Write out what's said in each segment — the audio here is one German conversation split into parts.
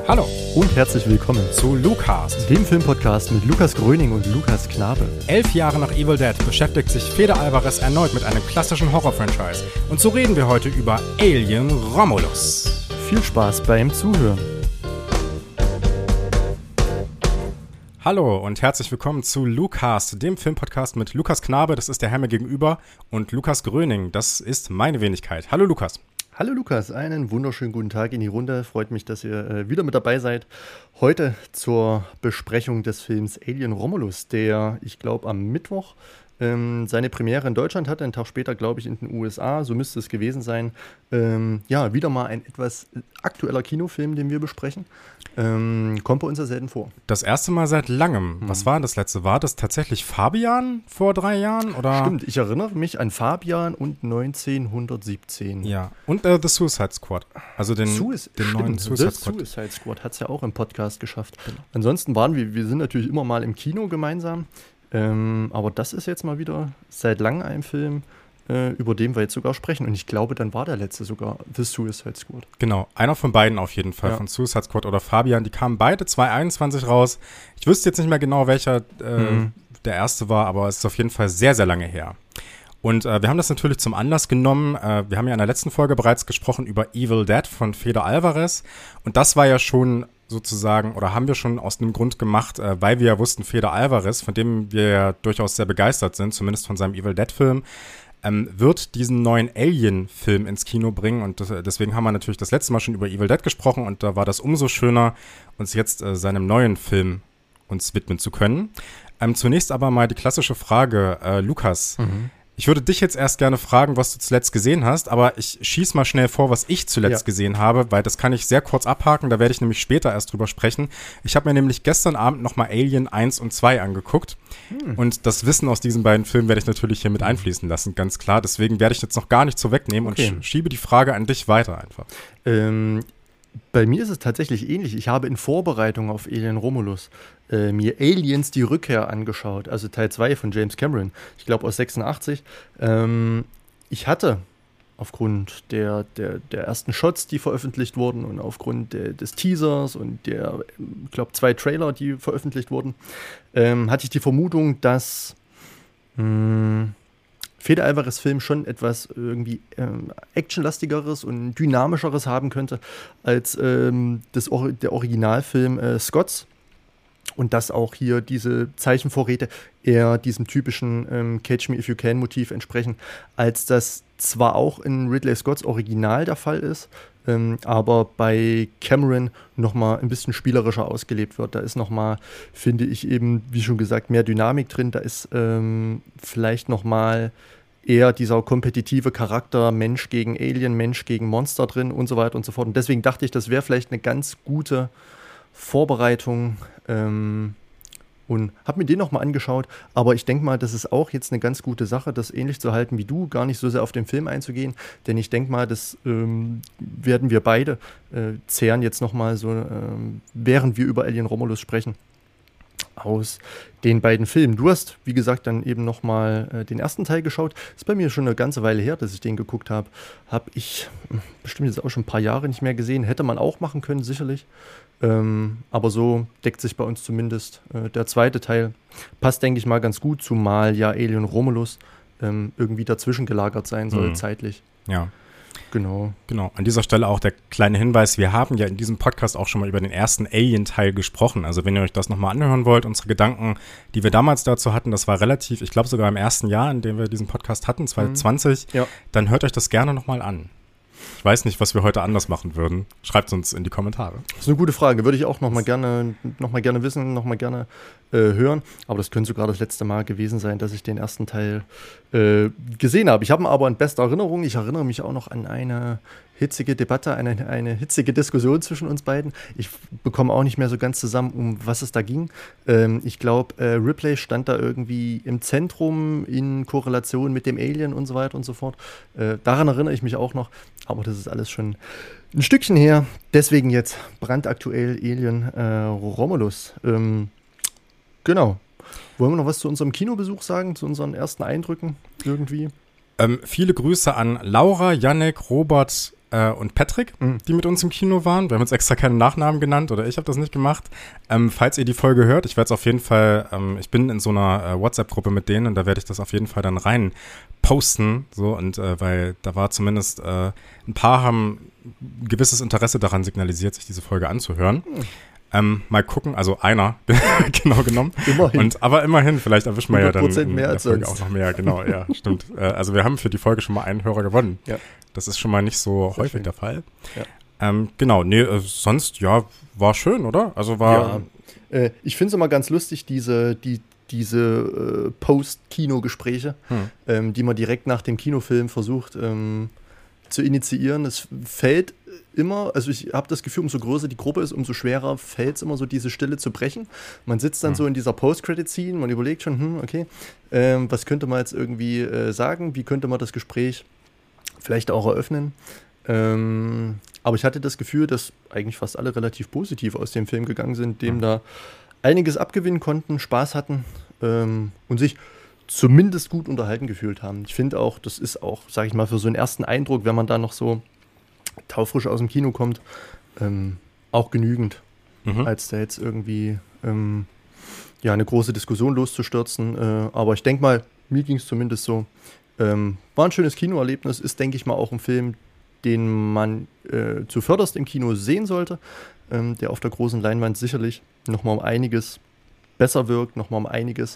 Hallo und herzlich willkommen zu Lucast, dem Filmpodcast mit Lukas Gröning und Lukas Knabe. 11 Jahre nach Evil Dead beschäftigt sich Fede Alvarez erneut mit einem klassischen Horror-Franchise. Und so reden wir heute über Alien Romulus. Viel Spaß beim Zuhören. Hallo und herzlich willkommen zu Lucast, dem Filmpodcast mit Lukas Knabe, das ist der Herr mir gegenüber, und Lukas Gröning, das ist meine Wenigkeit. Hallo Lukas. Hallo Lukas, einen wunderschönen guten Tag in die Runde. Freut mich, dass ihr wieder mit dabei seid. Heute zur Besprechung des Films Alien Romulus, der, ich glaube, am Mittwoch seine Premiere in Deutschland hatte, einen Tag später, glaube ich, in den USA. So müsste es gewesen sein. Ja, wieder mal ein etwas aktueller Kinofilm, den wir besprechen. Kommt bei uns ja selten vor. Das erste Mal seit langem. Was war das letzte? War das tatsächlich Fabian vor 3 Jahren? Oder? Stimmt, ich erinnere mich an Fabian und 1917. Ja, und The Suicide Squad. Also den neuen Suicide Squad. The Suicide Squad hat es ja auch im Podcast geschafft. Genau. Ansonsten waren wir sind natürlich immer mal im Kino gemeinsam. Aber das ist jetzt mal wieder seit langem ein Film, über den wir jetzt sogar sprechen. Und ich glaube, dann war der letzte sogar The Suicide Squad. Genau, einer von beiden auf jeden Fall, ja. Von Suicide Squad oder Fabian. Die kamen beide 2021 raus. Ich wüsste jetzt nicht mehr genau, welcher der erste war, aber es ist auf jeden Fall sehr, sehr lange her. Und wir haben das natürlich zum Anlass genommen. Wir haben ja in der letzten Folge bereits gesprochen über Evil Dead von Fede Alvarez. Und das war ja schon sozusagen, oder haben wir schon aus dem Grund gemacht, weil wir ja wussten, Fede Alvarez, von dem wir ja durchaus sehr begeistert sind, zumindest von seinem Evil Dead-Film, wird diesen neuen Alien-Film ins Kino bringen. Und deswegen haben wir natürlich das letzte Mal schon über Evil Dead gesprochen. Und da war das umso schöner, uns jetzt seinem neuen Film uns widmen zu können. Zunächst aber mal die klassische Frage, Lukas. Ich würde dich jetzt erst gerne fragen, was du zuletzt gesehen hast, aber ich schieß mal schnell vor, was ich zuletzt gesehen habe, weil das kann ich sehr kurz abhaken, da werde ich nämlich später erst drüber sprechen. Ich habe mir nämlich gestern Abend nochmal Alien 1 und 2 angeguckt und das Wissen aus diesen beiden Filmen werde ich natürlich hier mit einfließen lassen, ganz klar. Deswegen werde ich jetzt noch gar nicht so wegnehmen und schiebe die Frage an dich weiter einfach. Bei mir ist es tatsächlich ähnlich. Ich habe in Vorbereitung auf Alien Romulus mir Aliens die Rückkehr angeschaut, also Teil 2 von James Cameron, ich glaube aus 86. Ich hatte aufgrund der ersten Shots, die veröffentlicht wurden und aufgrund des Teasers und der, ich glaube, 2 Trailer, die veröffentlicht wurden, hatte ich die Vermutung, dass Fede Alvarez Film schon etwas irgendwie actionlastigeres und dynamischeres haben könnte als der Originalfilm Scotts. Und dass auch hier diese Zeichenvorräte eher diesem typischen Catch Me If You Can Motiv entsprechen, als das zwar auch in Ridley Scotts Original der Fall ist, aber bei Cameron nochmal ein bisschen spielerischer ausgelebt wird. Da ist nochmal, finde ich eben, wie schon gesagt, mehr Dynamik drin. Da ist vielleicht nochmal eher dieser kompetitive Charakter Mensch gegen Alien, Mensch gegen Monster drin und so weiter und so fort. Und deswegen dachte ich, das wäre vielleicht eine ganz gute Vorbereitung und habe mir den nochmal angeschaut, aber ich denke mal, das ist auch jetzt eine ganz gute Sache, das ähnlich zu halten wie du, gar nicht so sehr auf den Film einzugehen, denn ich denke mal, das werden wir beide zehren jetzt nochmal so, während wir über Alien Romulus sprechen, aus den beiden Filmen. Du hast, wie gesagt, dann eben nochmal den ersten Teil geschaut. Ist bei mir schon eine ganze Weile her, dass ich den geguckt habe. Habe ich bestimmt jetzt auch schon ein paar Jahre nicht mehr gesehen. Hätte man auch machen können, sicherlich. Aber so deckt sich bei uns zumindest der zweite Teil. Passt, denke ich mal, ganz gut, zumal ja Alien Romulus irgendwie dazwischen gelagert sein soll, zeitlich. Ja. Genau. An dieser Stelle auch der kleine Hinweis, wir haben ja in diesem Podcast auch schon mal über den ersten Alien-Teil gesprochen. Also wenn ihr euch das nochmal anhören wollt, unsere Gedanken, die wir damals dazu hatten, das war relativ, ich glaube sogar im ersten Jahr, in dem wir diesen Podcast hatten, 2020, dann hört euch das gerne nochmal an. Ich weiß nicht, was wir heute anders machen würden. Schreibt es uns in die Kommentare. Das ist eine gute Frage. Würde ich auch noch mal gerne wissen, noch mal gerne hören. Aber das könnte sogar das letzte Mal gewesen sein, dass ich den ersten Teil gesehen habe. Ich habe ihn aber in bester Erinnerung. Ich erinnere mich auch noch an eine hitzige Debatte, eine hitzige Diskussion zwischen uns beiden. Ich bekomme auch nicht mehr so ganz zusammen, um was es da ging. Ich glaube, Ripley stand da irgendwie im Zentrum in Korrelation mit dem Alien und so weiter und so fort. Daran erinnere ich mich auch noch. Aber das ist alles schon ein Stückchen her. Deswegen jetzt brandaktuell Alien Romulus. Genau. Wollen wir noch was zu unserem Kinobesuch sagen, zu unseren ersten Eindrücken irgendwie? Viele Grüße an Laura, Yannick, Robert und Patrick, die mit uns im Kino waren. Wir haben uns extra keine Nachnamen genannt oder ich habe das nicht gemacht. Falls ihr die Folge hört, ich werde es auf jeden Fall, ich bin in so einer WhatsApp-Gruppe mit denen und da werde ich das auf jeden Fall dann rein posten. So, und weil da war zumindest ein paar haben ein gewisses Interesse daran signalisiert, sich diese Folge anzuhören. Mal gucken, also einer, genau genommen. Immerhin. Aber immerhin, vielleicht erwischen wir ja dann in mehr der als Folge sonst. auch noch mehr, genau, ja, stimmt. Also wir haben für die Folge schon mal einen Hörer gewonnen. Ja. Das ist schon mal nicht so Sehr häufig schön. der Fall. Ja. Genau, nee, sonst, ja, war schön, oder? Also war, Ich finde es immer ganz lustig, diese Post-Kino-Gespräche, die man direkt nach dem Kinofilm versucht zu initiieren. Es fällt immer, also ich habe das Gefühl, umso größer die Gruppe ist, umso schwerer fällt es immer so, diese Stille zu brechen. Man sitzt dann so in dieser Post-Credit-Scene, man überlegt schon, okay, was könnte man jetzt irgendwie sagen, wie könnte man das Gespräch vielleicht auch eröffnen. Aber ich hatte das Gefühl, dass eigentlich fast alle relativ positiv aus dem Film gegangen sind, dem da einiges abgewinnen konnten, Spaß hatten und sich zumindest gut unterhalten gefühlt haben. Ich finde auch, das ist auch, sage ich mal, für so einen ersten Eindruck, wenn man da noch so taufrisch aus dem Kino kommt, auch genügend, als da jetzt irgendwie eine große Diskussion loszustürzen. Aber ich denke mal, mir ging es zumindest so, war ein schönes Kinoerlebnis, ist, denke ich mal, auch ein Film, den man zuvörderst im Kino sehen sollte, der auf der großen Leinwand sicherlich nochmal um einiges besser wirkt, nochmal um einiges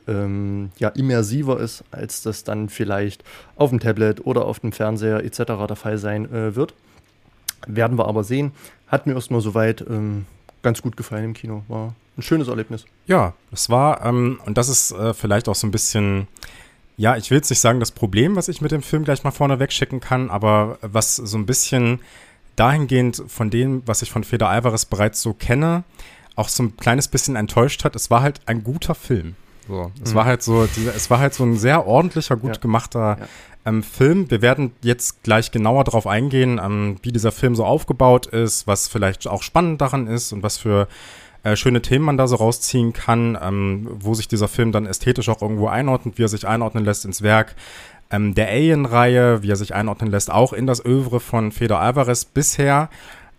immersiver ist, als das dann vielleicht auf dem Tablet oder auf dem Fernseher etc. der Fall sein wird. Werden wir aber sehen. Hat mir erstmal soweit ganz gut gefallen im Kino. War ein schönes Erlebnis. ja, es war, und das ist vielleicht auch so ein bisschen, ja, ich will jetzt nicht sagen das Problem, was ich mit dem Film gleich mal vorne wegschicken kann, aber was so ein bisschen dahingehend von dem, was ich von Fede Alvarez bereits so kenne, auch so ein kleines bisschen enttäuscht hat. Es war halt ein guter Film. So, es war halt so, es war halt so ein sehr ordentlicher, gut gemachter Film. Wir werden jetzt gleich genauer darauf eingehen, wie dieser Film so aufgebaut ist, was vielleicht auch spannend daran ist und was für schöne Themen man da so rausziehen kann, wo sich dieser Film dann ästhetisch auch irgendwo einordnet, wie er sich einordnen lässt ins Werk der Alien-Reihe, wie er sich einordnen lässt, auch in das Œuvre von Fede Alvarez bisher.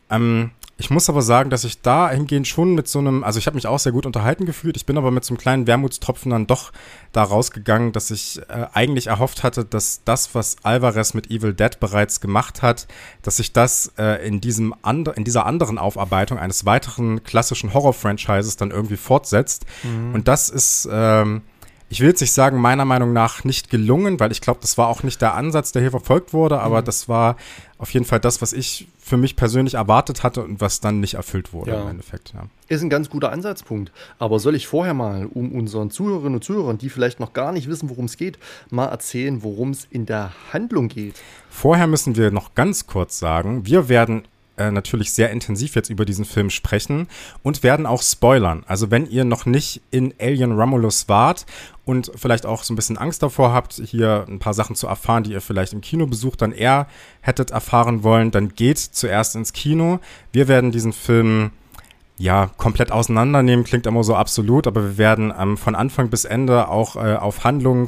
Ich muss aber sagen, dass ich dahingehend schon mit so einem, also ich habe mich auch sehr gut unterhalten gefühlt, ich bin aber mit so einem kleinen Wermutstropfen dann doch da rausgegangen, dass ich eigentlich erhofft hatte, dass das, was Alvarez mit Evil Dead bereits gemacht hat, dass sich das in dieser anderen Aufarbeitung eines weiteren klassischen Horror-Franchises dann irgendwie fortsetzt. Und das ist, ich will jetzt nicht sagen, meiner Meinung nach nicht gelungen, weil ich glaube, das war auch nicht der Ansatz, der hier verfolgt wurde, aber das war auf jeden Fall das, was ich für mich persönlich erwartet hatte und was dann nicht erfüllt wurde im Endeffekt. Ja. Ist ein ganz guter Ansatzpunkt. Aber soll ich vorher mal, um unseren Zuhörerinnen und Zuhörern, die vielleicht noch gar nicht wissen, worum es geht, mal erzählen, worum es in der Handlung geht? Vorher müssen wir noch ganz kurz sagen, wir werden natürlich sehr intensiv jetzt über diesen Film sprechen und werden auch spoilern. Also wenn ihr noch nicht in Alien Romulus wart und vielleicht auch so ein bisschen Angst davor habt, hier ein paar Sachen zu erfahren, die ihr vielleicht im Kinobesuch dann eher hättet erfahren wollen, dann geht zuerst ins Kino. Wir werden diesen Film komplett auseinandernehmen, klingt immer so absolut, aber wir werden von Anfang bis Ende auch auf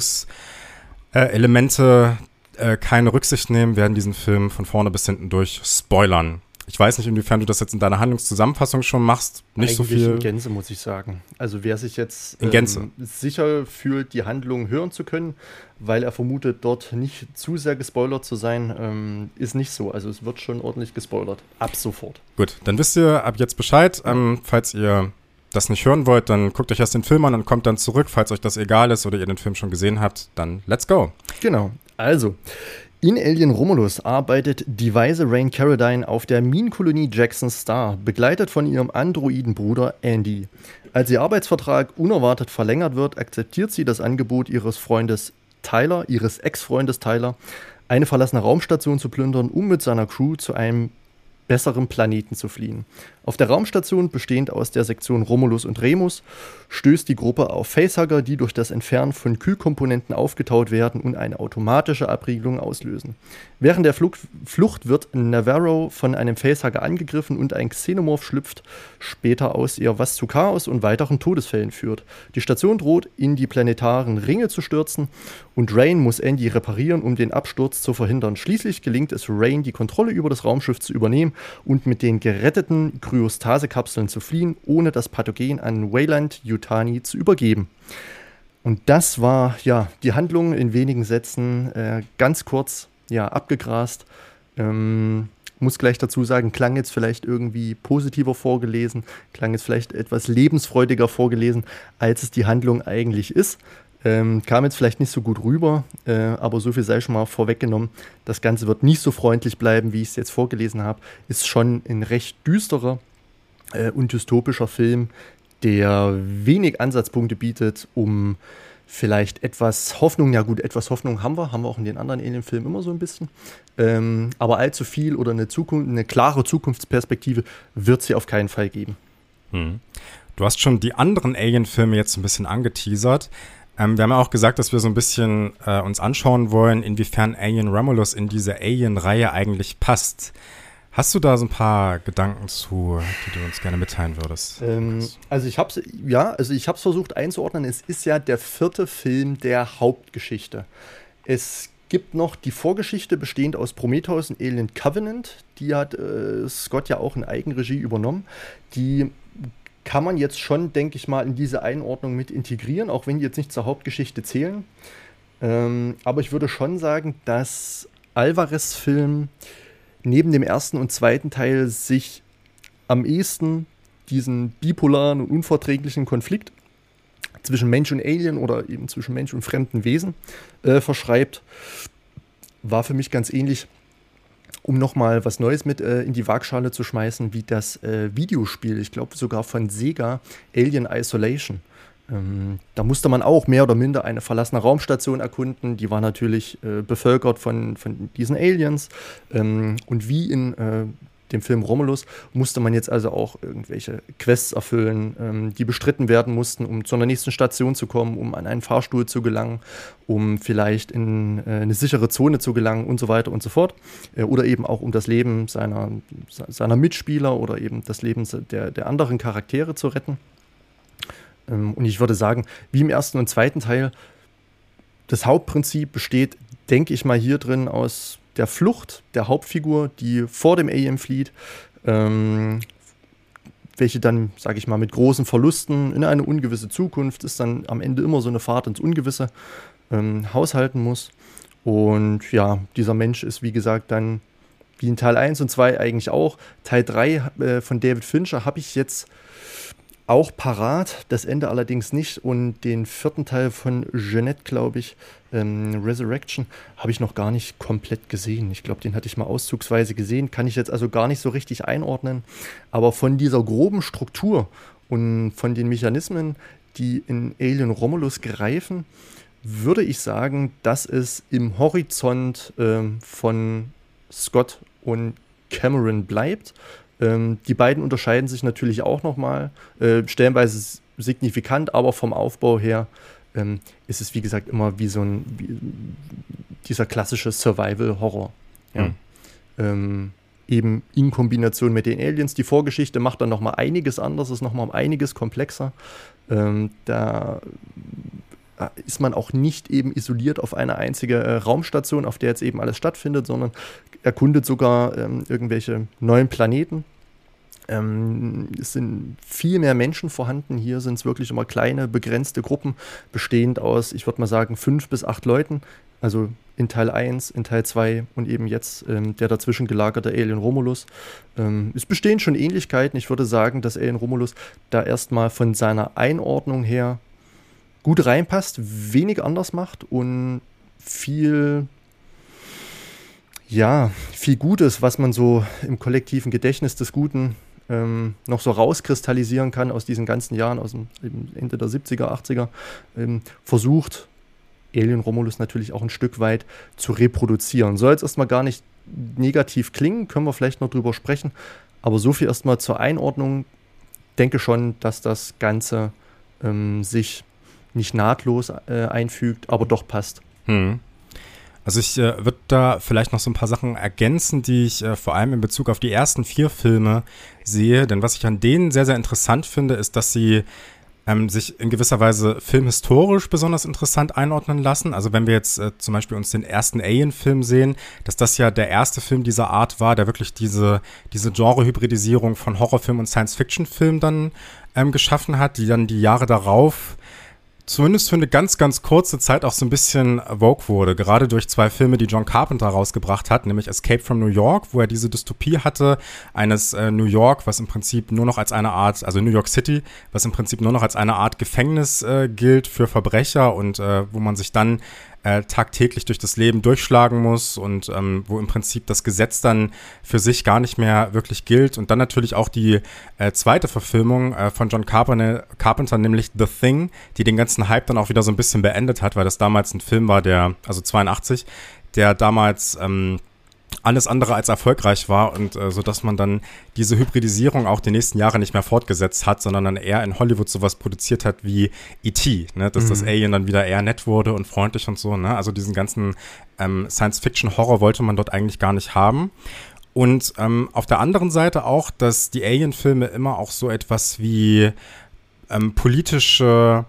Handlungselemente keine Rücksicht nehmen, werden diesen Film von vorne bis hinten durch spoilern. Ich weiß nicht, inwiefern du das jetzt in deiner Handlungszusammenfassung schon machst. Nicht eigentlich so viel. In Gänze, muss ich sagen. Also wer sich jetzt sicher fühlt, die Handlung hören zu können, weil er vermutet, dort nicht zu sehr gespoilert zu sein, ist nicht so. Also es wird schon ordentlich gespoilert. Ab sofort. Gut, dann wisst ihr ab jetzt Bescheid. Falls ihr das nicht hören wollt, dann guckt euch erst den Film an und kommt dann zurück. Falls euch das egal ist oder ihr den Film schon gesehen habt, dann let's go. Genau. Also, in Alien Romulus arbeitet die weise Rain Carradine auf der Minenkolonie Jackson Star, begleitet von ihrem Androidenbruder Andy. Als ihr Arbeitsvertrag unerwartet verlängert wird, akzeptiert sie das Angebot ihres Ex-Freundes Tyler, eine verlassene Raumstation zu plündern, um mit seiner Crew zu einem besseren Planeten zu fliehen. Auf der Raumstation, bestehend aus der Sektion Romulus und Remus, stößt die Gruppe auf Facehugger, die durch das Entfernen von Kühlkomponenten aufgetaut werden und eine automatische Abriegelung auslösen. Während der Flucht wird Navarro von einem Facehugger angegriffen und ein Xenomorph schlüpft später aus ihr, was zu Chaos und weiteren Todesfällen führt. Die Station droht, in die planetaren Ringe zu stürzen und Rain muss Andy reparieren, um den Absturz zu verhindern. Schließlich gelingt es Rain, die Kontrolle über das Raumschiff zu übernehmen und mit den geretteten Kryostase-Kapseln zu fliehen, ohne das Pathogen an Weyland-Yutani zu übergeben. Und das war ja die Handlung in wenigen Sätzen, ganz kurz abgegrast. Muss gleich dazu sagen, klang jetzt vielleicht irgendwie positiver vorgelesen, klang jetzt vielleicht etwas lebensfreudiger vorgelesen, als es die Handlung eigentlich ist. Kam jetzt vielleicht nicht so gut rüber, aber so viel sei schon mal vorweggenommen. Das Ganze wird nicht so freundlich bleiben, wie ich es jetzt vorgelesen habe. Ist schon ein recht düsterer und dystopischer Film, der wenig Ansatzpunkte bietet, um vielleicht etwas Hoffnung, ja gut, etwas Hoffnung haben wir auch in den anderen Alien-Filmen immer so ein bisschen, aber allzu viel oder eine klare Zukunftsperspektive wird es hier auf keinen Fall geben. Du hast schon die anderen Alien-Filme jetzt ein bisschen angeteasert. Wir haben ja auch gesagt, dass wir so ein bisschen uns anschauen wollen, inwiefern Alien Romulus in diese Alien-Reihe eigentlich passt. Hast du da so ein paar Gedanken zu, die du uns gerne mitteilen würdest? Also ich habe es versucht einzuordnen. Es ist ja der 4. Film der Hauptgeschichte. Es gibt noch die Vorgeschichte, bestehend aus Prometheus und Alien Covenant. Die hat Scott ja auch in Eigenregie übernommen. Die kann man jetzt schon, denke ich mal, in diese Einordnung mit integrieren, auch wenn die jetzt nicht zur Hauptgeschichte zählen. Aber ich würde schon sagen, dass Alvarez-Film neben dem ersten und zweiten Teil sich am ehesten diesen bipolaren und unverträglichen Konflikt zwischen Mensch und Alien oder eben zwischen Mensch und fremden Wesen verschreibt. War für mich ganz ähnlich, um nochmal was Neues mit in die Waagschale zu schmeißen, wie das Videospiel, ich glaube sogar von Sega, Alien Isolation. Da musste man auch mehr oder minder eine verlassene Raumstation erkunden. Die war natürlich bevölkert von diesen Aliens. Und wie in dem Film Romulus musste man jetzt also auch irgendwelche Quests erfüllen, die bestritten werden mussten, um zu einer nächsten Station zu kommen, um an einen Fahrstuhl zu gelangen, um vielleicht in eine sichere Zone zu gelangen und so weiter und so fort. Oder eben auch um das Leben seiner Mitspieler oder eben das Leben der anderen Charaktere zu retten. Und ich würde sagen, wie im ersten und zweiten Teil, das Hauptprinzip besteht, denke ich mal, hier drin aus der Flucht der Hauptfigur, die vor dem Alien flieht, welche dann, sage ich mal, mit großen Verlusten in eine ungewisse Zukunft, ist dann am Ende immer so eine Fahrt ins Ungewisse, haushalten muss. Und ja, dieser Mensch ist, wie gesagt, dann wie in Teil 1 und 2 eigentlich auch. Teil 3 von David Fincher habe ich jetzt auch parat, das Ende allerdings nicht. Und den 4. Teil von Jeanette, glaube ich, Resurrection, habe ich noch gar nicht komplett gesehen. Ich glaube, den hatte ich mal auszugsweise gesehen. Kann ich jetzt also gar nicht so richtig einordnen. Aber von dieser groben Struktur und von den Mechanismen, die in Alien Romulus greifen, würde ich sagen, dass es im Horizont von Scott und Cameron bleibt. Die beiden unterscheiden sich natürlich auch nochmal, stellenweise signifikant, aber vom Aufbau her ist es, wie gesagt, immer wie dieser klassische Survival-Horror. Ja. Eben in Kombination mit den Aliens. Die Vorgeschichte macht dann nochmal einiges anders, ist nochmal einiges komplexer. Da ist man auch nicht eben isoliert auf eine einzige Raumstation, auf der jetzt eben alles stattfindet, sondern erkundet sogar irgendwelche neuen Planeten. Es sind viel mehr Menschen vorhanden. Hier sind es wirklich immer kleine, begrenzte Gruppen, bestehend aus, ich würde mal sagen, 5 bis 8 Leuten. Also in Teil 1, in Teil 2 und eben jetzt der dazwischen gelagerte Alien Romulus. Es bestehen schon Ähnlichkeiten. Ich würde sagen, dass Alien Romulus da erstmal von seiner Einordnung her gut reinpasst, wenig anders macht und viel Gutes, was man so im kollektiven Gedächtnis des Guten noch so rauskristallisieren kann aus diesen ganzen Jahren, aus dem Ende der 70er, 80er, versucht Alien Romulus natürlich auch ein Stück weit zu reproduzieren. Soll jetzt erstmal gar nicht negativ klingen, können wir vielleicht noch drüber sprechen. Aber so viel erstmal zur Einordnung. Denke schon, dass das Ganze sich nicht nahtlos einfügt, aber doch passt. Also ich würde da vielleicht noch so ein paar Sachen ergänzen, die ich vor allem in Bezug auf die ersten 4 Filme sehe. Denn was ich an denen sehr, sehr interessant finde, ist, dass sie sich in gewisser Weise filmhistorisch besonders interessant einordnen lassen. Also wenn wir jetzt zum Beispiel uns den ersten Alien-Film sehen, dass das ja der erste Film dieser Art war, der wirklich diese Genre-Hybridisierung von Horrorfilm und Science-Fiction-Film dann geschaffen hat, die dann die Jahre darauf zumindest für eine ganz, ganz kurze Zeit auch so ein bisschen vogue wurde. Gerade durch 2 Filme, die John Carpenter rausgebracht hat, nämlich Escape from New York, wo er diese Dystopie hatte, eines New York, was im Prinzip nur noch als eine Art, also New York City, was im Prinzip nur noch als eine Art Gefängnis gilt für Verbrecher und wo man sich dann tagtäglich durch das Leben durchschlagen muss und wo im Prinzip das Gesetz dann für sich gar nicht mehr wirklich gilt. Und dann natürlich auch die zweite Verfilmung von John Carpenter, nämlich The Thing, die den ganzen Hype dann auch wieder so ein bisschen beendet hat, weil das damals ein Film war, also 82, der damals alles andere als erfolgreich war und so dass man dann diese Hybridisierung auch die nächsten Jahre nicht mehr fortgesetzt hat, sondern dann eher in Hollywood sowas produziert hat wie E.T., ne? Dass das Alien dann wieder eher nett wurde und freundlich und so, ne? Also diesen ganzen Science-Fiction-Horror wollte man dort eigentlich gar nicht haben. Und auf der anderen Seite auch, dass die Alien-Filme immer auch so etwas wie politische,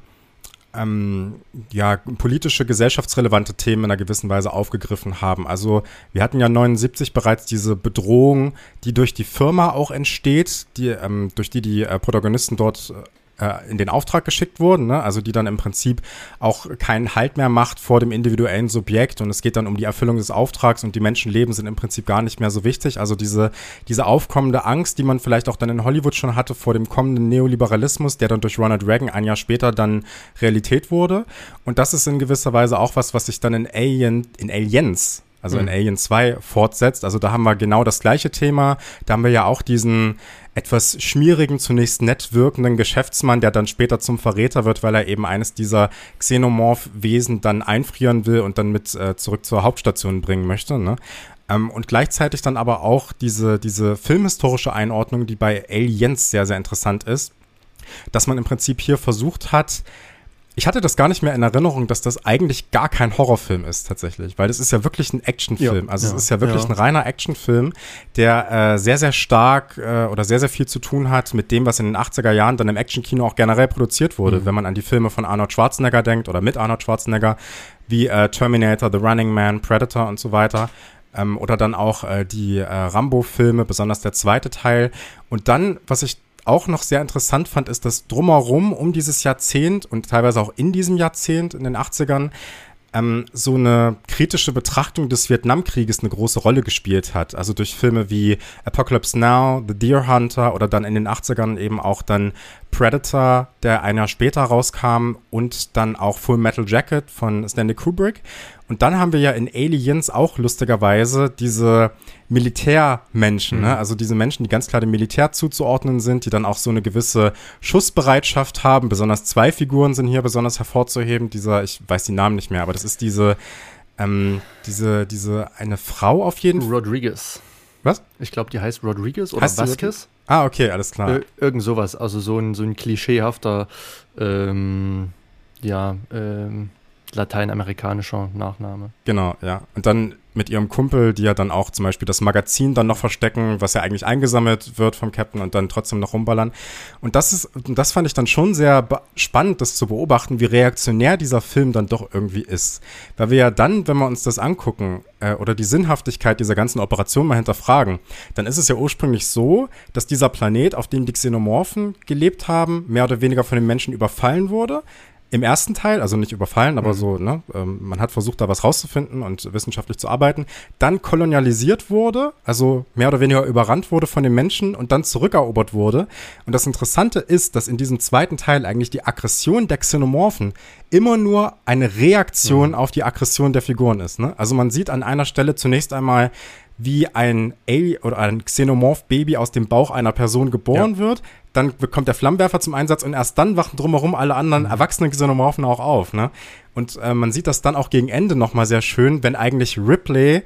gesellschaftsrelevante Themen in einer gewissen Weise aufgegriffen haben. Also wir hatten ja 79 bereits diese Bedrohung, die durch die Firma auch entsteht, durch die Protagonisten dort in den Auftrag geschickt wurden, ne? Also die dann im Prinzip auch keinen Halt mehr macht vor dem individuellen Subjekt und es geht dann um die Erfüllung des Auftrags und die Menschenleben sind im Prinzip gar nicht mehr so wichtig. Also diese aufkommende Angst, die man vielleicht auch dann in Hollywood schon hatte vor dem kommenden Neoliberalismus, der dann durch Ronald Reagan ein Jahr später dann Realität wurde. Und das ist in gewisser Weise auch was sich dann in Aliens, also in Alien 2 fortsetzt. Also da haben wir genau das gleiche Thema. Da haben wir ja auch diesen etwas schmierigen, zunächst nett wirkenden Geschäftsmann, der dann später zum Verräter wird, weil er eben eines dieser Xenomorph-Wesen dann einfrieren will und dann mit zurück zur Hauptstation bringen möchte, ne? Und gleichzeitig dann aber auch diese filmhistorische Einordnung, die bei Aliens sehr, sehr interessant ist, dass man im Prinzip hier versucht hat, ich hatte das gar nicht mehr in Erinnerung, dass das eigentlich gar kein Horrorfilm ist tatsächlich, weil das ist ja wirklich ein Actionfilm. Es ist ja wirklich ein reiner Actionfilm, der sehr, sehr stark oder sehr, sehr viel zu tun hat mit dem, was in den 80er Jahren dann im Actionkino auch generell produziert wurde. Wenn man an die Filme von Arnold Schwarzenegger denkt oder mit Arnold Schwarzenegger, wie Terminator, The Running Man, Predator und so weiter. Oder dann auch die Rambo-Filme, besonders der zweite Teil. Und dann, was ich auch noch sehr interessant fand, ist, dass drumherum um dieses Jahrzehnt und teilweise auch in diesem Jahrzehnt, in den 80ern, so eine kritische Betrachtung des Vietnamkrieges eine große Rolle gespielt hat. Also durch Filme wie Apocalypse Now, The Deer Hunter oder dann in den 80ern eben auch dann Predator, der ein Jahr später rauskam und dann auch Full Metal Jacket von Stanley Kubrick. Und dann haben wir ja in Aliens auch lustigerweise diese Militärmenschen, ne? Also diese Menschen, die ganz klar dem Militär zuzuordnen sind, die dann auch so eine gewisse Schussbereitschaft haben. Besonders 2 Figuren sind hier besonders hervorzuheben. Ich weiß die Namen nicht mehr, aber das ist diese eine Frau auf jeden Fall. Rodriguez. Was? Ich glaube, die heißt Rodriguez oder Vasquez. Ah, okay, alles klar. Irgend sowas, also so ein klischeehafter, lateinamerikanischer Nachname. Genau, ja. Und dann mit ihrem Kumpel, die ja dann auch zum Beispiel das Magazin dann noch verstecken, was ja eigentlich eingesammelt wird vom Captain und dann trotzdem noch rumballern. Und das fand ich dann schon sehr spannend, das zu beobachten, wie reaktionär dieser Film dann doch irgendwie ist. Weil wir ja dann, wenn wir uns das angucken, oder die Sinnhaftigkeit dieser ganzen Operation mal hinterfragen, dann ist es ja ursprünglich so, dass dieser Planet, auf dem die Xenomorphen gelebt haben, mehr oder weniger von den Menschen überfallen wurde. Im ersten Teil, also nicht überfallen, aber so, ne, man hat versucht, da was rauszufinden und wissenschaftlich zu arbeiten, dann kolonialisiert wurde, also mehr oder weniger überrannt wurde von den Menschen und dann zurückerobert wurde. Und das Interessante ist, dass in diesem zweiten Teil eigentlich die Aggression der Xenomorphen immer nur eine Reaktion auf die Aggression der Figuren ist, ne? Also man sieht an einer Stelle zunächst einmal, wie ein Alien oder ein Xenomorph-Baby aus dem Bauch einer Person geboren wird. Dann kommt der Flammenwerfer zum Einsatz und erst dann wachen drumherum alle anderen erwachsenen Xenomorphen auch auf, ne? Und man sieht das dann auch gegen Ende nochmal sehr schön, wenn eigentlich Ripley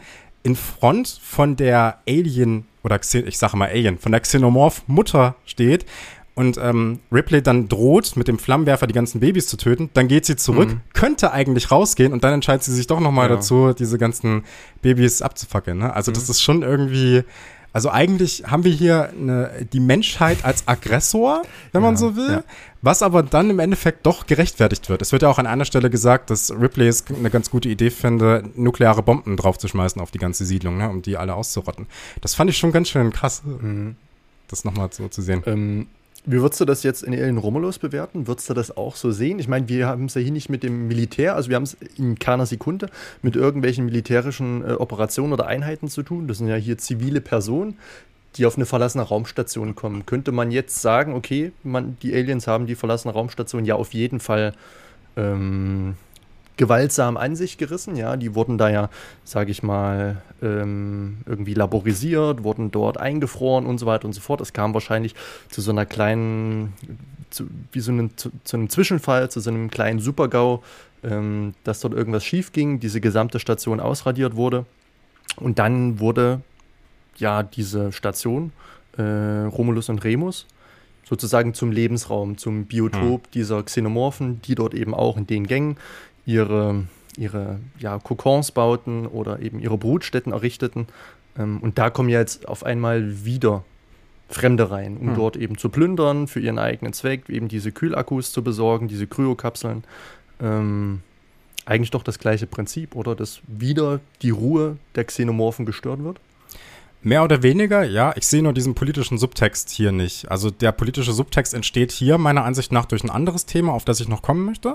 in Front von der Alien, oder ich sage mal Alien, von der Xenomorph-Mutter steht und Ripley dann droht, mit dem Flammenwerfer die ganzen Babys zu töten, dann geht sie zurück, könnte eigentlich rausgehen und dann entscheidet sie sich doch nochmal dazu, diese ganzen Babys abzufackeln. Ne? Also das ist schon irgendwie, also eigentlich haben wir hier die Menschheit als Aggressor, wenn man so will, was aber dann im Endeffekt doch gerechtfertigt wird. Es wird ja auch an einer Stelle gesagt, dass Ripley es eine ganz gute Idee finde, nukleare Bomben draufzuschmeißen auf die ganze Siedlung, ne, um die alle auszurotten. Das fand ich schon ganz schön krass, das nochmal so zu sehen. Wie würdest du das jetzt in Alien Romulus bewerten? Würdest du das auch so sehen? Ich meine, wir haben es ja hier nicht mit dem Militär, also wir haben es in keiner Sekunde mit irgendwelchen militärischen Operationen oder Einheiten zu tun. Das sind ja hier zivile Personen, die auf eine verlassene Raumstation kommen. Könnte man jetzt sagen, okay, die Aliens haben die verlassene Raumstation ja auf jeden Fall gewaltsam an sich gerissen, ja, die wurden da ja, sage ich mal, irgendwie laborisiert, wurden dort eingefroren und so weiter und so fort. Es kam wahrscheinlich zu so einer kleinen, zu einem Zwischenfall, zu so einem kleinen Super-GAU, dass dort irgendwas schief ging, diese gesamte Station ausradiert wurde und dann wurde ja diese Station, Romulus und Remus, sozusagen zum Lebensraum, zum Biotop dieser Xenomorphen, die dort eben auch in den Gängen ihre Kokons bauten oder eben ihre Brutstätten errichteten. Und da kommen ja jetzt auf einmal wieder Fremde rein, um dort eben zu plündern, für ihren eigenen Zweck, eben diese Kühlakkus zu besorgen, diese Kryokapseln. Eigentlich doch das gleiche Prinzip, oder? Dass wieder die Ruhe der Xenomorphen gestört wird? Mehr oder weniger, ja. Ich sehe nur diesen politischen Subtext hier nicht. Also der politische Subtext entsteht hier meiner Ansicht nach durch ein anderes Thema, auf das ich noch kommen möchte.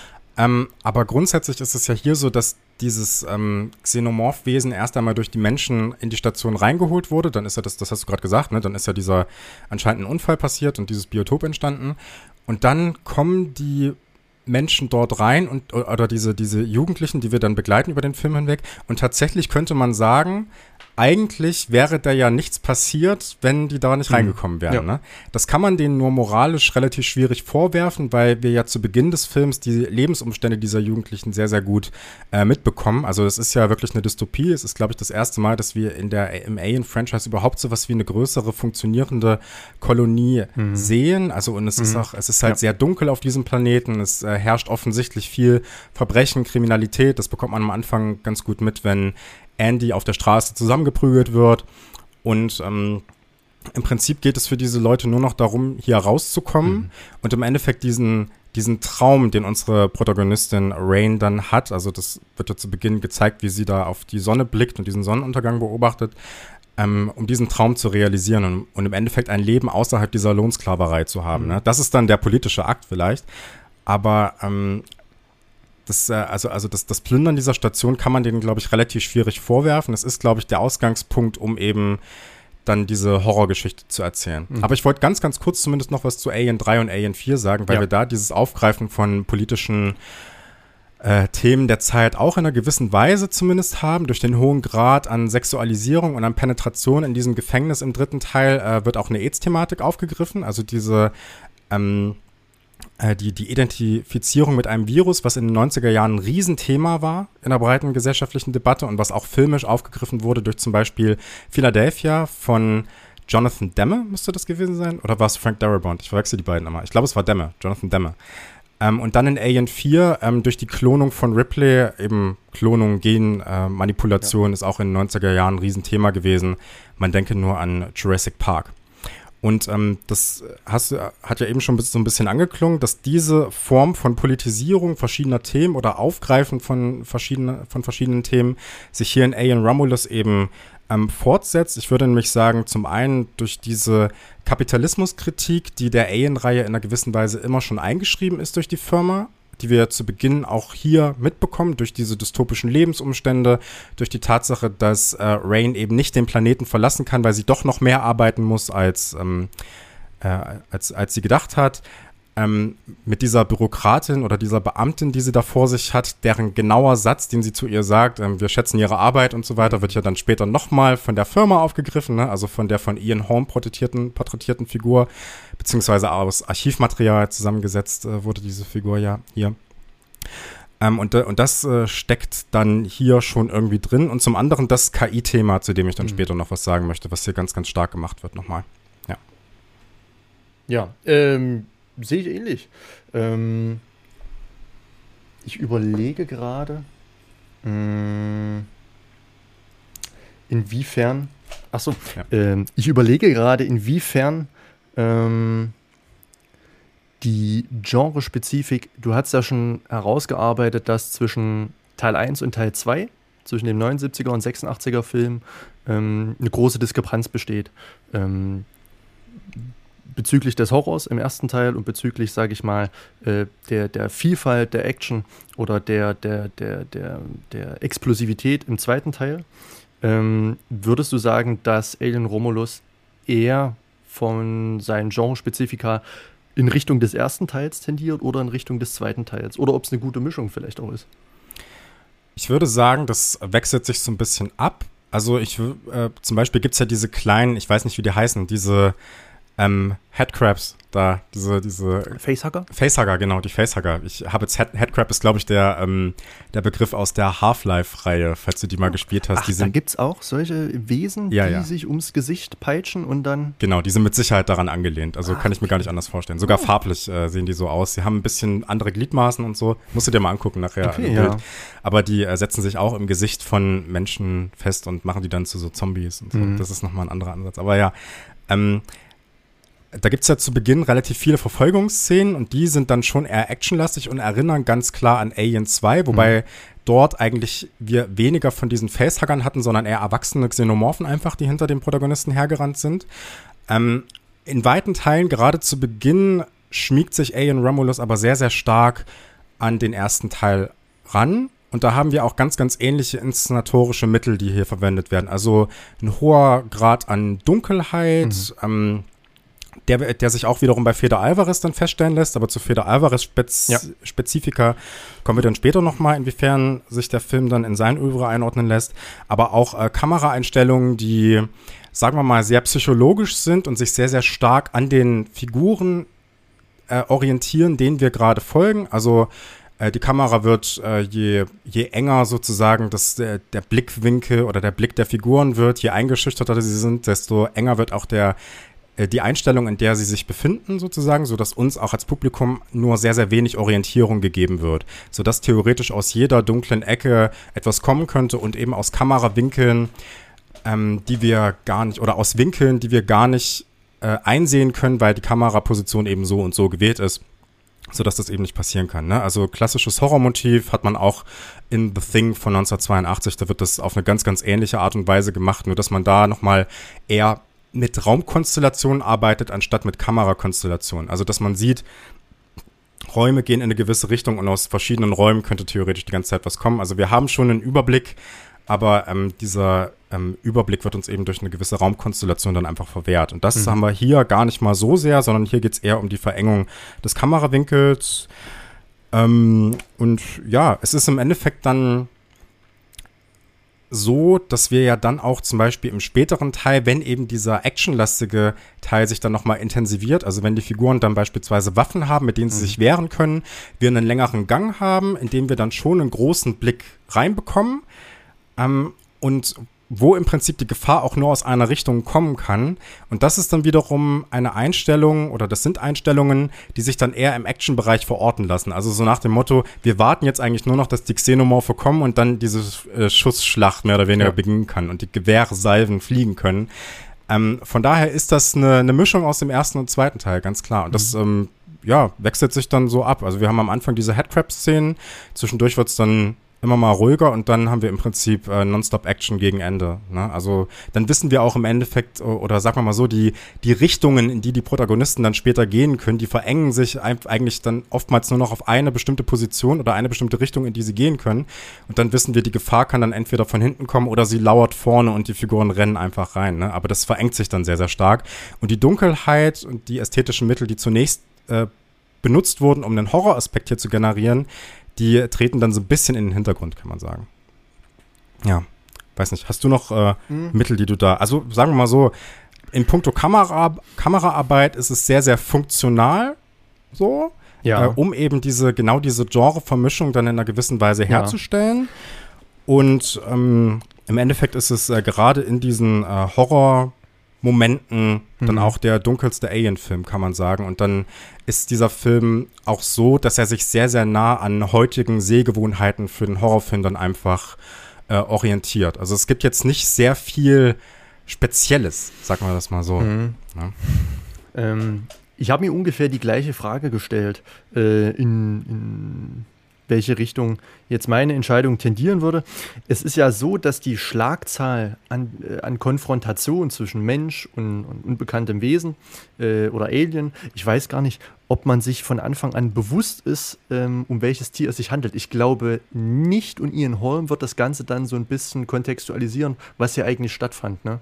Aber grundsätzlich ist es ja hier so, dass dieses Xenomorph-Wesen erst einmal durch die Menschen in die Station reingeholt wurde. Dann ist ja das hast du gerade gesagt, ne? Dann ist ja dieser anscheinend ein Unfall passiert und dieses Biotop entstanden. Und dann kommen die Menschen dort rein oder diese Jugendlichen, die wir dann begleiten über den Film hinweg. Und tatsächlich könnte man sagen, eigentlich wäre da ja nichts passiert, wenn die da nicht reingekommen wären. Ja. Ne? Das kann man denen nur moralisch relativ schwierig vorwerfen, weil wir ja zu Beginn des Films die Lebensumstände dieser Jugendlichen sehr, sehr gut mitbekommen. Also es ist ja wirklich eine Dystopie. Es ist, glaube ich, das erste Mal, dass wir im Alien-Franchise überhaupt so was wie eine größere, funktionierende Kolonie sehen. Also und es ist halt sehr dunkel auf diesem Planeten. Es herrscht offensichtlich viel Verbrechen, Kriminalität. Das bekommt man am Anfang ganz gut mit, wenn Andy auf der Straße zusammengeprügelt wird und im Prinzip geht es für diese Leute nur noch darum, hier rauszukommen und im Endeffekt diesen Traum, den unsere Protagonistin Rain dann hat, also das wird ja zu Beginn gezeigt, wie sie da auf die Sonne blickt und diesen Sonnenuntergang beobachtet, um diesen Traum zu realisieren und im Endeffekt ein Leben außerhalb dieser Lohnsklaverei zu haben. Ne? Das ist dann der politische Akt vielleicht, aber das Plündern dieser Station kann man denen, glaube ich, relativ schwierig vorwerfen. Das ist, glaube ich, der Ausgangspunkt, um eben dann diese Horrorgeschichte zu erzählen. Aber ich wollte ganz, ganz kurz zumindest noch was zu Alien 3 und Alien 4 sagen, weil wir da dieses Aufgreifen von politischen Themen der Zeit auch in einer gewissen Weise zumindest haben. Durch den hohen Grad an Sexualisierung und an Penetration in diesem Gefängnis im dritten Teil wird auch eine AIDS-Thematik aufgegriffen. Also diese die Identifizierung mit einem Virus, was in den 90er Jahren ein Riesenthema war in der breiten gesellschaftlichen Debatte und was auch filmisch aufgegriffen wurde durch zum Beispiel Philadelphia von Jonathan Demme, müsste das gewesen sein? Oder war es Frank Darabont? Ich verwechsel die beiden immer. Ich glaube, es war Jonathan Demme. Und dann in Alien 4 durch die Klonung von Ripley, eben Klonung, Genmanipulation ist auch in den 90er Jahren ein Riesenthema gewesen. Man denke nur an Jurassic Park. Und das hat ja eben schon so ein bisschen angeklungen, dass diese Form von Politisierung verschiedener Themen oder Aufgreifen von verschiedenen Themen sich hier in Alien Romulus eben fortsetzt. Ich würde nämlich sagen, zum einen durch diese Kapitalismuskritik, die der Alien-Reihe in einer gewissen Weise immer schon eingeschrieben ist durch die Firma, die wir zu Beginn auch hier mitbekommen, durch diese dystopischen Lebensumstände, durch die Tatsache, dass Rain eben nicht den Planeten verlassen kann, weil sie doch noch mehr arbeiten muss, als sie gedacht hat. Mit dieser Bürokratin oder dieser Beamtin, die sie da vor sich hat, deren genauer Satz, den sie zu ihr sagt, wir schätzen ihre Arbeit und so weiter, wird ja dann später nochmal von der Firma aufgegriffen, ne? Also von der von Ian Holm porträtierten Figur, beziehungsweise aus Archivmaterial zusammengesetzt wurde diese Figur ja hier. Und das steckt dann hier schon irgendwie drin. Und zum anderen das KI-Thema, zu dem ich dann später noch was sagen möchte, was hier ganz, ganz stark gemacht wird nochmal. Ja. Ja, sehe ich ähnlich. Ich überlege gerade, inwiefern die Genrespezifik, du hast ja schon herausgearbeitet, dass zwischen Teil 1 und Teil 2, zwischen dem 79er und 86er Film, eine große Diskrepanz besteht. Bezüglich des Horrors im ersten Teil und bezüglich, sage ich mal, der Vielfalt der Action oder der Explosivität im zweiten Teil. Würdest du sagen, dass Alien Romulus eher von seinen Genrespezifika in Richtung des ersten Teils tendiert oder in Richtung des zweiten Teils? Oder ob es eine gute Mischung vielleicht auch ist? Ich würde sagen, das wechselt sich so ein bisschen ab. Also zum Beispiel gibt es ja diese kleinen, ich weiß nicht, wie die heißen, diese Headcrabs da, diese Facehugger? Facehugger, genau, die Facehugger. Ich habe jetzt Headcrab ist, glaube ich, der Begriff aus der Half-Life-Reihe, falls du die mal gespielt hast. Ach, da gibt's auch solche Wesen, die sich ums Gesicht peitschen und dann... Genau, die sind mit Sicherheit daran angelehnt. Also kann ich mir gar nicht anders vorstellen. Sogar farblich sehen die so aus. Sie haben ein bisschen andere Gliedmaßen und so. Musst du dir mal angucken nachher. Okay, ja. Aber die setzen sich auch im Gesicht von Menschen fest und machen die dann zu so Zombies und so. Das ist nochmal ein anderer Ansatz. Aber ja, da gibt es ja zu Beginn relativ viele Verfolgungsszenen und die sind dann schon eher actionlastig und erinnern ganz klar an Alien 2, wobei dort eigentlich wir weniger von diesen Facehuggern hatten, sondern eher erwachsene Xenomorphen einfach, die hinter dem Protagonisten hergerannt sind. In weiten Teilen, gerade zu Beginn, schmiegt sich Alien Romulus aber sehr, sehr stark an den ersten Teil ran. Und da haben wir auch ganz, ganz ähnliche inszenatorische Mittel, die hier verwendet werden. Also ein hoher Grad an Dunkelheit, der sich auch wiederum bei Fede Alvarez dann feststellen lässt, aber zu Fede Alvarez Spezifika kommen wir dann später nochmal, inwiefern sich der Film dann in sein Oeuvre einordnen lässt, aber auch Kameraeinstellungen, die, sagen wir mal, sehr psychologisch sind und sich sehr, sehr stark an den Figuren orientieren, denen wir gerade folgen, also die Kamera wird, je enger sozusagen der Blickwinkel oder der Blick der Figuren wird, je eingeschüchterter sie sind, desto enger wird auch die Einstellung, in der sie sich befinden, sozusagen, sodass uns auch als Publikum nur sehr, sehr wenig Orientierung gegeben wird. Sodass theoretisch aus jeder dunklen Ecke etwas kommen könnte und eben aus Kamerawinkeln, die wir gar nicht, oder aus Winkeln, die wir gar nicht einsehen können, weil die Kameraposition eben so und so gewählt ist, sodass das eben nicht passieren kann. Ne? Also klassisches Horrormotiv hat man auch in The Thing von 1982, da wird das auf eine ganz, ganz ähnliche Art und Weise gemacht, nur dass man da nochmal eher mit Raumkonstellationen arbeitet, anstatt mit Kamerakonstellationen. Also, dass man sieht, Räume gehen in eine gewisse Richtung und aus verschiedenen Räumen könnte theoretisch die ganze Zeit was kommen. Also, wir haben schon einen Überblick, aber dieser Überblick wird uns eben durch eine gewisse Raumkonstellation dann einfach verwehrt. Und das haben wir hier gar nicht mal so sehr, sondern hier geht es eher um die Verengung des Kamerawinkels. Und ja, es ist im Endeffekt dann so, dass wir ja dann auch zum Beispiel im späteren Teil, wenn eben dieser actionlastige Teil sich dann nochmal intensiviert, also wenn die Figuren dann beispielsweise Waffen haben, mit denen sie sich wehren können, wir einen längeren Gang haben, in dem wir dann schon einen großen Blick reinbekommen und wo im Prinzip die Gefahr auch nur aus einer Richtung kommen kann. Und das ist dann wiederum eine Einstellung, oder das sind Einstellungen, die sich dann eher im Action-Bereich verorten lassen. Also so nach dem Motto, wir warten jetzt eigentlich nur noch, dass die Xenomorphe kommen und dann diese Schussschlacht mehr oder weniger beginnen kann und die Gewehrsalven fliegen können. Von daher ist das eine Mischung aus dem ersten und zweiten Teil, ganz klar. Und das wechselt sich dann so ab. Also wir haben am Anfang diese Headcrab-Szenen, zwischendurch wird es dann immer mal ruhiger und dann haben wir im Prinzip Nonstop-Action gegen Ende. Ne? Also dann wissen wir auch im Endeffekt, oder sagen wir mal so, die Richtungen, in die die Protagonisten dann später gehen können, die verengen sich eigentlich dann oftmals nur noch auf eine bestimmte Position oder eine bestimmte Richtung, in die sie gehen können. Und dann wissen wir, die Gefahr kann dann entweder von hinten kommen oder sie lauert vorne und die Figuren rennen einfach rein. Ne? Aber das verengt sich dann sehr, sehr stark. Und die Dunkelheit und die ästhetischen Mittel, die zunächst benutzt wurden, um einen Horroraspekt hier zu generieren, die treten dann so ein bisschen in den Hintergrund, kann man sagen. Ja, weiß nicht. Hast du noch Mittel, die du da... Also sagen wir mal so, in puncto Kameraarbeit ist es sehr, sehr funktional so. um eben diese Genre-Vermischung dann in einer gewissen Weise herzustellen. Und im Endeffekt ist es gerade in diesen Horror-Momenten dann auch der dunkelste Alien-Film, kann man sagen. Und dann ist dieser Film auch so, dass er sich sehr, sehr nah an heutigen Sehgewohnheiten für den Horrorfilm dann einfach orientiert. Also es gibt jetzt nicht sehr viel Spezielles, sagen wir das mal so. Ja. Ich habe mir ungefähr die gleiche Frage gestellt, in welche Richtung jetzt meine Entscheidung tendieren würde. Es ist ja so, dass die Schlagzahl an Konfrontation zwischen Mensch und unbekanntem Wesen oder Alien, ich weiß gar nicht, ob man sich von Anfang an bewusst ist, um welches Tier es sich handelt. Ich glaube nicht, und Ian Holm wird das Ganze dann so ein bisschen kontextualisieren, was hier eigentlich stattfand. Ne?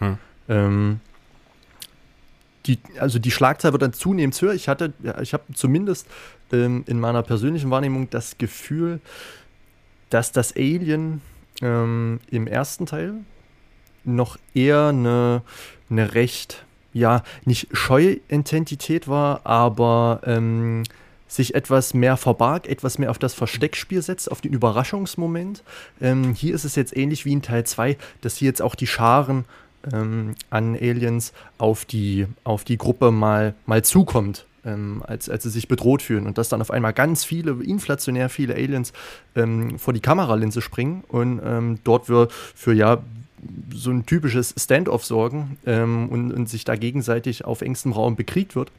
Die Schlagzahl wird dann zunehmend höher. Ich habe zumindest in meiner persönlichen Wahrnehmung das Gefühl, dass das Alien im ersten Teil noch eher eine recht, nicht scheue Intensität war, aber sich etwas mehr verbarg, etwas mehr auf das Versteckspiel setzt, auf den Überraschungsmoment. Hier ist es jetzt ähnlich wie in Teil 2, dass hier jetzt auch die Scharen an Aliens auf die Gruppe mal zukommt, als sie sich bedroht fühlen, und dass dann auf einmal ganz viele, inflationär viele Aliens vor die Kameralinse springen und dort wir für so ein typisches Standoff sorgen und sich da gegenseitig auf engstem Raum bekriegt wird.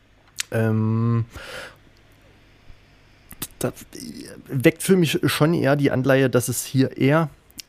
Das weckt für mich schon eher die Anleihe, dass es hier eher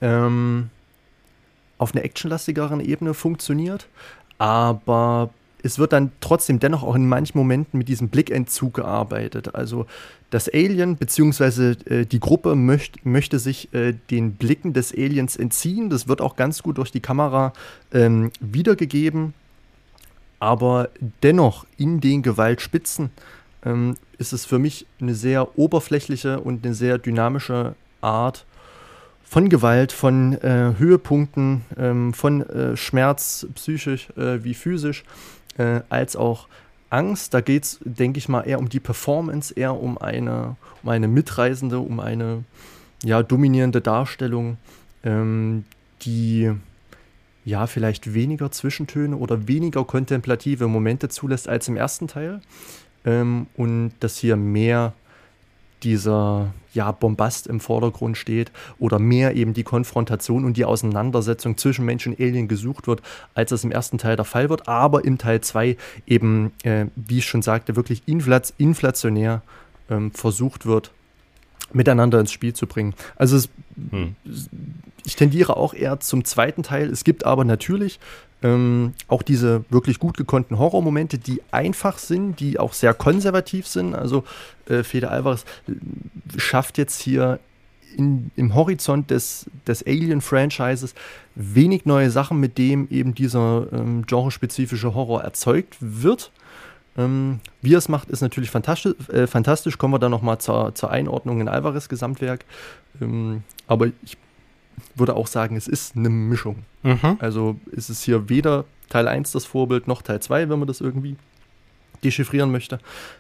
auf einer actionlastigeren Ebene funktioniert, aber es wird dann trotzdem dennoch auch in manchen Momenten mit diesem Blickentzug gearbeitet. Also das Alien bzw. die Gruppe möchte sich den Blicken des Aliens entziehen. Das wird auch ganz gut durch die Kamera wiedergegeben, aber dennoch in den Gewaltspitzen ist es für mich eine sehr oberflächliche und eine sehr dynamische Art von Gewalt, von Höhepunkten, von Schmerz, psychisch wie physisch, als auch Angst. Da geht es, denke ich mal, eher um die Performance, eher um eine mitreißende, um eine dominierende Darstellung, die vielleicht weniger Zwischentöne oder weniger kontemplative Momente zulässt als im ersten Teil. Und dass hier mehr dieser Bombast im Vordergrund steht oder mehr eben die Konfrontation und die Auseinandersetzung zwischen Mensch und Alien gesucht wird, als das im ersten Teil der Fall wird, aber im Teil 2 eben, wie ich schon sagte, wirklich inflationär versucht wird, miteinander ins Spiel zu bringen. Also ich tendiere auch eher zum zweiten Teil. Es gibt aber natürlich auch diese wirklich gut gekonnten Horrormomente, die einfach sind, die auch sehr konservativ sind. Also Fede Alvarez schafft jetzt hier im Horizont des Alien-Franchises wenig neue Sachen, mit dem eben dieser genrespezifische Horror erzeugt wird. Wie er es macht, ist natürlich fantastisch. Kommen wir dann nochmal zur Einordnung in Alvarez' Gesamtwerk. Aber ich würde auch sagen, es ist eine Mischung. Also ist es hier weder Teil 1 das Vorbild, noch Teil 2, wenn man das irgendwie dechiffrieren möchte.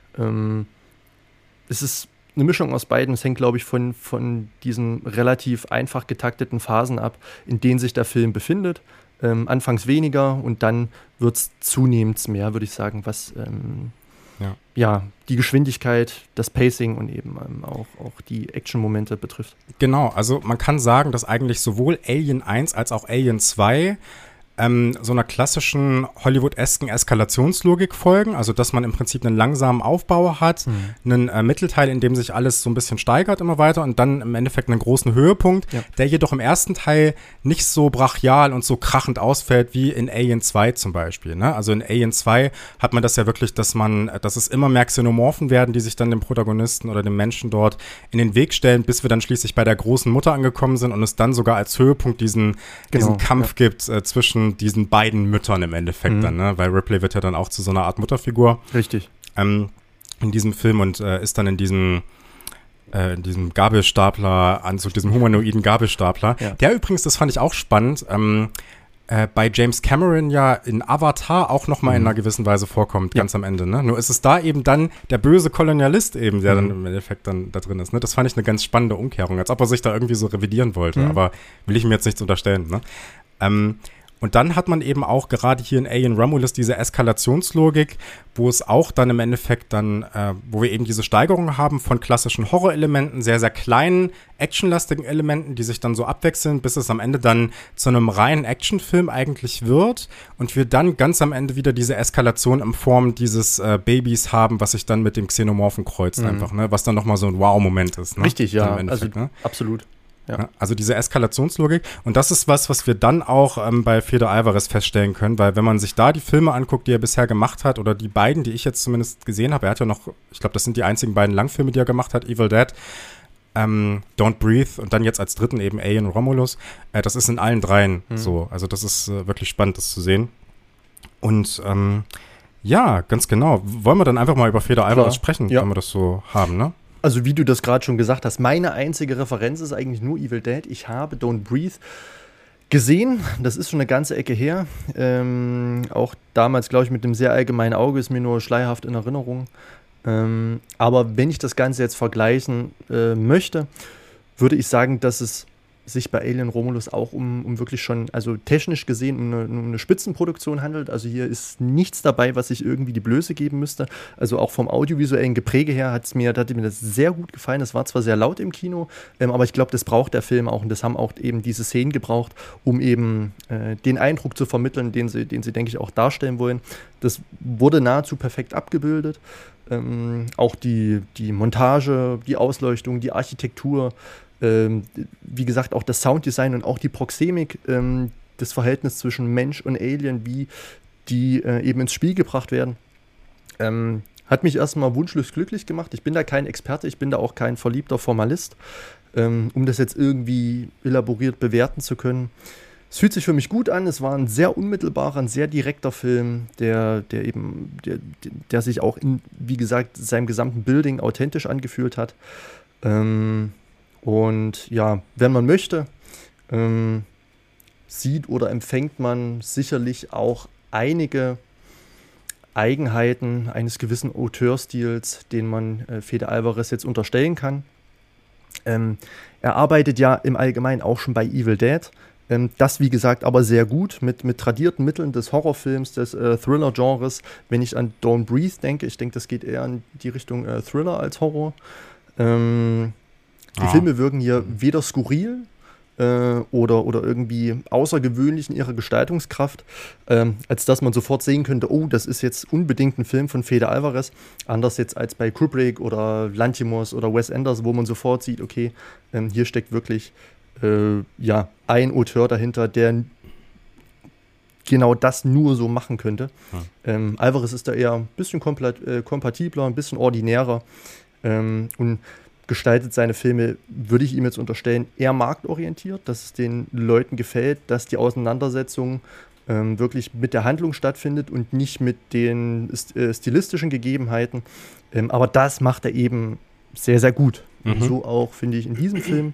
Es ist eine Mischung aus beiden. Es hängt, glaube ich, von diesen relativ einfach getakteten Phasen ab, in denen sich der Film befindet. Anfangs weniger und dann wird es zunehmend mehr, würde ich sagen, was die Geschwindigkeit, das Pacing und eben auch die Action-Momente betrifft. Genau, also man kann sagen, dass eigentlich sowohl Alien 1 als auch Alien 2 so einer klassischen Hollywood-esken Eskalationslogik folgen, also dass man im Prinzip einen langsamen Aufbau hat, einen Mittelteil, in dem sich alles so ein bisschen steigert immer weiter und dann im Endeffekt einen großen Höhepunkt, der jedoch im ersten Teil nicht so brachial und so krachend ausfällt wie in Alien 2 zum Beispiel. Ne? Also in Alien 2 hat man das ja wirklich, dass es immer mehr Xenomorphen werden, die sich dann dem Protagonisten oder dem Menschen dort in den Weg stellen, bis wir dann schließlich bei der großen Mutter angekommen sind und es dann sogar als Höhepunkt diesen Kampf gibt zwischen diesen beiden Müttern im Endeffekt dann, ne? Weil Ripley wird ja dann auch zu so einer Art Mutterfigur. Richtig. In diesem Film und ist dann in diesem Gabelstapler, diesem humanoiden Gabelstapler. Ja. Der übrigens, das fand ich auch spannend, bei James Cameron ja in Avatar auch nochmal in einer gewissen Weise vorkommt, ganz am Ende, ne? Nur ist es da eben dann der böse Kolonialist eben, der dann im Endeffekt dann da drin ist, ne? Das fand ich eine ganz spannende Umkehrung, als ob er sich da irgendwie so revidieren wollte, aber will ich mir jetzt nichts unterstellen, ne? Und dann hat man eben auch gerade hier in Alien Romulus diese Eskalationslogik, wo es auch dann im Endeffekt dann, wo wir eben diese Steigerung haben von klassischen Horrorelementen, sehr, sehr kleinen, actionlastigen Elementen, die sich dann so abwechseln, bis es am Ende dann zu einem reinen Actionfilm eigentlich wird und wir dann ganz am Ende wieder diese Eskalation in Form dieses Babys haben, was sich dann mit dem Xenomorphen kreuzt einfach, ne? Was dann nochmal so ein Wow-Moment ist. Ne? Richtig, ja, also ne? Absolut. Ja. Also diese Eskalationslogik. Und das ist was wir dann auch bei Fede Alvarez feststellen können, weil wenn man sich da die Filme anguckt, die er bisher gemacht hat, oder die beiden, die ich jetzt zumindest gesehen habe, er hat ja noch, ich glaube, das sind die einzigen beiden Langfilme, die er gemacht hat, Evil Dead, Don't Breathe und dann jetzt als dritten eben Alien Romulus. Das ist in allen dreien so. Also das ist wirklich spannend, das zu sehen. Und ja, ganz genau. Wollen wir dann einfach mal über Fede Alvarez sprechen, wenn wir das so haben, ne? Also wie du das gerade schon gesagt hast, meine einzige Referenz ist eigentlich nur Evil Dead. Ich habe Don't Breathe gesehen, das ist schon eine ganze Ecke her. Auch damals, glaube ich, mit einem sehr allgemeinen Auge, ist mir nur schleierhaft in Erinnerung. Aber wenn ich das Ganze jetzt vergleichen möchte, würde ich sagen, dass es sich bei Alien Romulus auch um wirklich schon, also technisch gesehen, um eine Spitzenproduktion handelt. Also hier ist nichts dabei, was sich irgendwie die Blöße geben müsste. Also auch vom audiovisuellen Gepräge her hat mir das sehr gut gefallen. Es war zwar sehr laut im Kino, aber ich glaube, das braucht der Film auch und das haben auch eben diese Szenen gebraucht, um eben den Eindruck zu vermitteln, den sie, denke ich, auch darstellen wollen. Das wurde nahezu perfekt abgebildet. Auch die Montage, die Ausleuchtung, die Architektur, wie gesagt, auch das Sounddesign und auch die Proxemik, das Verhältnis zwischen Mensch und Alien, wie die eben ins Spiel gebracht werden, hat mich erstmal wunschlos glücklich gemacht. Ich bin da kein Experte, ich bin da auch kein verliebter Formalist, um das jetzt irgendwie elaboriert bewerten zu können. Es fühlt sich für mich gut an, es war ein sehr unmittelbarer, ein sehr direkter Film, der sich auch in, wie gesagt, seinem gesamten Building authentisch angefühlt hat. Und ja, wenn man möchte, sieht oder empfängt man sicherlich auch einige Eigenheiten eines gewissen Auteurstils, den man Fede Alvarez jetzt unterstellen kann. Er arbeitet ja im Allgemeinen auch schon bei Evil Dead. Das, wie gesagt, aber sehr gut mit tradierten Mitteln des Horrorfilms, des Thriller-Genres. Wenn ich an Don't Breathe denke, ich denke, das geht eher in die Richtung Thriller als Horror. Die Filme wirken hier weder skurril oder irgendwie außergewöhnlich in ihrer Gestaltungskraft, als dass man sofort sehen könnte, oh, das ist jetzt unbedingt ein Film von Fede Alvarez, anders jetzt als bei Kubrick oder Lanthimos oder Wes Anderson, wo man sofort sieht, okay, hier steckt wirklich ein Auteur dahinter, der genau das nur so machen könnte. Alvarez ist da eher ein bisschen kompatibler, ein bisschen ordinärer und gestaltet seine Filme, würde ich ihm jetzt unterstellen, eher marktorientiert, dass es den Leuten gefällt, dass die Auseinandersetzung wirklich mit der Handlung stattfindet und nicht mit den stilistischen Gegebenheiten. Aber das macht er eben sehr, sehr gut. Und so auch, finde ich, in diesem Film.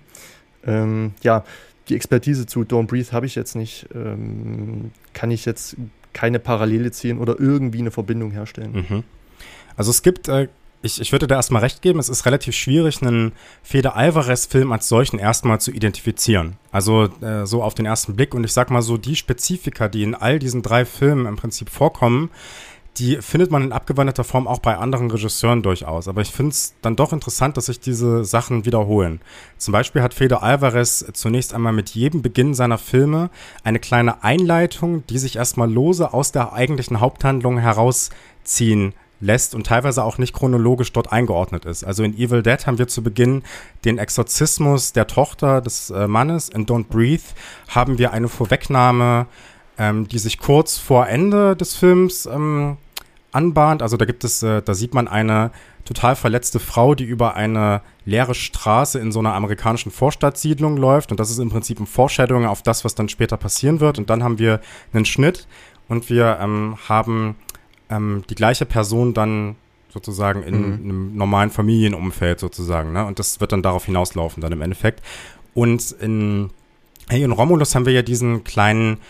Die Expertise zu Don't Breathe habe ich jetzt nicht. Kann ich jetzt keine Parallele ziehen oder irgendwie eine Verbindung herstellen. Also es gibt Ich würde da erstmal recht geben, es ist relativ schwierig, einen Fede Alvarez-Film als solchen erstmal zu identifizieren. Also so auf den ersten Blick. Und ich sag mal so, die Spezifika, die in all diesen 3 Filmen im Prinzip vorkommen, die findet man in abgewandelter Form auch bei anderen Regisseuren durchaus. Aber ich finde es dann doch interessant, dass sich diese Sachen wiederholen. Zum Beispiel hat Fede Alvarez zunächst einmal mit jedem Beginn seiner Filme eine kleine Einleitung, die sich erstmal lose aus der eigentlichen Haupthandlung herausziehen lässt und teilweise auch nicht chronologisch dort eingeordnet ist. Also in Evil Dead haben wir zu Beginn den Exorzismus der Tochter des Mannes. In Don't Breathe haben wir eine Vorwegnahme, die sich kurz vor Ende des Films anbahnt. Also da sieht man eine total verletzte Frau, die über eine leere Straße in so einer amerikanischen Vorstadtsiedlung läuft. Und das ist im Prinzip ein Foreshadowing auf das, was dann später passieren wird. Und dann haben wir einen Schnitt und wir haben die gleiche Person dann sozusagen in einem normalen Familienumfeld sozusagen, ne? Und das wird dann darauf hinauslaufen dann im Endeffekt. Und in Alien Romulus haben wir ja diesen kleinen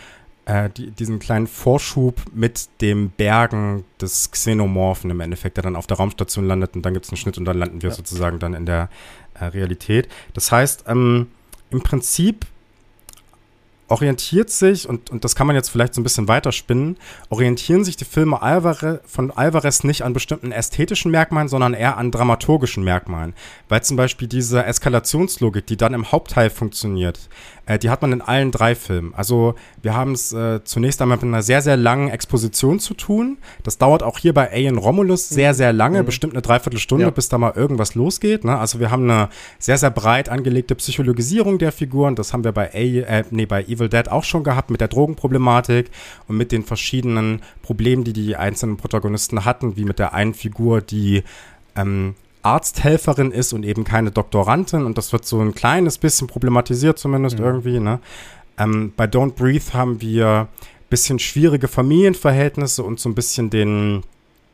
diesen kleinen Vorschub mit dem Bergen des Xenomorphen im Endeffekt, der dann auf der Raumstation landet und dann gibt es einen Schnitt und dann landen wir sozusagen dann in der Realität. Das heißt, im Prinzip orientiert sich, und das kann man jetzt vielleicht so ein bisschen weiterspinnen, orientieren sich die Filme von Alvarez nicht an bestimmten ästhetischen Merkmalen, sondern eher an dramaturgischen Merkmalen. Weil zum Beispiel diese Eskalationslogik, die dann im Hauptteil funktioniert, die hat man in allen 3 Filmen. Also wir haben es zunächst einmal mit einer sehr, sehr langen Exposition zu tun. Das dauert auch hier bei Alien Romulus sehr, sehr lange, bestimmt eine Dreiviertelstunde, bis da mal irgendwas losgeht. Ne? Also wir haben eine sehr, sehr breit angelegte Psychologisierung der Figuren. Das haben wir bei Evil Dead auch schon gehabt mit der Drogenproblematik und mit den verschiedenen Problemen, die die einzelnen Protagonisten hatten, wie mit der einen Figur, die Arzthelferin ist und eben keine Doktorandin, und das wird so ein kleines bisschen problematisiert zumindest irgendwie. Ne? Bei Don't Breathe haben wir ein bisschen schwierige Familienverhältnisse und so ein bisschen den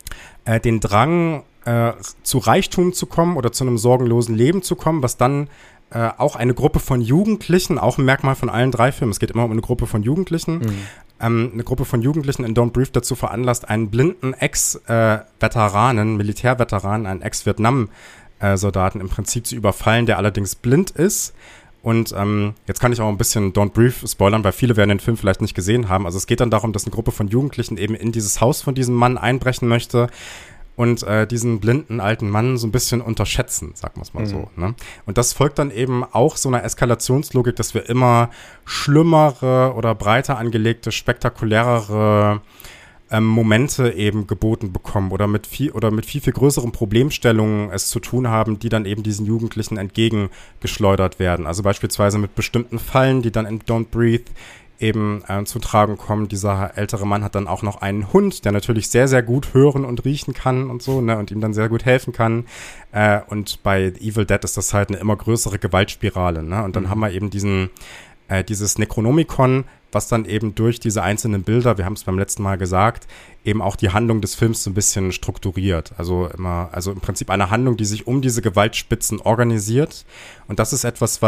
Drang, zu Reichtum zu kommen oder zu einem sorgenlosen Leben zu kommen, was dann auch eine Gruppe von Jugendlichen, auch ein Merkmal von allen 3 Filmen, es geht immer um eine Gruppe von Jugendlichen, eine Gruppe von Jugendlichen in Don't Breathe dazu veranlasst, einen blinden Militärveteranen, einen Ex-Vietnam-Soldaten im Prinzip zu überfallen, der allerdings blind ist. Und jetzt kann ich auch ein bisschen Don't Breathe spoilern, weil viele werden den Film vielleicht nicht gesehen haben. Also es geht dann darum, dass eine Gruppe von Jugendlichen eben in dieses Haus von diesem Mann einbrechen möchte und diesen blinden alten Mann so ein bisschen unterschätzen, sagen wir es mal so. Ne? Und das folgt dann eben auch so einer Eskalationslogik, dass wir immer schlimmere oder breiter angelegte, spektakulärere Momente eben geboten bekommen oder mit viel größeren Problemstellungen es zu tun haben, die dann eben diesen Jugendlichen entgegengeschleudert werden. Also beispielsweise mit bestimmten Fallen, die dann in Don't Breathe eben zu tragen kommen. Dieser ältere Mann hat dann auch noch einen Hund, der natürlich sehr, sehr gut hören und riechen kann und so, ne, und ihm dann sehr gut helfen kann. Und bei Evil Dead ist das halt eine immer größere Gewaltspirale, ne? Und dann haben wir eben dieses Necronomicon, was dann eben durch diese einzelnen Bilder, wir haben es beim letzten Mal gesagt, eben auch die Handlung des Films so ein bisschen strukturiert. Also im Prinzip eine Handlung, die sich um diese Gewaltspitzen organisiert. Und das ist etwas,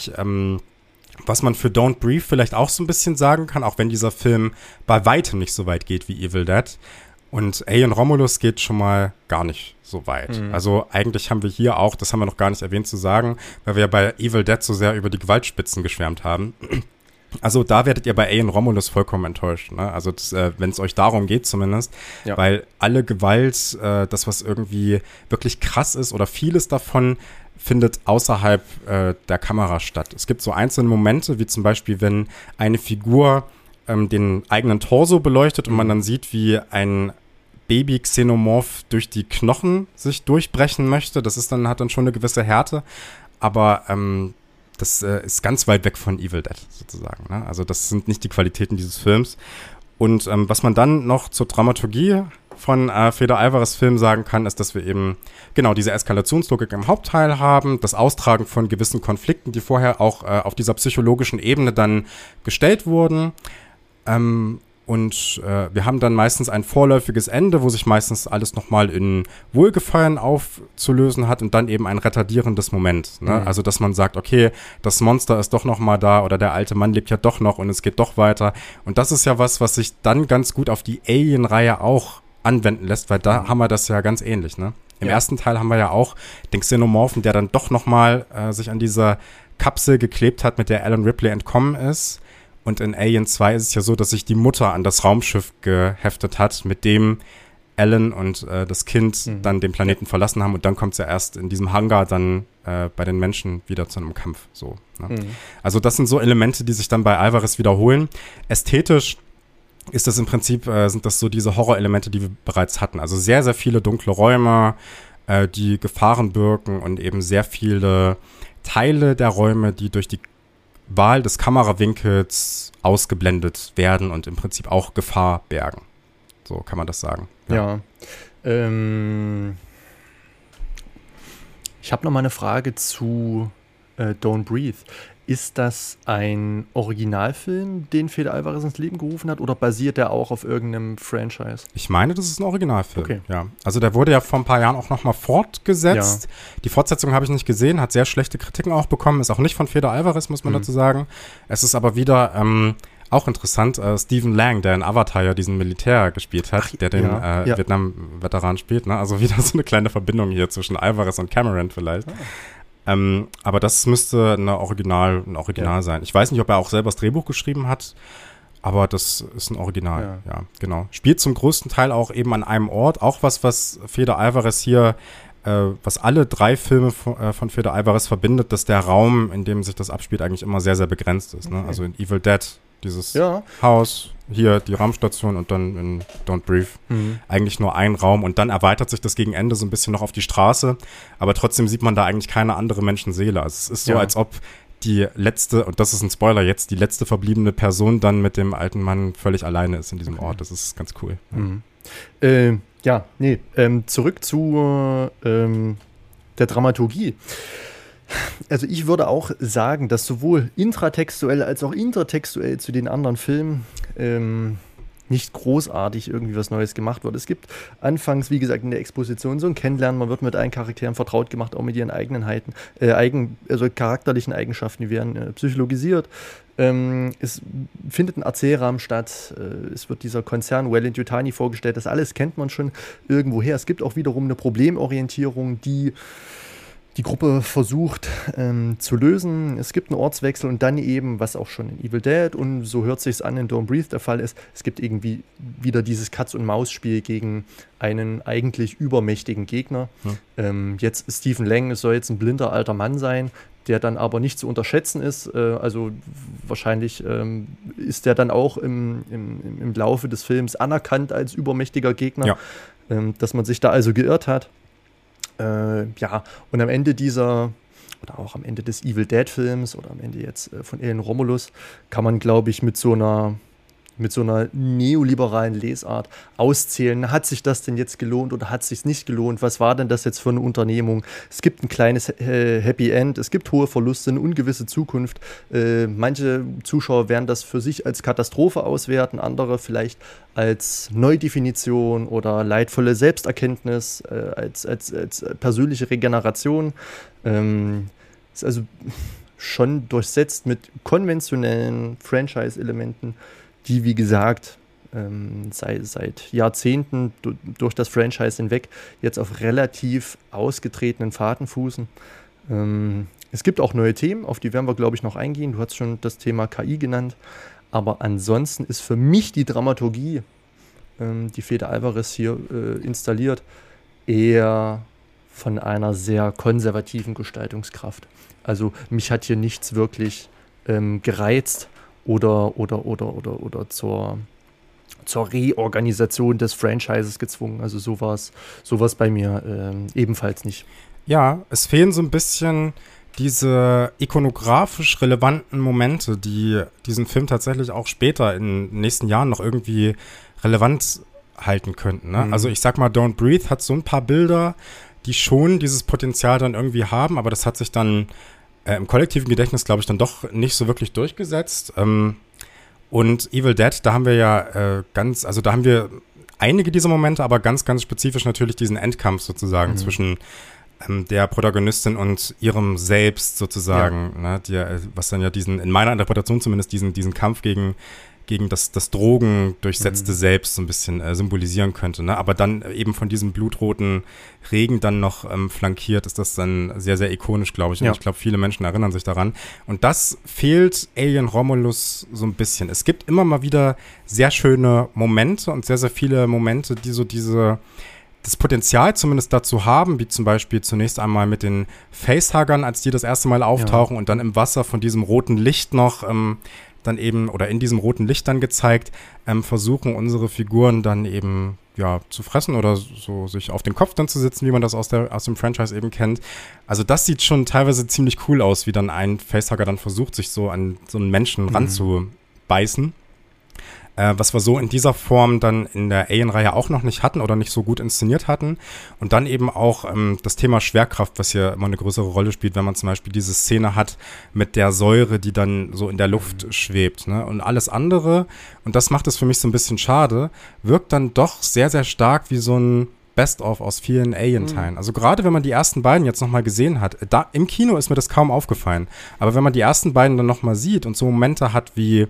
was man für Don't Breathe vielleicht auch so ein bisschen sagen kann, auch wenn dieser Film bei weitem nicht so weit geht wie Evil Dead. Und Alien Romulus geht schon mal gar nicht so weit. Also eigentlich haben wir hier auch, das haben wir noch gar nicht erwähnt zu sagen, weil wir bei Evil Dead so sehr über die Gewaltspitzen geschwärmt haben. Also da werdet ihr bei Alien Romulus vollkommen enttäuscht. Ne? Also wenn es euch darum geht zumindest, weil alle Gewalt, das was irgendwie wirklich krass ist oder vieles davon, findet außerhalb der Kamera statt. Es gibt so einzelne Momente, wie zum Beispiel, wenn eine Figur den eigenen Torso beleuchtet und man dann sieht, wie ein Baby-Xenomorph durch die Knochen sich durchbrechen möchte. Hat dann schon eine gewisse Härte, aber das ist ganz weit weg von Evil Dead sozusagen. Ne? Also das sind nicht die Qualitäten dieses Films. Und was man dann noch zur Dramaturgie von Fede Alvarez Film sagen kann, ist, dass wir eben genau diese Eskalationslogik im Hauptteil haben, das Austragen von gewissen Konflikten, die vorher auch auf dieser psychologischen Ebene dann gestellt wurden. Und wir haben dann meistens ein vorläufiges Ende, wo sich meistens alles nochmal in Wohlgefallen aufzulösen hat und dann eben ein retardierendes Moment. Ne? Also, dass man sagt, okay, das Monster ist doch noch mal da oder der alte Mann lebt ja doch noch und es geht doch weiter. Und das ist ja was sich dann ganz gut auf die Alien-Reihe auch anwenden lässt, weil da haben wir das ja ganz ähnlich. Ne? Im ersten Teil haben wir ja auch den Xenomorphen, der dann doch noch mal sich an dieser Kapsel geklebt hat, mit der Alan Ripley entkommen ist. Und in Alien 2 ist es ja so, dass sich die Mutter an das Raumschiff geheftet hat, mit dem Alan und das Kind dann den Planeten verlassen haben. Und dann kommt es ja erst in diesem Hangar dann bei den Menschen wieder zu einem Kampf. So, ne? Also das sind so Elemente, die sich dann bei Alvarez wiederholen. Ästhetisch ist das im Prinzip, sind das so diese Horrorelemente, die wir bereits hatten. Also sehr, sehr viele dunkle Räume, die Gefahren birken und eben sehr viele Teile der Räume, die durch die Wahl des Kamerawinkels ausgeblendet werden und im Prinzip auch Gefahr bergen. So kann man das sagen. Ja. Ich habe noch mal eine Frage zu Don't Breathe. Ist das ein Originalfilm, den Fede Alvarez ins Leben gerufen hat, oder basiert der auch auf irgendeinem Franchise? Ich meine, das ist ein Originalfilm. Okay. Ja. Also der wurde ja vor ein paar Jahren auch noch mal fortgesetzt. Ja. Die Fortsetzung habe ich nicht gesehen, hat sehr schlechte Kritiken auch bekommen. Ist auch nicht von Fede Alvarez, muss man dazu sagen. Es ist aber wieder Auch interessant, Stephen Lang, der in Avatar ja diesen Militär gespielt hat, der den Vietnam-Veteran spielt, ne? Also wieder so eine kleine Verbindung hier zwischen Alvarez und Cameron vielleicht. Aber das müsste ein Original sein. Ich weiß nicht, ob er auch selber das Drehbuch geschrieben hat, aber das ist ein Original, ja, genau. Spielt zum größten Teil auch eben an einem Ort, auch was Fede Alvarez hier, was alle 3 Filme von Fede Alvarez verbindet, dass der Raum, in dem sich das abspielt, eigentlich immer sehr, sehr begrenzt ist. Ne? Okay. Also in Evil Dead, dieses Haus, hier die Raumstation und dann in Don't Breathe eigentlich nur ein Raum und dann erweitert sich das gegen Ende so ein bisschen noch auf die Straße, aber trotzdem sieht man da eigentlich keine andere Menschenseele. Also es ist so, als ob die letzte, und das ist ein Spoiler jetzt, die letzte verbliebene Person dann mit dem alten Mann völlig alleine ist in diesem Ort. Das ist ganz cool. Zurück zu der Dramaturgie. Also ich würde auch sagen, dass sowohl intratextuell als auch intertextuell zu den anderen Filmen nicht großartig irgendwie was Neues gemacht wird. Es gibt anfangs, wie gesagt, in der Exposition so ein Kennenlernen, man wird mit allen Charakteren vertraut gemacht, auch mit ihren Eigenheiten, also charakterlichen Eigenschaften, die werden psychologisiert. Es findet ein Erzählrahmen statt, es wird dieser Konzern Weyland-Yutani vorgestellt, das alles kennt man schon irgendwoher. Es gibt auch wiederum eine Problemorientierung, die Gruppe versucht zu lösen. Es gibt einen Ortswechsel und dann eben, was auch schon in Evil Dead und so hört sich's an in Don't Breathe der Fall ist, es gibt irgendwie wieder dieses Katz-und-Maus-Spiel gegen einen eigentlich übermächtigen Gegner. Jetzt ist Stephen Lang, es soll jetzt ein blinder alter Mann sein, der dann aber nicht zu unterschätzen ist. Also wahrscheinlich ist der dann auch im Laufe des Films anerkannt als übermächtiger Gegner, dass man sich da also geirrt hat. Und am Ende oder auch am Ende des Evil Dead-Films oder am Ende jetzt von Alien Romulus kann man, glaube ich, mit so einer neoliberalen Lesart auszählen. Hat sich das denn jetzt gelohnt oder hat es sich nicht gelohnt? Was war denn das jetzt für eine Unternehmung? Es gibt ein kleines Happy End, es gibt hohe Verluste, eine ungewisse Zukunft. Manche Zuschauer werden das für sich als Katastrophe auswerten, andere vielleicht als Neudefinition oder leidvolle Selbsterkenntnis, als persönliche Regeneration. Ist also schon durchsetzt mit konventionellen Franchise-Elementen, die, wie gesagt, seit Jahrzehnten durch das Franchise hinweg jetzt auf relativ ausgetretenen Pfaden fußen. Es gibt auch neue Themen, auf die werden wir, glaube ich, noch eingehen. Du hast schon das Thema KI genannt. Aber ansonsten ist für mich die Dramaturgie, die Fede Alvarez hier installiert, eher von einer sehr konservativen Gestaltungskraft. Also mich hat hier nichts wirklich gereizt oder zur Reorganisation des Franchises gezwungen. Also sowas bei mir ebenfalls nicht. Ja, es fehlen so ein bisschen diese ikonografisch relevanten Momente, die diesen Film tatsächlich auch später in den nächsten Jahren noch irgendwie relevant halten könnten. Ne? Also ich sag mal, Don't Breathe hat so ein paar Bilder, die schon dieses Potenzial dann irgendwie haben, aber das hat sich dann im kollektiven Gedächtnis, glaube ich, dann doch nicht so wirklich durchgesetzt. Und Evil Dead, da haben wir ja da haben wir einige dieser Momente, aber ganz, ganz spezifisch natürlich diesen Endkampf sozusagen zwischen der Protagonistin und ihrem Selbst sozusagen, ne, was dann ja in meiner Interpretation zumindest diesen Kampf gegen das Drogen-durchsetzte Selbst so ein bisschen symbolisieren könnte, ne? Aber dann eben von diesem blutroten Regen dann noch flankiert, ist das dann sehr, sehr ikonisch, glaube ich. Und ich glaube, viele Menschen erinnern sich daran. Und das fehlt Alien Romulus so ein bisschen. Es gibt immer mal wieder sehr schöne Momente und sehr, sehr viele Momente, die so das Potenzial zumindest dazu haben, wie zum Beispiel zunächst einmal mit den Facehuggern, als die das erste Mal auftauchen und dann im Wasser von diesem roten Licht noch dann eben, oder in diesem roten Licht dann gezeigt, versuchen unsere Figuren dann eben zu fressen oder so sich auf den Kopf dann zu sitzen, wie man das aus dem Franchise eben kennt. Also das sieht schon teilweise ziemlich cool aus, wie dann ein Facehugger dann versucht, sich so an so einen Menschen ranzubeißen. Was wir so in dieser Form dann in der Alien-Reihe auch noch nicht hatten oder nicht so gut inszeniert hatten. Und dann eben auch das Thema Schwerkraft, was hier immer eine größere Rolle spielt, wenn man zum Beispiel diese Szene hat mit der Säure, die dann so in der Luft schwebt. Ne? Und alles andere, und das macht es für mich so ein bisschen schade, wirkt dann doch sehr, sehr stark wie so ein Best-of aus vielen Alien-Teilen. Also gerade wenn man die ersten beiden jetzt nochmal gesehen hat, im Kino ist mir das kaum aufgefallen, aber wenn man die ersten beiden dann nochmal sieht und so Momente hat wie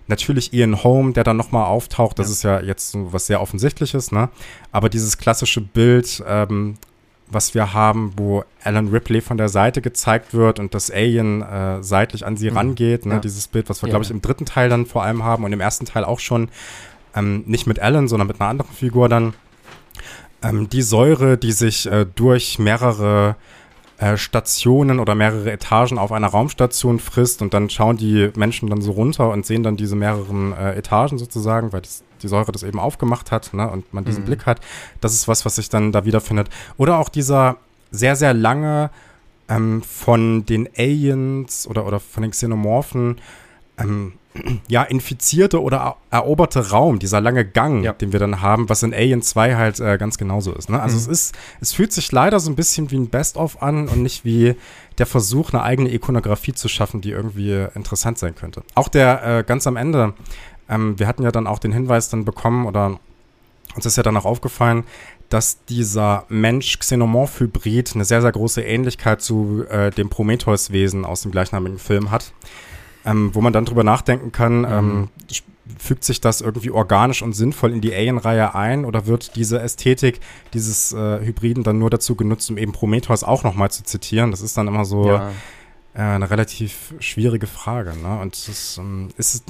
Natürlich Ian Holm, der dann nochmal auftaucht, das ist ja jetzt so was sehr Offensichtliches, ne? Aber dieses klassische Bild, was wir haben, wo Alan Ripley von der Seite gezeigt wird und das Alien seitlich an sie rangeht, ne? Dieses Bild, was wir, glaube ich, im dritten Teil dann vor allem haben und im ersten Teil auch schon, nicht mit Alan, sondern mit einer anderen Figur dann. Die Säure, die sich durch mehrere Stationen oder mehrere Etagen auf einer Raumstation frisst und dann schauen die Menschen dann so runter und sehen dann diese mehreren Etagen sozusagen, weil die Säure das eben aufgemacht hat, ne, und man diesen Blick hat. Das ist was sich dann da wiederfindet. Oder auch dieser sehr, sehr lange von den Aliens oder von den Xenomorphen infizierte oder eroberte Raum, dieser lange Gang, den wir dann haben, was in Alien 2 halt ganz genauso ist. Ne? Also es fühlt sich leider so ein bisschen wie ein Best-of an und nicht wie der Versuch, eine eigene Ikonografie zu schaffen, die irgendwie interessant sein könnte. Auch der ganz am Ende, wir hatten ja dann auch den Hinweis dann bekommen oder uns ist ja dann auch aufgefallen, dass dieser Mensch-Xenomorph-Hybrid eine sehr, sehr große Ähnlichkeit zu dem Prometheus-Wesen aus dem gleichnamigen Film hat. Wo man dann drüber nachdenken kann, fügt sich das irgendwie organisch und sinnvoll in die Alien-Reihe ein oder wird diese Ästhetik dieses Hybriden dann nur dazu genutzt, um eben Prometheus auch nochmal zu zitieren? Das ist dann immer so eine relativ schwierige Frage, ne? Und es ist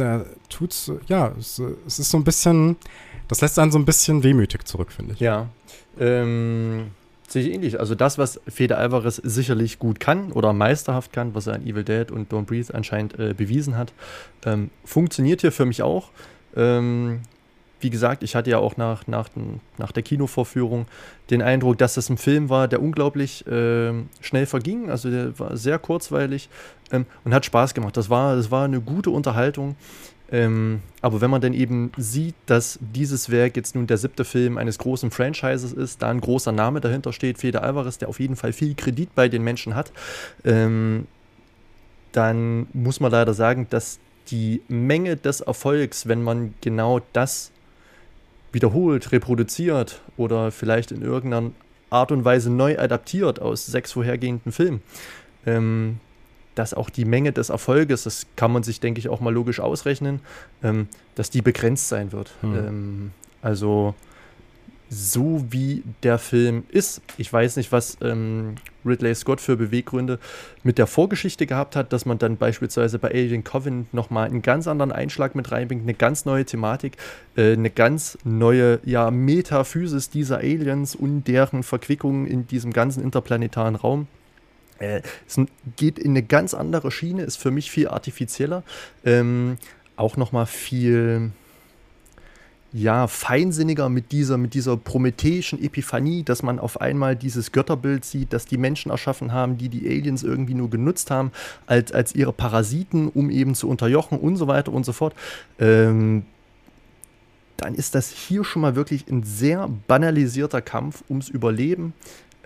so ein bisschen, das lässt einen so ein bisschen wehmütig zurück, finde ich. Ja, sehe ich ähnlich. Also das, was Fede Alvarez sicherlich gut kann oder meisterhaft kann, was er an Evil Dead und Don't Breathe anscheinend bewiesen hat, funktioniert hier für mich auch. Wie gesagt, ich hatte ja auch nach der Kinovorführung den Eindruck, dass das ein Film war, der unglaublich schnell verging. Also der war sehr kurzweilig und hat Spaß gemacht. Das war eine gute Unterhaltung. Aber wenn man dann eben sieht, dass dieses Werk jetzt nun der 7. Film eines großen Franchises ist, da ein großer Name dahinter steht, Fede Alvarez, der auf jeden Fall viel Kredit bei den Menschen hat, dann muss man leider sagen, dass die Menge des Erfolgs, wenn man genau das wiederholt, reproduziert oder vielleicht in irgendeiner Art und Weise neu adaptiert aus 6 vorhergehenden Filmen, dass auch die Menge des Erfolges, das kann man sich, denke ich, auch mal logisch ausrechnen, dass die begrenzt sein wird. Also so wie der Film ist, ich weiß nicht, was Ridley Scott für Beweggründe mit der Vorgeschichte gehabt hat, dass man dann beispielsweise bei Alien Covenant nochmal einen ganz anderen Einschlag mit reinbringt, eine ganz neue Thematik, eine ganz neue Metaphysis dieser Aliens und deren Verquickung in diesem ganzen interplanetaren Raum. Es geht in eine ganz andere Schiene, ist für mich viel artifizieller, auch nochmal viel feinsinniger mit dieser prometheischen Epiphanie, dass man auf einmal dieses Götterbild sieht, das die Menschen erschaffen haben, die Aliens irgendwie nur genutzt haben, als ihre Parasiten, um eben zu unterjochen und so weiter und so fort. Dann ist das hier schon mal wirklich ein sehr banalisierter Kampf ums Überleben,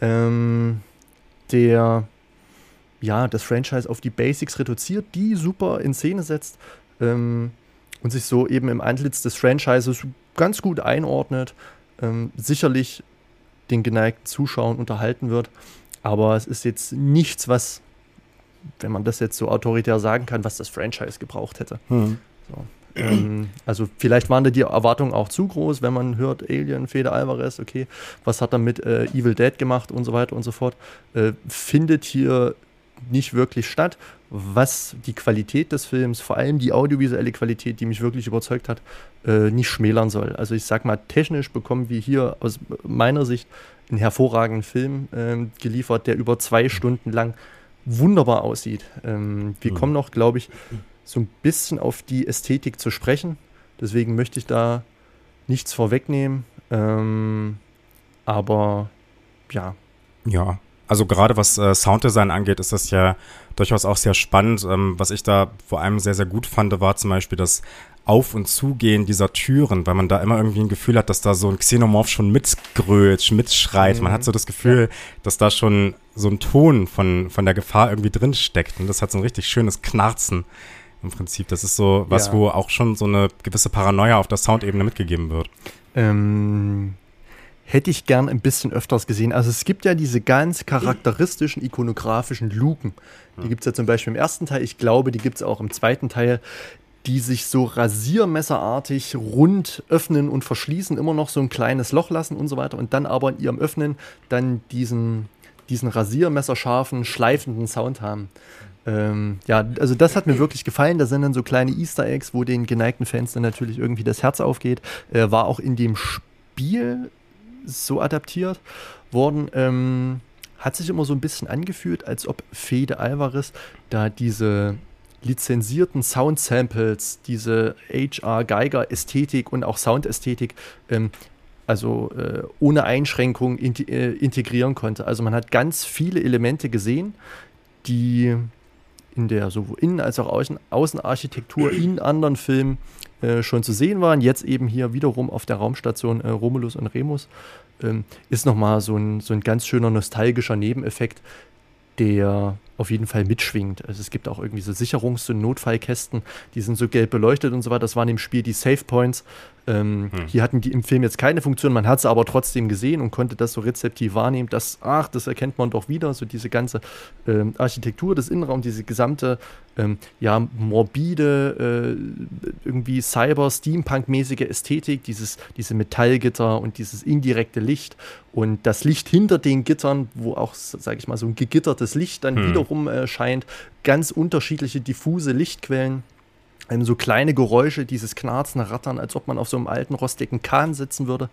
der das Franchise auf die Basics reduziert, die super in Szene setzt und sich so eben im Antlitz des Franchises ganz gut einordnet, sicherlich den geneigten Zuschauern unterhalten wird, aber es ist jetzt nichts, was, wenn man das jetzt so autoritär sagen kann, was das Franchise gebraucht hätte. So. Also vielleicht waren da die Erwartungen auch zu groß, wenn man hört, Alien, Fede Alvarez, okay, was hat er mit Evil Dead gemacht und so weiter und so fort, findet hier nicht wirklich statt, was die Qualität des Films, vor allem die audiovisuelle Qualität, die mich wirklich überzeugt hat, nicht schmälern soll. Also ich sag mal, technisch bekommen wir hier aus meiner Sicht einen hervorragenden Film geliefert, der über 2 Stunden lang wunderbar aussieht. Wir kommen noch, glaube ich, so ein bisschen auf die Ästhetik zu sprechen. Deswegen möchte ich da nichts vorwegnehmen. Aber ja. Ja, also gerade was Sounddesign angeht, ist das ja durchaus auch sehr spannend. Was ich da vor allem sehr, sehr gut fand, war zum Beispiel das Auf- und Zugehen dieser Türen, weil man da immer irgendwie ein Gefühl hat, dass da so ein Xenomorph schon mitgrölt, mitschreit. Man hat so das Gefühl, dass da schon so ein Ton von der Gefahr irgendwie drin steckt. Und das hat so ein richtig schönes Knarzen im Prinzip. Das ist so was, wo auch schon so eine gewisse Paranoia auf der Soundebene mitgegeben wird. Hätte ich gern ein bisschen öfters gesehen. Also es gibt ja diese ganz charakteristischen ikonografischen Luken. Die gibt es ja zum Beispiel im ersten Teil. Ich glaube, die gibt es auch im zweiten Teil. die sich so rasiermesserartig rund öffnen und verschließen, immer noch so ein kleines Loch lassen und so weiter und dann aber in ihrem Öffnen dann diesen rasiermesserscharfen, schleifenden Sound haben. Also das hat mir wirklich gefallen. Da sind dann so kleine Easter Eggs, wo den geneigten Fans dann natürlich irgendwie das Herz aufgeht. War auch in dem Spiel so adaptiert worden. Hat sich immer so ein bisschen angefühlt, als ob Fede Alvarez da diese lizenzierten Sound-Samples, diese H.R. Geiger-Ästhetik und auch Soundästhetik ohne Einschränkung integrieren konnte. Also man hat ganz viele Elemente gesehen, die in der sowohl Innen- als auch Außenarchitektur in anderen Filmen schon zu sehen waren. Jetzt eben hier wiederum auf der Raumstation Romulus und Remus ist nochmal so ein ganz schöner nostalgischer Nebeneffekt, der auf jeden Fall mitschwingt. Also es gibt auch irgendwie so Sicherungs- und Notfallkästen, die sind so gelb beleuchtet und so weiter. Das waren im Spiel die Save Points. Hier hatten die im Film jetzt keine Funktion, man hat sie aber trotzdem gesehen und konnte das so rezeptiv wahrnehmen, das erkennt man doch wieder, so diese ganze Architektur des Innenraums, diese gesamte morbide, irgendwie Cyber-Steampunk-mäßige Ästhetik, diese Metallgitter und dieses indirekte Licht und das Licht hinter den Gittern, wo auch, sage ich mal, so ein gegittertes Licht dann wiederum scheint, ganz unterschiedliche diffuse Lichtquellen. So kleine Geräusche, dieses Knarzen, Rattern, als ob man auf so einem alten, rostigen Kahn sitzen würde.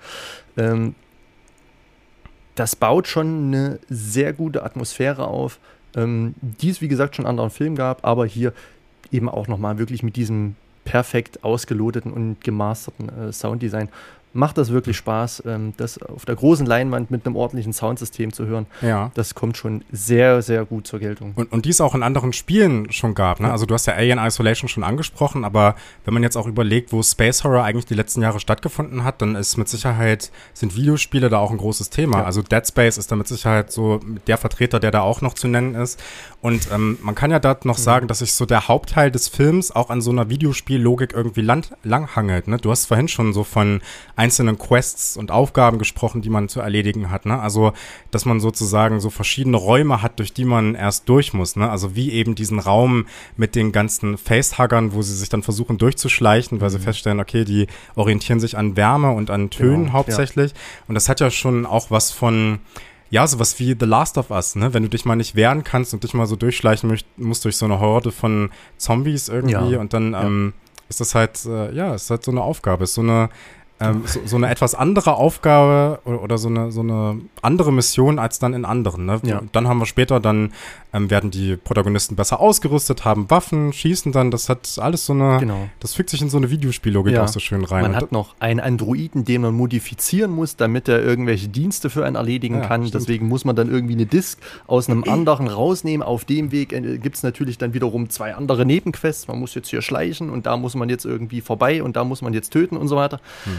Das baut schon eine sehr gute Atmosphäre auf, die es, wie gesagt, schon in anderen Filmen gab, aber hier eben auch nochmal wirklich mit diesem perfekt ausgeloteten und gemasterten Sounddesign. Macht das wirklich Spaß, das auf der großen Leinwand mit einem ordentlichen Soundsystem zu hören. Ja. Das kommt schon sehr, sehr gut zur Geltung. Und die es auch in anderen Spielen schon gab, ne? Ja. Also du hast ja Alien Isolation schon angesprochen, aber wenn man jetzt auch überlegt, wo Space Horror eigentlich die letzten Jahre stattgefunden hat, dann ist mit Sicherheit, sind Videospiele da auch ein großes Thema. Ja. Also Dead Space ist da mit Sicherheit so der Vertreter, der da auch noch zu nennen ist. Und man kann ja da noch sagen, dass sich so der Hauptteil des Films auch an so einer Videospiellogik irgendwie langhangelt, ne? Du hast vorhin schon so von einzelnen Quests und Aufgaben gesprochen, die man zu erledigen hat, ne? Also, dass man sozusagen so verschiedene Räume hat, durch die man erst durch muss, ne? Also wie eben diesen Raum mit den ganzen Facehuggern, wo sie sich dann versuchen durchzuschleichen, weil sie feststellen, okay, die orientieren sich an Wärme und an Tönen hauptsächlich. Ja. Und das hat ja schon auch was von, ja, sowas wie The Last of Us, ne? Wenn du dich mal nicht wehren kannst und dich mal so durchschleichen musst durch so eine Horde von Zombies irgendwie und dann ist das halt, ist halt so eine Aufgabe, ist so eine so eine etwas andere Aufgabe oder so eine andere Mission als dann in anderen. Ne? Ja. Dann haben wir später, werden die Protagonisten besser ausgerüstet, haben Waffen, schießen dann. Das hat alles so eine, das fügt sich in so eine Videospiellogik auch so schön rein. Man hat noch einen Androiden, den man modifizieren muss, damit er irgendwelche Dienste für einen erledigen kann. Stimmt. Deswegen muss man dann irgendwie eine Disk aus einem anderen rausnehmen. Auf dem Weg gibt es natürlich dann wiederum 2 andere Nebenquests. Man muss jetzt hier schleichen und da muss man jetzt irgendwie vorbei und da muss man jetzt töten und so weiter.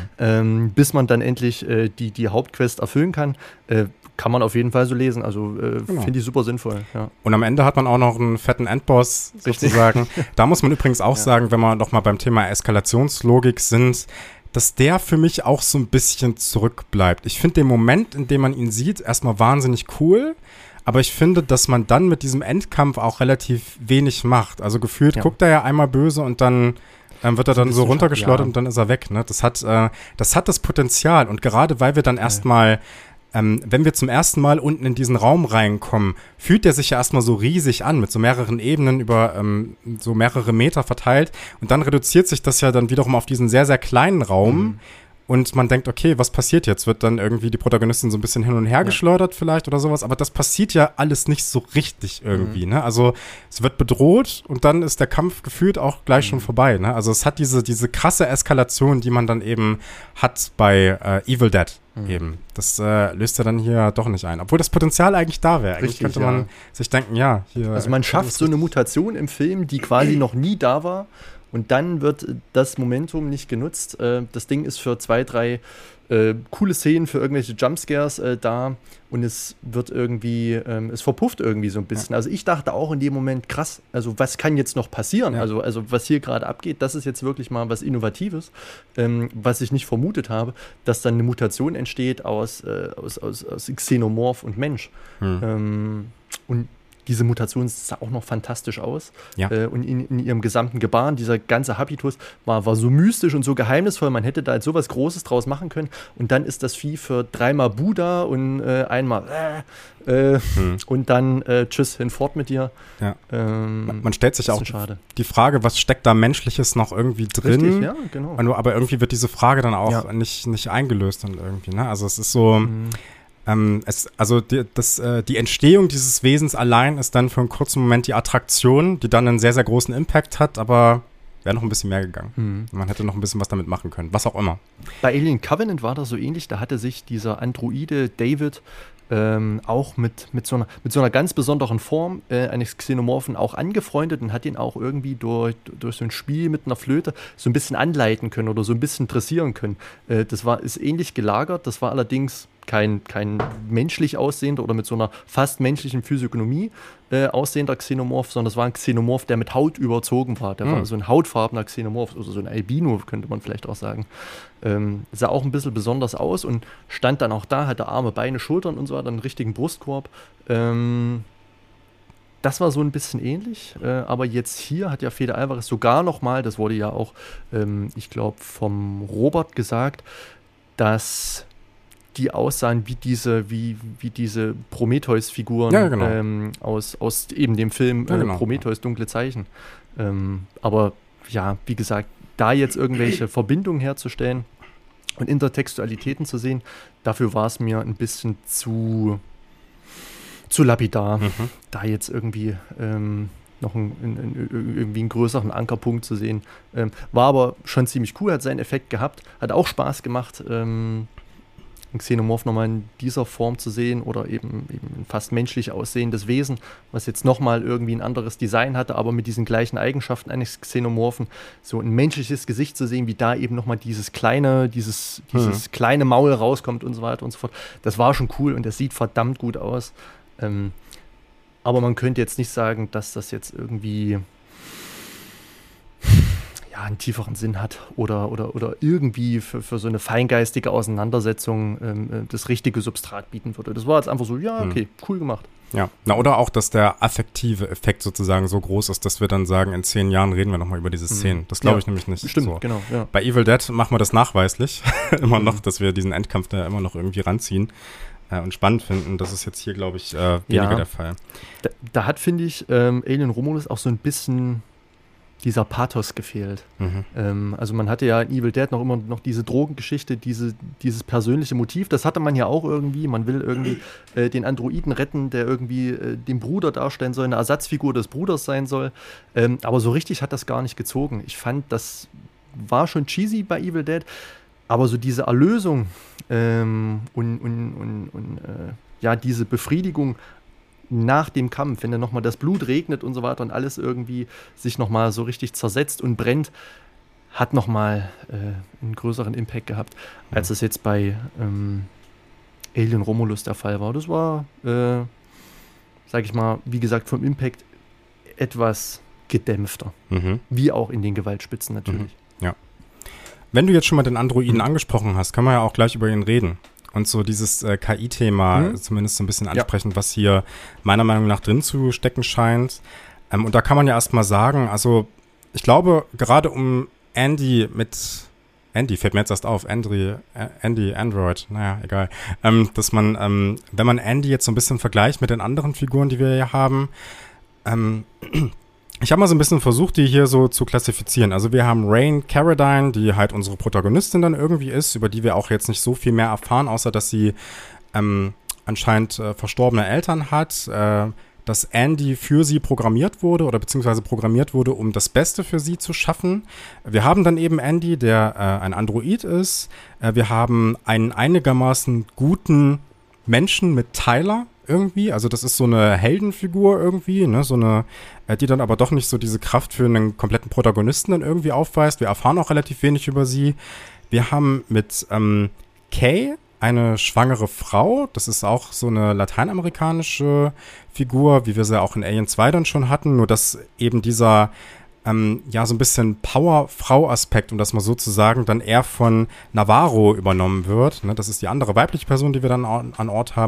Bis man dann endlich die Hauptquest erfüllen kann. Kann man auf jeden Fall so lesen. Also finde ich super sinnvoll. Ja. Und am Ende hat man auch noch einen fetten Endboss sozusagen. Da muss man übrigens auch sagen, wenn wir noch mal beim Thema Eskalationslogik sind, dass der für mich auch so ein bisschen zurückbleibt. Ich finde den Moment, in dem man ihn sieht, erstmal wahnsinnig cool. Aber ich finde, dass man dann mit diesem Endkampf auch relativ wenig macht. Also gefühlt guckt er ja einmal böse und dann wird er dann so runtergeschleudert und dann ist er weg. Ne? Das hat das Potenzial. Und gerade weil wir dann erstmal, wenn wir zum ersten Mal unten in diesen Raum reinkommen, fühlt der sich ja erstmal so riesig an, mit so mehreren Ebenen über so mehrere Meter verteilt. Und dann reduziert sich das ja dann wiederum auf diesen sehr, sehr kleinen Raum. Und man denkt, okay, was passiert jetzt? Wird dann irgendwie die Protagonistin so ein bisschen hin und her geschleudert vielleicht oder sowas? Aber das passiert ja alles nicht so richtig irgendwie, ne? Also es wird bedroht und dann ist der Kampf gefühlt auch gleich schon vorbei, ne? Also es hat diese krasse Eskalation, die man dann eben hat bei Evil Dead eben. Das löst er dann hier doch nicht ein. Obwohl das Potenzial eigentlich da wäre. Eigentlich könnte man sich denken, hier. Also man schafft so eine Mutation im Film, die quasi noch nie da war. Und dann wird das Momentum nicht genutzt. Das Ding ist für 2, 3 coole Szenen, für irgendwelche Jumpscares da. Und es wird irgendwie, es verpufft irgendwie so ein bisschen. Ja. Also ich dachte auch in dem Moment, krass, also was kann jetzt noch passieren? Ja. Also was hier gerade abgeht, das ist jetzt wirklich mal was Innovatives, was ich nicht vermutet habe, dass dann eine Mutation entsteht aus Xenomorph und Mensch. Und diese Mutation sah auch noch fantastisch aus. Ja. Und in ihrem gesamten Gebaren, dieser ganze Habitus war so mystisch und so geheimnisvoll. Man hätte da jetzt sowas Großes draus machen können. Und dann ist das Vieh für 3-mal Buddha und einmal und dann tschüss, hinfort mit dir. Ja. Man stellt sich auch schade. Die Frage, was steckt da Menschliches noch irgendwie drin? Richtig, ja, genau. Aber irgendwie wird diese Frage dann auch nicht eingelöst dann irgendwie. Ne? Also es ist so... die Entstehung dieses Wesens allein ist dann für einen kurzen Moment die Attraktion, die dann einen sehr, sehr großen Impact hat, aber wäre noch ein bisschen mehr gegangen. Man hätte noch ein bisschen was damit machen können, was auch immer. Bei Alien Covenant war das so ähnlich, da hatte sich dieser Androide David auch mit so einer ganz besonderen Form eines Xenomorphen auch angefreundet und hat ihn auch irgendwie durch so ein Spiel mit einer Flöte so ein bisschen anleiten können oder so ein bisschen dressieren können. Ist ähnlich gelagert, das war allerdings kein menschlich aussehender oder mit so einer fast menschlichen Physiognomie aussehender Xenomorph, sondern das war ein Xenomorph, der mit Haut überzogen war. Der war so ein hautfarbener Xenomorph, also so ein Albino, könnte man vielleicht auch sagen. Sah auch ein bisschen besonders aus und stand dann auch da, hatte Arme, Beine, Schultern und so weiter, einen richtigen Brustkorb. Das war so ein bisschen ähnlich, aber jetzt hier hat ja Fede Alvarez sogar nochmal, das wurde ja auch, ich glaube, vom Robert gesagt, dass die aussahen wie diese Prometheus-Figuren aus eben dem Film Prometheus, Dunkle Zeichen. Aber ja, wie gesagt, da jetzt irgendwelche Verbindungen herzustellen und Intertextualitäten zu sehen, dafür war es mir ein bisschen zu lapidar, da jetzt irgendwie noch irgendwie einen größeren Ankerpunkt zu sehen. War aber schon ziemlich cool, hat seinen Effekt gehabt, hat auch Spaß gemacht, ein Xenomorph nochmal in dieser Form zu sehen oder eben ein fast menschlich aussehendes Wesen, was jetzt nochmal irgendwie ein anderes Design hatte, aber mit diesen gleichen Eigenschaften eines Xenomorphen, so ein menschliches Gesicht zu sehen, wie da eben nochmal dieses kleine Maul rauskommt und so weiter und so fort. Das war schon cool und das sieht verdammt gut aus. Aber man könnte jetzt nicht sagen, dass das jetzt irgendwie einen tieferen Sinn hat oder irgendwie für so eine feingeistige Auseinandersetzung das richtige Substrat bieten würde. Das war jetzt einfach so, okay, cool gemacht. Ja, oder auch, dass der affektive Effekt sozusagen so groß ist, dass wir dann sagen, in 10 Jahren reden wir nochmal über diese Szenen. Das glaube ich nämlich nicht. Stimmt, so. Genau. Ja. Bei Evil Dead machen wir das nachweislich immer noch, dass wir diesen Endkampf da immer noch irgendwie ranziehen und spannend finden. Das ist jetzt hier, glaube ich, weniger der Fall. Da hat, finde ich, Alien Romulus auch so ein bisschen dieser Pathos gefehlt. Also man hatte ja in Evil Dead noch diese Drogengeschichte, dieses persönliche Motiv, das hatte man ja auch irgendwie. Man will irgendwie den Androiden retten, der irgendwie den Bruder darstellen soll, eine Ersatzfigur des Bruders sein soll. Aber so richtig hat das gar nicht gezogen. Ich fand, das war schon cheesy bei Evil Dead, aber so diese Erlösung diese Befriedigung nach dem Kampf, wenn dann nochmal das Blut regnet und so weiter und alles irgendwie sich nochmal so richtig zersetzt und brennt, hat nochmal einen größeren Impact gehabt, als es jetzt bei Alien Romulus der Fall war. Das war, sag ich mal, wie gesagt, vom Impact etwas gedämpfter. Wie auch in den Gewaltspitzen natürlich. Ja. Wenn du jetzt schon mal den Androiden angesprochen hast, können wir ja auch gleich über ihn reden. Und so dieses KI-Thema zumindest so ein bisschen ansprechen, was hier meiner Meinung nach drin zu stecken scheint. Und da kann man ja erstmal sagen, also ich glaube, gerade um Andy fällt mir jetzt erst auf, Android, naja, egal, dass man, wenn man Andy jetzt so ein bisschen vergleicht mit den anderen Figuren, die wir hier haben, ich habe mal so ein bisschen versucht, die hier so zu klassifizieren. Also wir haben Rain Carradine, die halt unsere Protagonistin dann irgendwie ist, über die wir auch jetzt nicht so viel mehr erfahren, außer dass sie anscheinend verstorbene Eltern hat, dass Andy für sie programmiert wurde oder beziehungsweise programmiert wurde, um das Beste für sie zu schaffen. Wir haben dann eben Andy, der ein Android ist. Wir haben einen einigermaßen guten Menschen mit Tyler irgendwie, also das ist so eine Heldenfigur irgendwie, ne, so eine, die dann aber doch nicht so diese Kraft für einen kompletten Protagonisten dann irgendwie aufweist. Wir erfahren auch relativ wenig über sie. Wir haben mit Kay eine schwangere Frau, das ist auch so eine lateinamerikanische Figur, wie wir sie auch in Alien 2 dann schon hatten, nur dass eben dieser so ein bisschen Power-Frau-Aspekt, um das mal so zu sagen, dann eher von Navarro übernommen wird. Ne? Das ist die andere weibliche Person, die wir dann an Ort haben.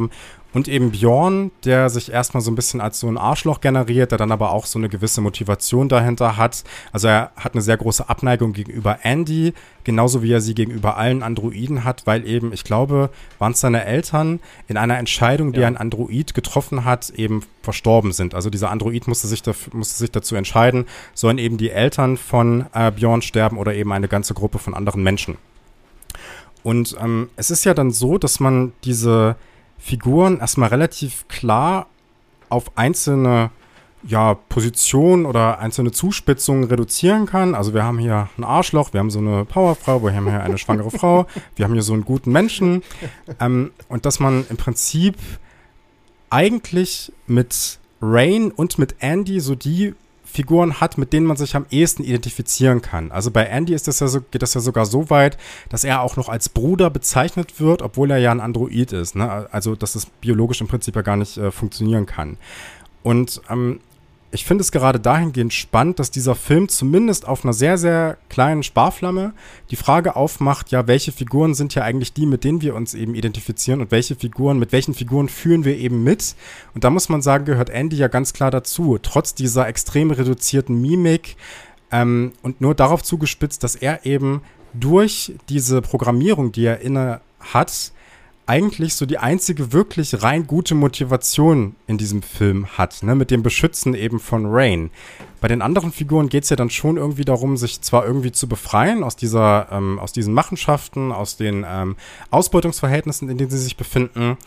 Und eben Bjorn, der sich erstmal so ein bisschen als so ein Arschloch generiert, der dann aber auch so eine gewisse Motivation dahinter hat. Also er hat eine sehr große Abneigung gegenüber Andy, genauso wie er sie gegenüber allen Androiden hat, weil eben, ich glaube, waren es seine Eltern in einer Entscheidung, die ein Android getroffen hat, eben verstorben sind. Also dieser Android musste sich dazu entscheiden, sollen eben die Eltern von Bjorn sterben oder eben eine ganze Gruppe von anderen Menschen. Und es ist ja dann so, dass man diese Figuren erstmal relativ klar auf einzelne Positionen oder einzelne Zuspitzungen reduzieren kann. Also wir haben hier ein Arschloch, wir haben so eine Powerfrau, wir haben hier eine schwangere Frau, wir haben hier so einen guten Menschen. Und dass man im Prinzip eigentlich mit Rain und mit Andy so die Figuren hat, mit denen man sich am ehesten identifizieren kann. Also bei Andy geht das ja sogar so weit, dass er auch noch als Bruder bezeichnet wird, obwohl er ja ein Android ist. Ne? Also dass das biologisch im Prinzip ja gar nicht funktionieren kann. Und ich finde es gerade dahingehend spannend, dass dieser Film zumindest auf einer sehr, sehr kleinen Sparflamme die Frage aufmacht, ja, welche Figuren sind ja eigentlich die, mit denen wir uns eben identifizieren und mit welchen Figuren führen wir eben mit. Und da muss man sagen, gehört Andy ja ganz klar dazu, trotz dieser extrem reduzierten Mimik und nur darauf zugespitzt, dass er eben durch diese Programmierung, die er inne hat, eigentlich so die einzige wirklich rein gute Motivation in diesem Film hat, ne, mit dem Beschützen eben von Rain. Bei den anderen Figuren geht es ja dann schon irgendwie darum, sich zwar irgendwie zu befreien aus diesen Machenschaften, aus den Ausbeutungsverhältnissen, in denen sie sich befinden.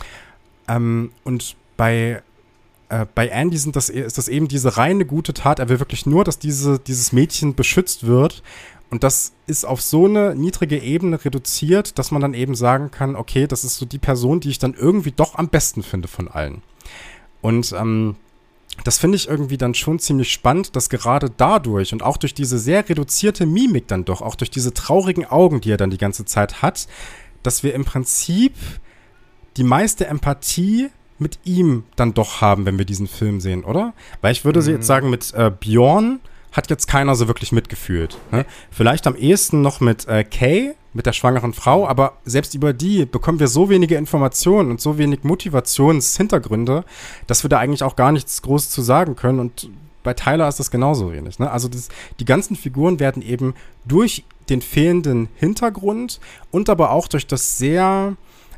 Und bei Andy ist das eben diese reine gute Tat. Er will wirklich nur, dass dieses Mädchen beschützt wird. Und das ist auf so eine niedrige Ebene reduziert, dass man dann eben sagen kann, okay, das ist so die Person, die ich dann irgendwie doch am besten finde von allen. Und das finde ich irgendwie dann schon ziemlich spannend, dass gerade dadurch und auch durch diese sehr reduzierte Mimik dann doch, auch durch diese traurigen Augen, die er dann die ganze Zeit hat, dass wir im Prinzip die meiste Empathie mit ihm dann doch haben, wenn wir diesen Film sehen, oder? Weil ich würde jetzt sagen, mit Bjorn hat jetzt keiner so wirklich mitgefühlt. Ne? Vielleicht am ehesten noch mit Kay, mit der schwangeren Frau, aber selbst über die bekommen wir so wenige Informationen und so wenig Motivationshintergründe, dass wir da eigentlich auch gar nichts Großes zu sagen können. Und bei Tyler ist das genauso wenig. Ne? Also die ganzen Figuren werden eben durch den fehlenden Hintergrund und aber auch durch das sehr,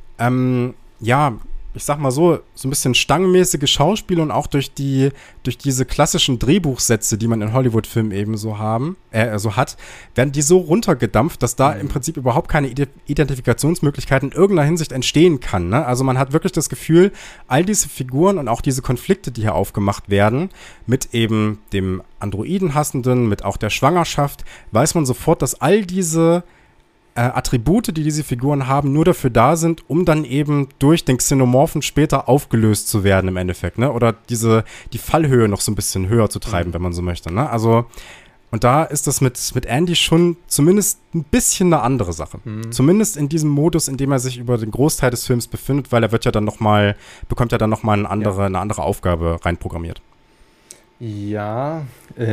ich sag mal so ein bisschen stangenmäßige Schauspiel und auch durch diese klassischen Drehbuchsätze, die man in Hollywood-Filmen eben so hat, werden die so runtergedampft, dass da im Prinzip überhaupt keine Identifikationsmöglichkeit in irgendeiner Hinsicht entstehen kann. Ne? Also man hat wirklich das Gefühl, all diese Figuren und auch diese Konflikte, die hier aufgemacht werden, mit eben dem Androidenhassenden, mit auch der Schwangerschaft, weiß man sofort, dass all diese Attribute, die diese Figuren haben, nur dafür da sind, um dann eben durch den Xenomorphen später aufgelöst zu werden im Endeffekt, ne? Oder die Fallhöhe noch so ein bisschen höher zu treiben, wenn man so möchte, ne? Also, und da ist das mit Andy schon zumindest ein bisschen eine andere Sache. Zumindest in diesem Modus, in dem er sich über den Großteil des Films befindet, weil er bekommt ja dann noch mal eine andere Aufgabe reinprogrammiert. Ja,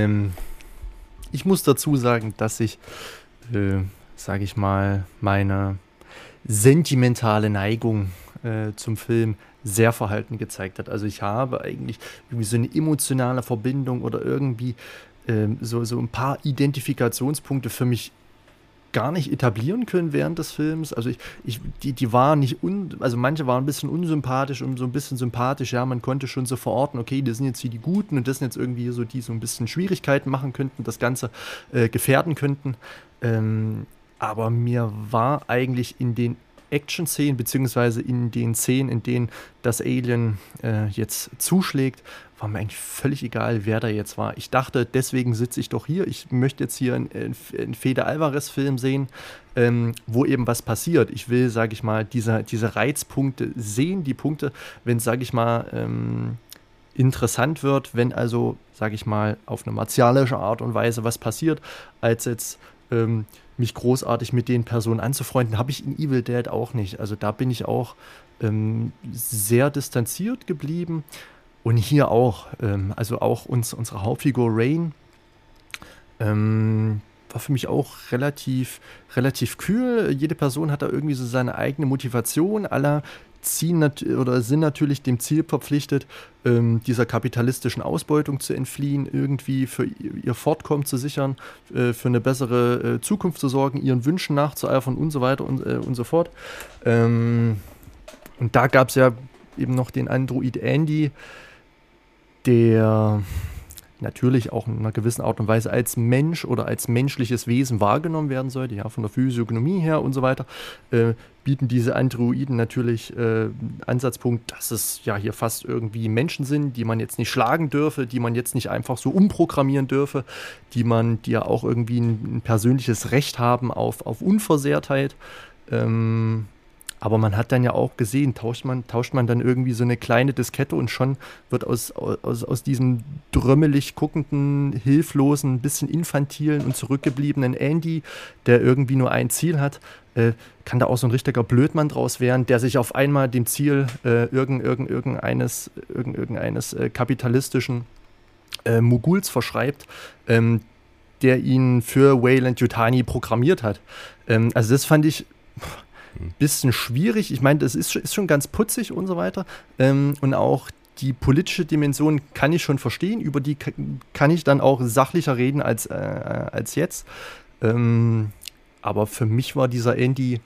ich muss dazu sagen, dass ich sage ich mal, meine sentimentale Neigung zum Film sehr verhalten gezeigt hat. Also ich habe eigentlich irgendwie so eine emotionale Verbindung oder irgendwie so ein paar Identifikationspunkte für mich gar nicht etablieren können während des Films. Also die waren also manche waren ein bisschen unsympathisch und so ein bisschen sympathisch. Ja, man konnte schon so verorten, okay, das sind jetzt hier die Guten und das sind jetzt irgendwie so, die so ein bisschen Schwierigkeiten machen könnten, das Ganze gefährden könnten. Aber mir war eigentlich in den Action-Szenen, beziehungsweise in den Szenen, in denen das Alien jetzt zuschlägt, war mir eigentlich völlig egal, wer da jetzt war. Ich dachte, deswegen sitze ich doch hier. Ich möchte jetzt hier einen Fede Alvarez-Film sehen, wo eben was passiert. Ich will, sage ich mal, diese Reizpunkte sehen, die Punkte, wenn es, sage ich mal, interessant wird, wenn also, sage ich mal, auf eine martialische Art und Weise was passiert, als jetzt mich großartig mit den Personen anzufreunden, habe ich in Evil Dead auch nicht. Also da bin ich auch sehr distanziert geblieben. Und hier auch, also auch unsere Hauptfigur Rain war für mich auch relativ kühl. Jede Person hat da irgendwie so seine eigene Motivation. Alle sind natürlich dem Ziel verpflichtet, dieser kapitalistischen Ausbeutung zu entfliehen, irgendwie für ihr Fortkommen zu sichern, für eine bessere Zukunft zu sorgen, ihren Wünschen nachzueifern und so weiter und so fort. Und da gab es ja eben noch den Android Andy, der natürlich auch in einer gewissen Art und Weise als Mensch oder als menschliches Wesen wahrgenommen werden sollte, ja, von der Physiognomie her und so weiter, bieten diese Androiden natürlich Ansatzpunkt, dass es ja hier fast irgendwie Menschen sind, die man jetzt nicht schlagen dürfe, die man jetzt nicht einfach so umprogrammieren dürfe, die ja auch irgendwie ein persönliches Recht haben auf Unversehrtheit. Aber man hat dann ja auch gesehen, tauscht man dann irgendwie so eine kleine Diskette und schon wird aus diesem drömmelig guckenden, hilflosen, bisschen infantilen und zurückgebliebenen Andy, der irgendwie nur ein Ziel hat, kann da auch so ein richtiger Blödmann draus werden, der sich auf einmal dem Ziel irgendeines kapitalistischen Moguls verschreibt, der ihn für Weyland-Yutani programmiert hat. Also das fand ich bisschen schwierig. Ich meine, das ist schon ganz putzig und so weiter. Und auch die politische Dimension kann ich schon verstehen. Über die kann ich dann auch sachlicher reden als jetzt. Aber für mich war dieser Andy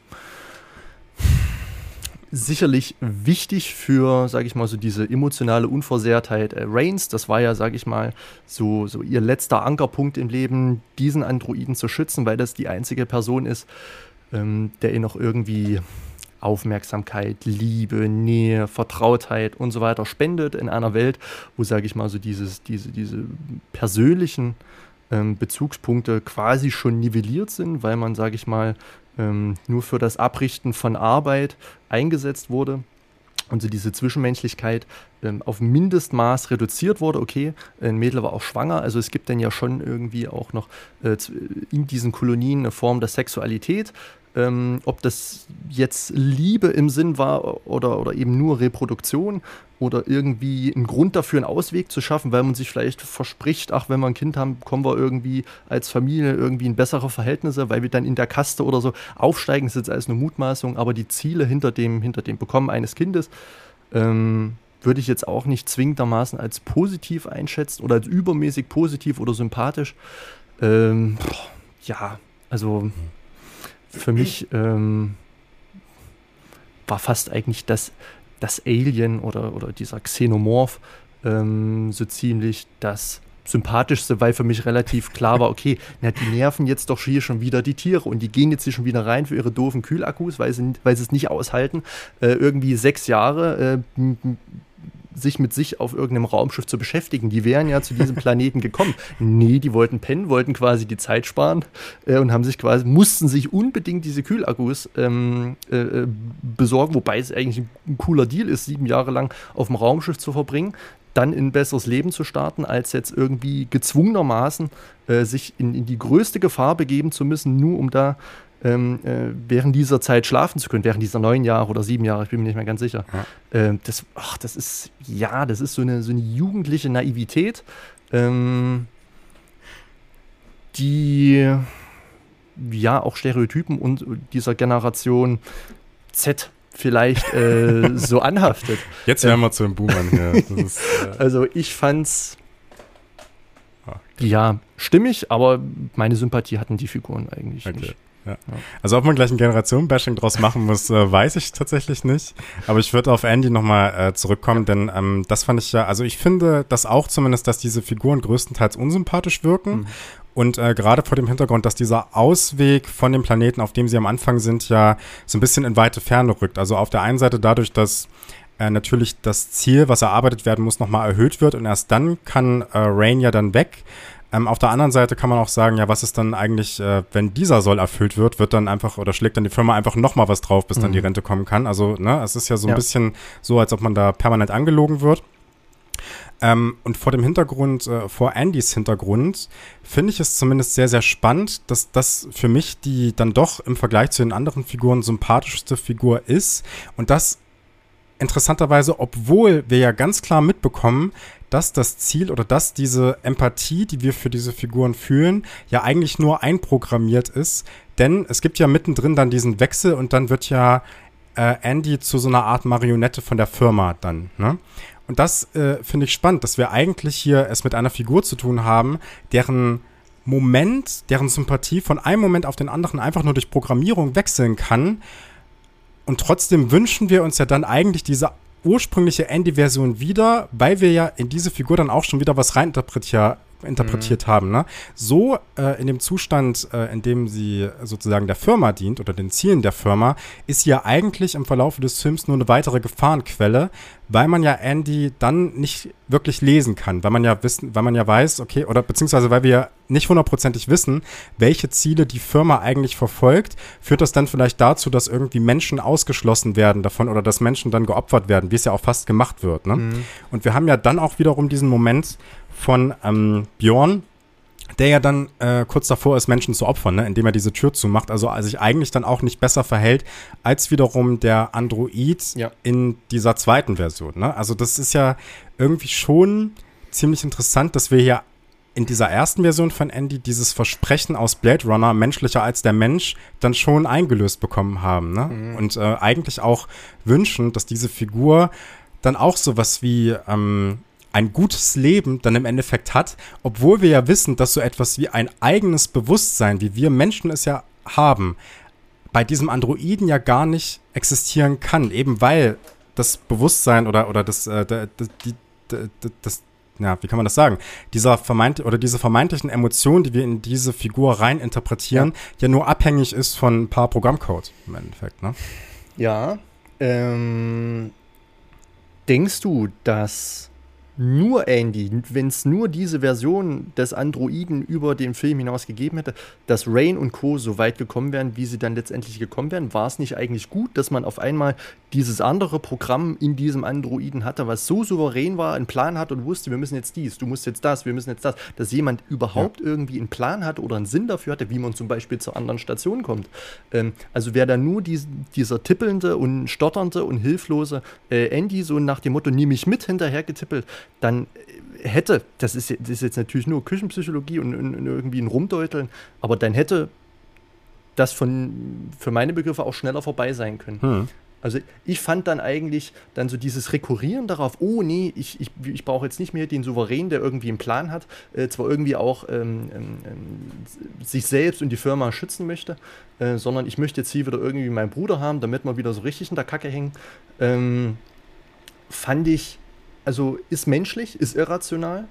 sicherlich wichtig für, sage ich mal, so diese emotionale Unversehrtheit Rains. Das war ja, sage ich mal, so ihr letzter Ankerpunkt im Leben, diesen Androiden zu schützen, weil das die einzige Person ist, der ihr noch irgendwie Aufmerksamkeit, Liebe, Nähe, Vertrautheit und so weiter spendet in einer Welt, wo, sage ich mal, so diese persönlichen Bezugspunkte quasi schon nivelliert sind, weil man, sage ich mal, nur für das Abrichten von Arbeit eingesetzt wurde. Und so diese Zwischenmenschlichkeit auf Mindestmaß reduziert wurde. Okay, ein Mädel war auch schwanger, also es gibt dann ja schon irgendwie auch noch in diesen Kolonien eine Form der Sexualität. Ob das jetzt Liebe im Sinn war oder eben nur Reproduktion oder irgendwie einen Grund dafür, einen Ausweg zu schaffen, weil man sich vielleicht verspricht, ach, wenn wir ein Kind haben, kommen wir irgendwie als Familie irgendwie in bessere Verhältnisse, weil wir dann in der Kaste oder so aufsteigen, das ist jetzt alles eine Mutmaßung, aber die Ziele hinter dem Bekommen eines Kindes würde ich jetzt auch nicht zwingendermaßen als positiv einschätzen oder als übermäßig positiv oder sympathisch. Ja, also für mich war fast eigentlich das Alien oder dieser Xenomorph so ziemlich das Sympathischste, weil für mich relativ klar war, okay, die nerven jetzt doch hier schon wieder die Tiere und die gehen jetzt hier schon wieder rein für ihre doofen Kühlakkus, weil sie es nicht aushalten, irgendwie 6 Jahre sich mit sich auf irgendeinem Raumschiff zu beschäftigen. Die wären ja zu diesem Planeten gekommen. Nee, die wollten pennen, wollten quasi die Zeit sparen und mussten sich unbedingt diese Kühlakkus besorgen, wobei es eigentlich ein cooler Deal ist, 7 Jahre lang auf dem Raumschiff zu verbringen, dann in ein besseres Leben zu starten, als jetzt irgendwie gezwungenermaßen sich in die größte Gefahr begeben zu müssen, nur um da während dieser Zeit schlafen zu können, während dieser 9 Jahre oder 7 Jahre, ich bin mir nicht mehr ganz sicher. Ja. Das ist so eine jugendliche Naivität, die ja auch Stereotypen und dieser Generation Z vielleicht so anhaftet. Jetzt wären wir zu den Boomern hier. Also ich fand's stimmig, aber meine Sympathie hatten die Figuren eigentlich nicht. Ja. Also ob man gleich ein Generation-Bashing draus machen muss, weiß ich tatsächlich nicht. Aber ich würde auf Andy nochmal zurückkommen, denn das fand ich also ich finde das auch zumindest, dass diese Figuren größtenteils unsympathisch wirken. Mhm. Und gerade vor dem Hintergrund, dass dieser Ausweg von dem Planeten, auf dem sie am Anfang sind, ja so ein bisschen in weite Ferne rückt. Also auf der einen Seite dadurch, dass natürlich das Ziel, was erarbeitet werden muss, nochmal erhöht wird und erst dann kann Rain ja dann weg. Auf der anderen Seite kann man auch sagen, ja, was ist dann eigentlich, wenn dieser Soll erfüllt wird dann einfach oder schlägt dann die Firma einfach nochmal was drauf, bis dann die Rente kommen kann. Also, es ist ja so ein bisschen so, als ob man da permanent angelogen wird. Und vor dem Hintergrund, vor Andys Hintergrund, finde ich es zumindest sehr, sehr spannend, dass das für mich die dann doch im Vergleich zu den anderen Figuren sympathischste Figur ist. Und das interessanterweise, obwohl wir ja ganz klar mitbekommen, dass das Ziel oder dass diese Empathie, die wir für diese Figuren fühlen, ja eigentlich nur einprogrammiert ist. Denn es gibt ja mittendrin dann diesen Wechsel und dann wird ja Andy zu so einer Art Marionette von der Firma dann, ne? Und das finde ich spannend, dass wir eigentlich hier es mit einer Figur zu tun haben, deren Sympathie von einem Moment auf den anderen einfach nur durch Programmierung wechseln kann. Und trotzdem wünschen wir uns ja dann eigentlich diese ursprüngliche Andy-Version wieder, weil wir ja in diese Figur dann auch schon wieder was interpretiert haben. Ne? So in dem Zustand, in dem sie sozusagen der Firma dient oder den Zielen der Firma, ist sie ja eigentlich im Verlauf des Films nur eine weitere Gefahrenquelle, weil man ja Andy dann nicht wirklich lesen kann, weil man ja weiß, okay, oder beziehungsweise weil wir ja nicht hundertprozentig wissen, welche Ziele die Firma eigentlich verfolgt, führt das dann vielleicht dazu, dass irgendwie Menschen ausgeschlossen werden davon oder dass Menschen dann geopfert werden, wie es ja auch fast gemacht wird. Ne? Und wir haben ja dann auch wiederum diesen Moment von Bjorn, der ja dann kurz davor ist, Menschen zu opfern, ne? Indem er diese Tür zumacht, also sich eigentlich dann auch nicht besser verhält, als wiederum der Android in dieser zweiten Version. Ne? Also das ist ja irgendwie schon ziemlich interessant, dass wir hier in dieser ersten Version von Andy dieses Versprechen aus Blade Runner, menschlicher als der Mensch, dann schon eingelöst bekommen haben. Ne? Und eigentlich auch wünschen, dass diese Figur dann auch sowas wie ein gutes Leben dann im Endeffekt hat, obwohl wir ja wissen, dass so etwas wie ein eigenes Bewusstsein, wie wir Menschen es ja haben, bei diesem Androiden ja gar nicht existieren kann, eben weil das Bewusstsein oder das, ja, wie kann man das sagen? Diese vermeintlichen Emotionen, die wir in diese Figur rein interpretieren, ja nur abhängig ist von ein paar Programmcode im Endeffekt, ne? Ja, denkst du, dass nur Andy, wenn es nur diese Version des Androiden über den Film hinaus gegeben hätte, dass Rain und Co. so weit gekommen wären, wie sie dann letztendlich gekommen wären? War es nicht eigentlich gut, dass man auf einmal dieses andere Programm in diesem Androiden hatte, was so souverän war, einen Plan hat und wusste, wir müssen jetzt dies, du musst jetzt das, wir müssen jetzt das, dass jemand überhaupt irgendwie einen Plan hatte oder einen Sinn dafür hatte, wie man zum Beispiel zur anderen Station kommt? Also wäre da nur dieser tippelnde und stotternde und hilflose Andy so nach dem Motto, nimm mich mit, hinterher getippelt, dann hätte, das ist jetzt natürlich nur Küchenpsychologie und irgendwie ein Rumdeuteln, aber dann hätte das für meine Begriffe auch schneller vorbei sein können. Also ich fand dann eigentlich dann so dieses Rekurrieren darauf, oh nee, ich brauche jetzt nicht mehr den Souverän, der irgendwie einen Plan hat, zwar irgendwie auch sich selbst und die Firma schützen möchte, sondern ich möchte jetzt hier wieder irgendwie meinen Bruder haben, damit wir wieder so richtig in der Kacke hängen. Fand ich, also ist menschlich, ist irrational.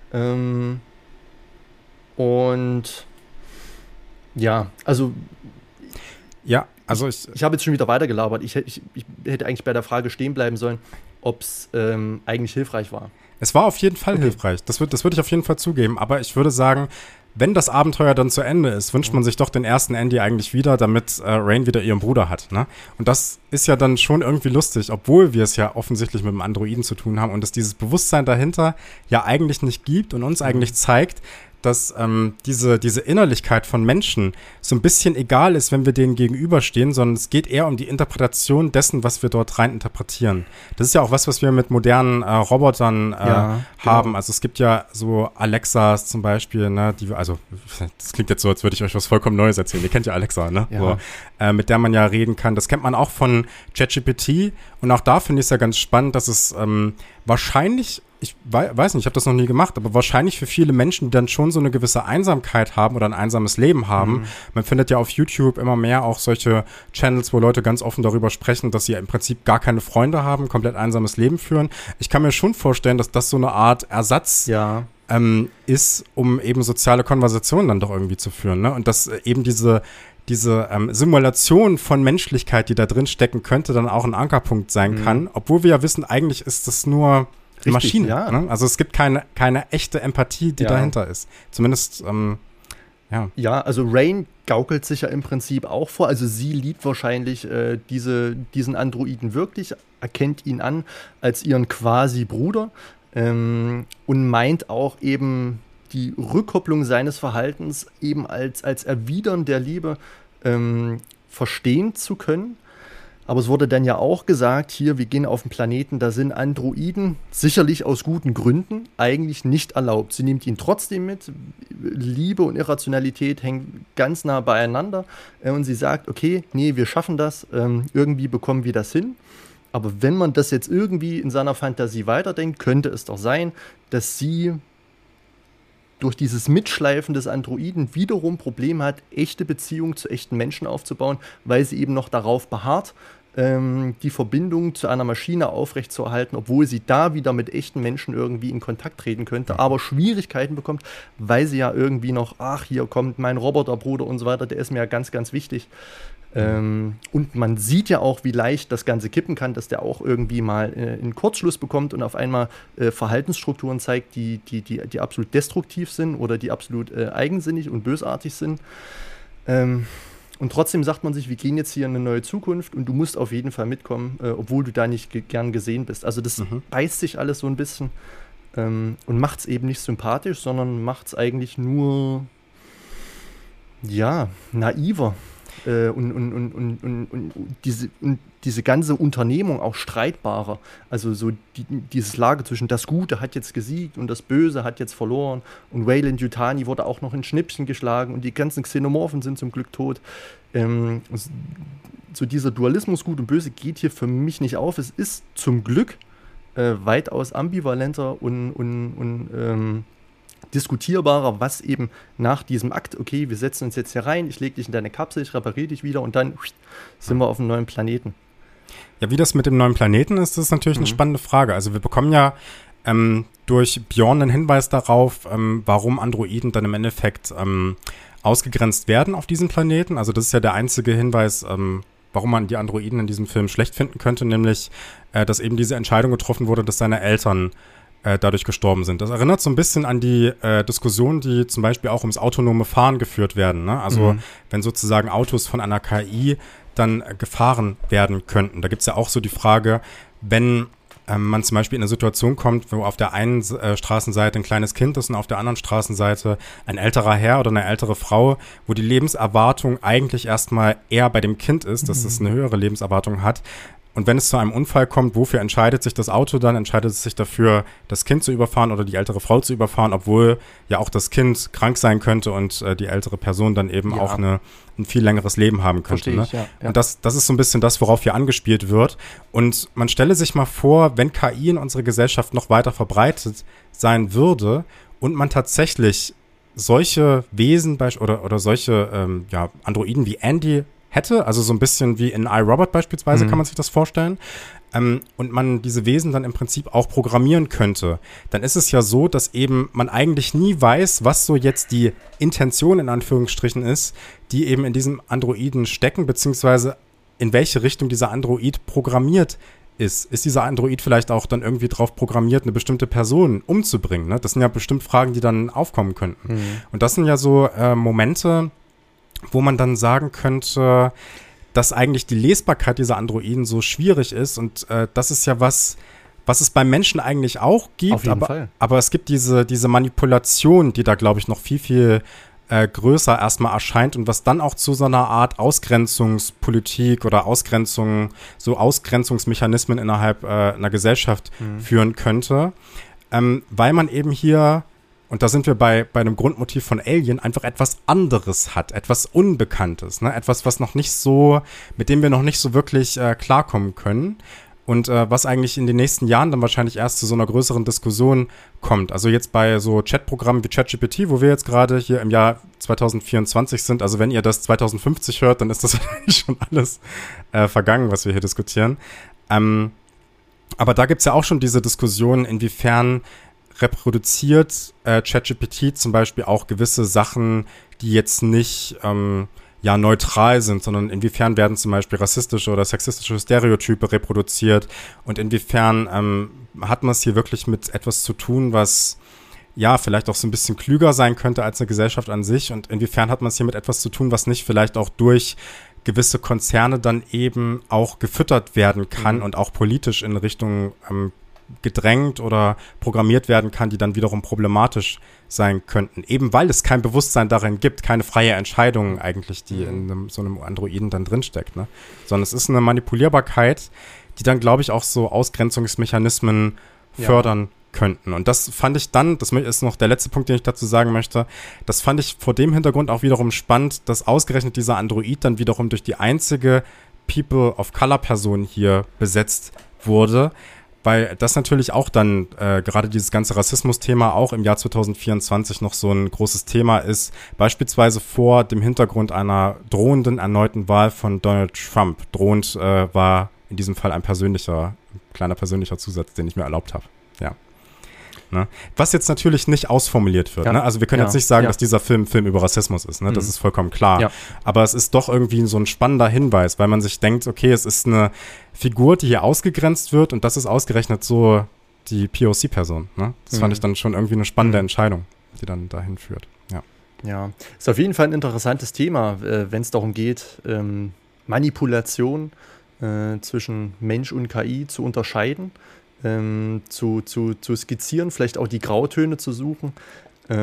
Und ja, also ja, also ich habe jetzt schon wieder weitergelabert. Ich hätte eigentlich bei der Frage stehen bleiben sollen, ob es eigentlich hilfreich war. Es war auf jeden Fall hilfreich. Das würde ich auf jeden Fall zugeben. Aber ich würde sagen, wenn das Abenteuer dann zu Ende ist, wünscht man sich doch den ersten Andy eigentlich wieder, damit Rain wieder ihren Bruder hat. Ne? Und das ist ja dann schon irgendwie lustig, obwohl wir es ja offensichtlich mit einem Androiden zu tun haben und es dieses Bewusstsein dahinter ja eigentlich nicht gibt und uns eigentlich zeigt, dass diese Innerlichkeit von Menschen so ein bisschen egal ist, wenn wir denen gegenüberstehen, sondern es geht eher um die Interpretation dessen, was wir dort rein interpretieren. Das ist ja auch was wir mit modernen Robotern haben. Genau. Also es gibt ja so Alexas zum Beispiel, ne, also das klingt jetzt so, als würde ich euch was vollkommen Neues erzählen. Ihr kennt ja Alexa, ne? Ja. So, mit der man ja reden kann. Das kennt man auch von ChatGPT und auch da finde ich es ja ganz spannend, dass es wahrscheinlich, ich weiß nicht, ich habe das noch nie gemacht, aber wahrscheinlich für viele Menschen, die dann schon so eine gewisse Einsamkeit haben oder ein einsames Leben haben. Man findet ja auf YouTube immer mehr auch solche Channels, wo Leute ganz offen darüber sprechen, dass sie ja im Prinzip gar keine Freunde haben, komplett einsames Leben führen. Ich kann mir schon vorstellen, dass das so eine Art Ersatz ist, um eben soziale Konversationen dann doch irgendwie zu führen. Ne? Und dass eben diese Simulation von Menschlichkeit, die da drin stecken könnte, dann auch ein Ankerpunkt sein kann, obwohl wir ja wissen, eigentlich ist das nur Maschine. Ja. Ne? Also es gibt keine echte Empathie, die dahinter ist. Zumindest, Ja, also Rain gaukelt sich ja im Prinzip auch vor. Also sie liebt wahrscheinlich diesen Androiden wirklich, erkennt ihn an als ihren quasi Bruder und meint auch eben die Rückkopplung seines Verhaltens eben als Erwidern der Liebe verstehen zu können. Aber es wurde dann ja auch gesagt, hier, wir gehen auf einen Planeten, da sind Androiden, sicherlich aus guten Gründen, eigentlich nicht erlaubt. Sie nimmt ihn trotzdem mit. Liebe und Irrationalität hängen ganz nah beieinander. Und sie sagt, okay, nee, wir schaffen das, irgendwie bekommen wir das hin. Aber wenn man das jetzt irgendwie in seiner Fantasie weiterdenkt, könnte es doch sein, dass sie durch dieses Mitschleifen des Androiden wiederum Probleme hat, echte Beziehungen zu echten Menschen aufzubauen, weil sie eben noch darauf beharrt, die Verbindung zu einer Maschine aufrechtzuerhalten, obwohl sie da wieder mit echten Menschen irgendwie in Kontakt treten könnte, aber Schwierigkeiten bekommt, weil sie ja irgendwie noch, ach, hier kommt mein Roboterbruder und so weiter, der ist mir ja ganz, ganz wichtig. Und man sieht ja auch, wie leicht das Ganze kippen kann, dass der auch irgendwie mal einen Kurzschluss bekommt und auf einmal Verhaltensstrukturen zeigt, die absolut destruktiv sind oder die absolut eigensinnig und bösartig sind. Und trotzdem sagt man sich, wir gehen jetzt hier in eine neue Zukunft und du musst auf jeden Fall mitkommen, obwohl du da nicht gern gesehen bist. Also das beißt sich alles so ein bisschen und macht es eben nicht sympathisch, sondern macht es eigentlich nur, ja, naiver. Und diese ganze Unternehmung auch streitbarer. Also so dieses Lager zwischen das Gute hat jetzt gesiegt und das Böse hat jetzt verloren und Weyland-Yutani wurde auch noch in Schnippchen geschlagen und die ganzen Xenomorphen sind zum Glück tot. So dieser Dualismus Gut und Böse geht hier für mich nicht auf. Es ist zum Glück weitaus ambivalenter und diskutierbarer, was eben nach diesem Akt, okay, wir setzen uns jetzt hier rein, ich lege dich in deine Kapsel, ich repariere dich wieder und dann sind wir auf einem neuen Planeten. Ja, wie das mit dem neuen Planeten ist, das ist natürlich eine spannende Frage. Also wir bekommen ja durch Bjorn einen Hinweis darauf, warum Androiden dann im Endeffekt ausgegrenzt werden auf diesem Planeten. Also das ist ja der einzige Hinweis, warum man die Androiden in diesem Film schlecht finden könnte, nämlich, dass eben diese Entscheidung getroffen wurde, dass seine Eltern dadurch gestorben sind. Das erinnert so ein bisschen an die Diskussionen, die zum Beispiel auch ums autonome Fahren geführt werden. Ne? Also wenn sozusagen Autos von einer KI dann gefahren werden könnten. Da gibt es ja auch so die Frage, wenn man zum Beispiel in eine Situation kommt, wo auf der einen Straßenseite ein kleines Kind ist und auf der anderen Straßenseite ein älterer Herr oder eine ältere Frau, wo die Lebenserwartung eigentlich erstmal eher bei dem Kind ist, dass es eine höhere Lebenserwartung hat. Und wenn es zu einem Unfall kommt, wofür entscheidet sich das Auto dann? Entscheidet es sich dafür, das Kind zu überfahren oder die ältere Frau zu überfahren, obwohl ja auch das Kind krank sein könnte und die ältere Person dann eben auch ein viel längeres Leben haben könnte. Ne? Ja. Und das ist so ein bisschen das, worauf hier angespielt wird. Und man stelle sich mal vor, wenn KI in unserer Gesellschaft noch weiter verbreitet sein würde und man tatsächlich solche Wesen oder solche Androiden wie Andy hätte, also so ein bisschen wie in iRobot beispielsweise, kann man sich das vorstellen, und man diese Wesen dann im Prinzip auch programmieren könnte, dann ist es ja so, dass eben man eigentlich nie weiß, was so jetzt die Intention in Anführungsstrichen ist, die eben in diesem Androiden stecken, beziehungsweise in welche Richtung dieser Android programmiert ist. Ist dieser Android vielleicht auch dann irgendwie drauf programmiert, eine bestimmte Person umzubringen? Ne? Das sind ja bestimmt Fragen, die dann aufkommen könnten. Und das sind ja so Momente, wo man dann sagen könnte, dass eigentlich die Lesbarkeit dieser Androiden so schwierig ist und das ist ja was es beim Menschen eigentlich auch gibt, Auf jeden Fall. Aber es gibt diese Manipulation, die da, glaube ich, noch viel, viel größer erstmal erscheint und was dann auch zu so einer Art Ausgrenzungspolitik oder Ausgrenzungsmechanismen innerhalb einer Gesellschaft führen könnte, weil man eben hier, und da sind wir bei einem Grundmotiv von Alien, einfach etwas anderes hat, etwas Unbekanntes, ne? Etwas, was noch nicht so, mit dem wir noch nicht so wirklich klarkommen können und was eigentlich in den nächsten Jahren dann wahrscheinlich erst zu so einer größeren Diskussion kommt. Also jetzt bei so Chatprogrammen wie ChatGPT, wo wir jetzt gerade hier im Jahr 2024 sind, also wenn ihr das 2050 hört, dann ist das wahrscheinlich schon alles vergangen, was wir hier diskutieren. Aber da gibt's ja auch schon diese Diskussion, inwiefern reproduziert ChatGPT zum Beispiel auch gewisse Sachen, die jetzt nicht neutral sind, sondern inwiefern werden zum Beispiel rassistische oder sexistische Stereotype reproduziert und inwiefern hat man es hier wirklich mit etwas zu tun, was ja vielleicht auch so ein bisschen klüger sein könnte als eine Gesellschaft an sich und inwiefern hat man es hier mit etwas zu tun, was nicht vielleicht auch durch gewisse Konzerne dann eben auch gefüttert werden kann und auch politisch in Richtung gedrängt oder programmiert werden kann, die dann wiederum problematisch sein könnten. Eben weil es kein Bewusstsein darin gibt, keine freie Entscheidung eigentlich, die in so einem Androiden dann drinsteckt, ne? Sondern es ist eine Manipulierbarkeit, die dann, glaube ich, auch so Ausgrenzungsmechanismen fördern könnten. Und das fand ich dann, das ist noch der letzte Punkt, den ich dazu sagen möchte, das fand ich vor dem Hintergrund auch wiederum spannend, dass ausgerechnet dieser Android dann wiederum durch die einzige People of Color Person hier besetzt wurde, weil das natürlich auch dann gerade dieses ganze Rassismus-Thema auch im Jahr 2024 noch so ein großes Thema ist, beispielsweise vor dem Hintergrund einer drohenden erneuten Wahl von Donald Trump. Drohend war in diesem Fall ein kleiner persönlicher Zusatz, den ich mir erlaubt habe. Ja. Ne? Was jetzt natürlich nicht ausformuliert wird. Ne? Also wir können jetzt nicht sagen, dass dieser Film über Rassismus ist. Ne? Das ist vollkommen klar. Ja. Aber es ist doch irgendwie so ein spannender Hinweis, weil man sich denkt, okay, es ist eine Figur, die hier ausgegrenzt wird und das ist ausgerechnet so die POC-Person. Ne? Das fand ich dann schon irgendwie eine spannende Entscheidung, die dann dahin führt. Ja, ist auf jeden Fall ein interessantes Thema, wenn es darum geht, Manipulation zwischen Mensch und KI zu unterscheiden. Zu skizzieren, vielleicht auch die Grautöne zu suchen. Da